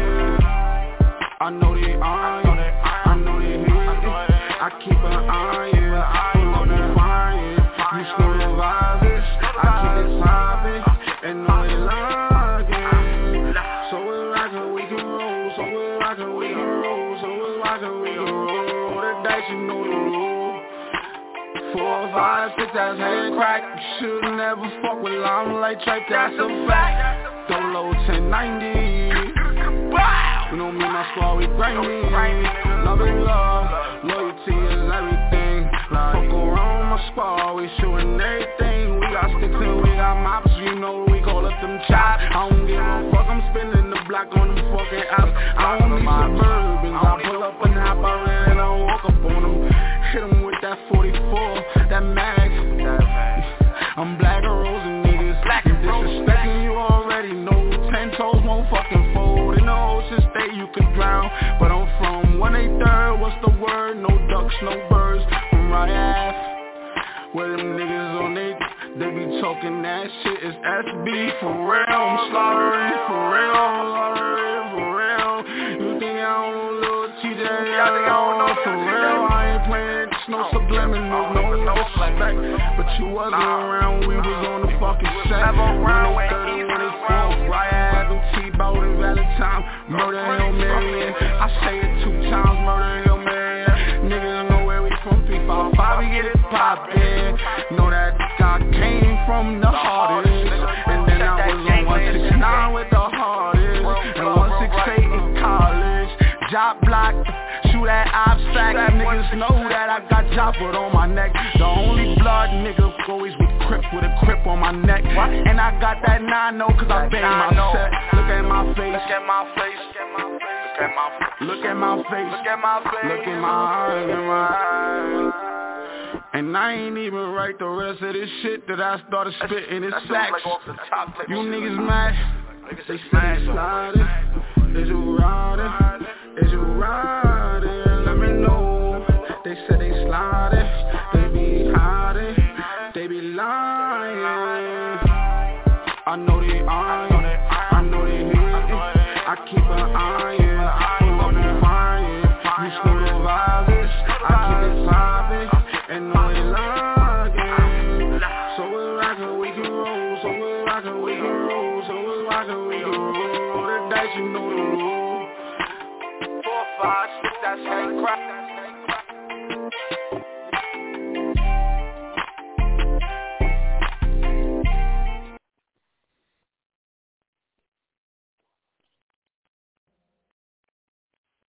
Speaker 24: I know they eyeing, I know they hating, I keep an eye on the fire. You screw the violence, I keep it poppin', and know they lying. So we're rockin', we can roll, so we're rockin', we can roll, so we're rockin', we can roll. The dice, you know the rule. Four, five, six, that's hand crack. Should never fuck with limelight track, that's a fact. Dolo ten ninety. You know me, my squad, we grimy. Love and love, loyalty is everything. Fuck around my squad, we shooting everything. We got sticks and we got mops, you know we call up them chops. I don't give a fuck, I'm spinning the block on them fucking apps. I don't need Suburbans, I pull up and hop, I ran and I walk up on them. Hit them with that forty-four, that Max. I'm black and rose and niggas. You disrespecting, you already know. Ten toes won't fucking fold. In the ocean state you could drown, but I'm from one eighty-third, what's the word? No ducks, no birds, from Riot. Where them niggas on they, they be talking that shit is S B for real. I'm slaughtering for real, slaughtering for real. You think I don't know little T J? I think I don't know for real. I ain't playing, it's no subliminal, no disrespect. But you wasn't around, we was on the fucking set. Riot and T-Boat and Valentine, murder Hail Mary. I say it two times, murder Hail Mary. Niggas know where we from, three five five, we get it poppin'. Know that God came from the hardest. And then I was on one sixty-nine with the hardest. And one sixty-eight in college. Job block, shoot at obstacle. Niggas know that I got Joppa on my neck. The only blood nigga always with Crip, with a Crip on my neck. And I got that nine oh cause I bang my set. Look at my face, look at my face, look at my face, look at my face, look at my eyes, in my eyes. And I ain't even write the rest of this shit that I started spitting. It's facts. You niggas mad? They say sliding. Is you riding? Is you riding? Let me know. They say they sliding. They be hiding. They be lying.
Speaker 1: I know they iron, I know they hit it. I keep an iron, pull up and frying. You know the violence, I keep it silent, and know it locking. So we're rockin', we can roll, so we're rockin', we can roll, so we're rockin', we can roll. Roll the dice, you know the rule. Four, five, six, that's how you cry.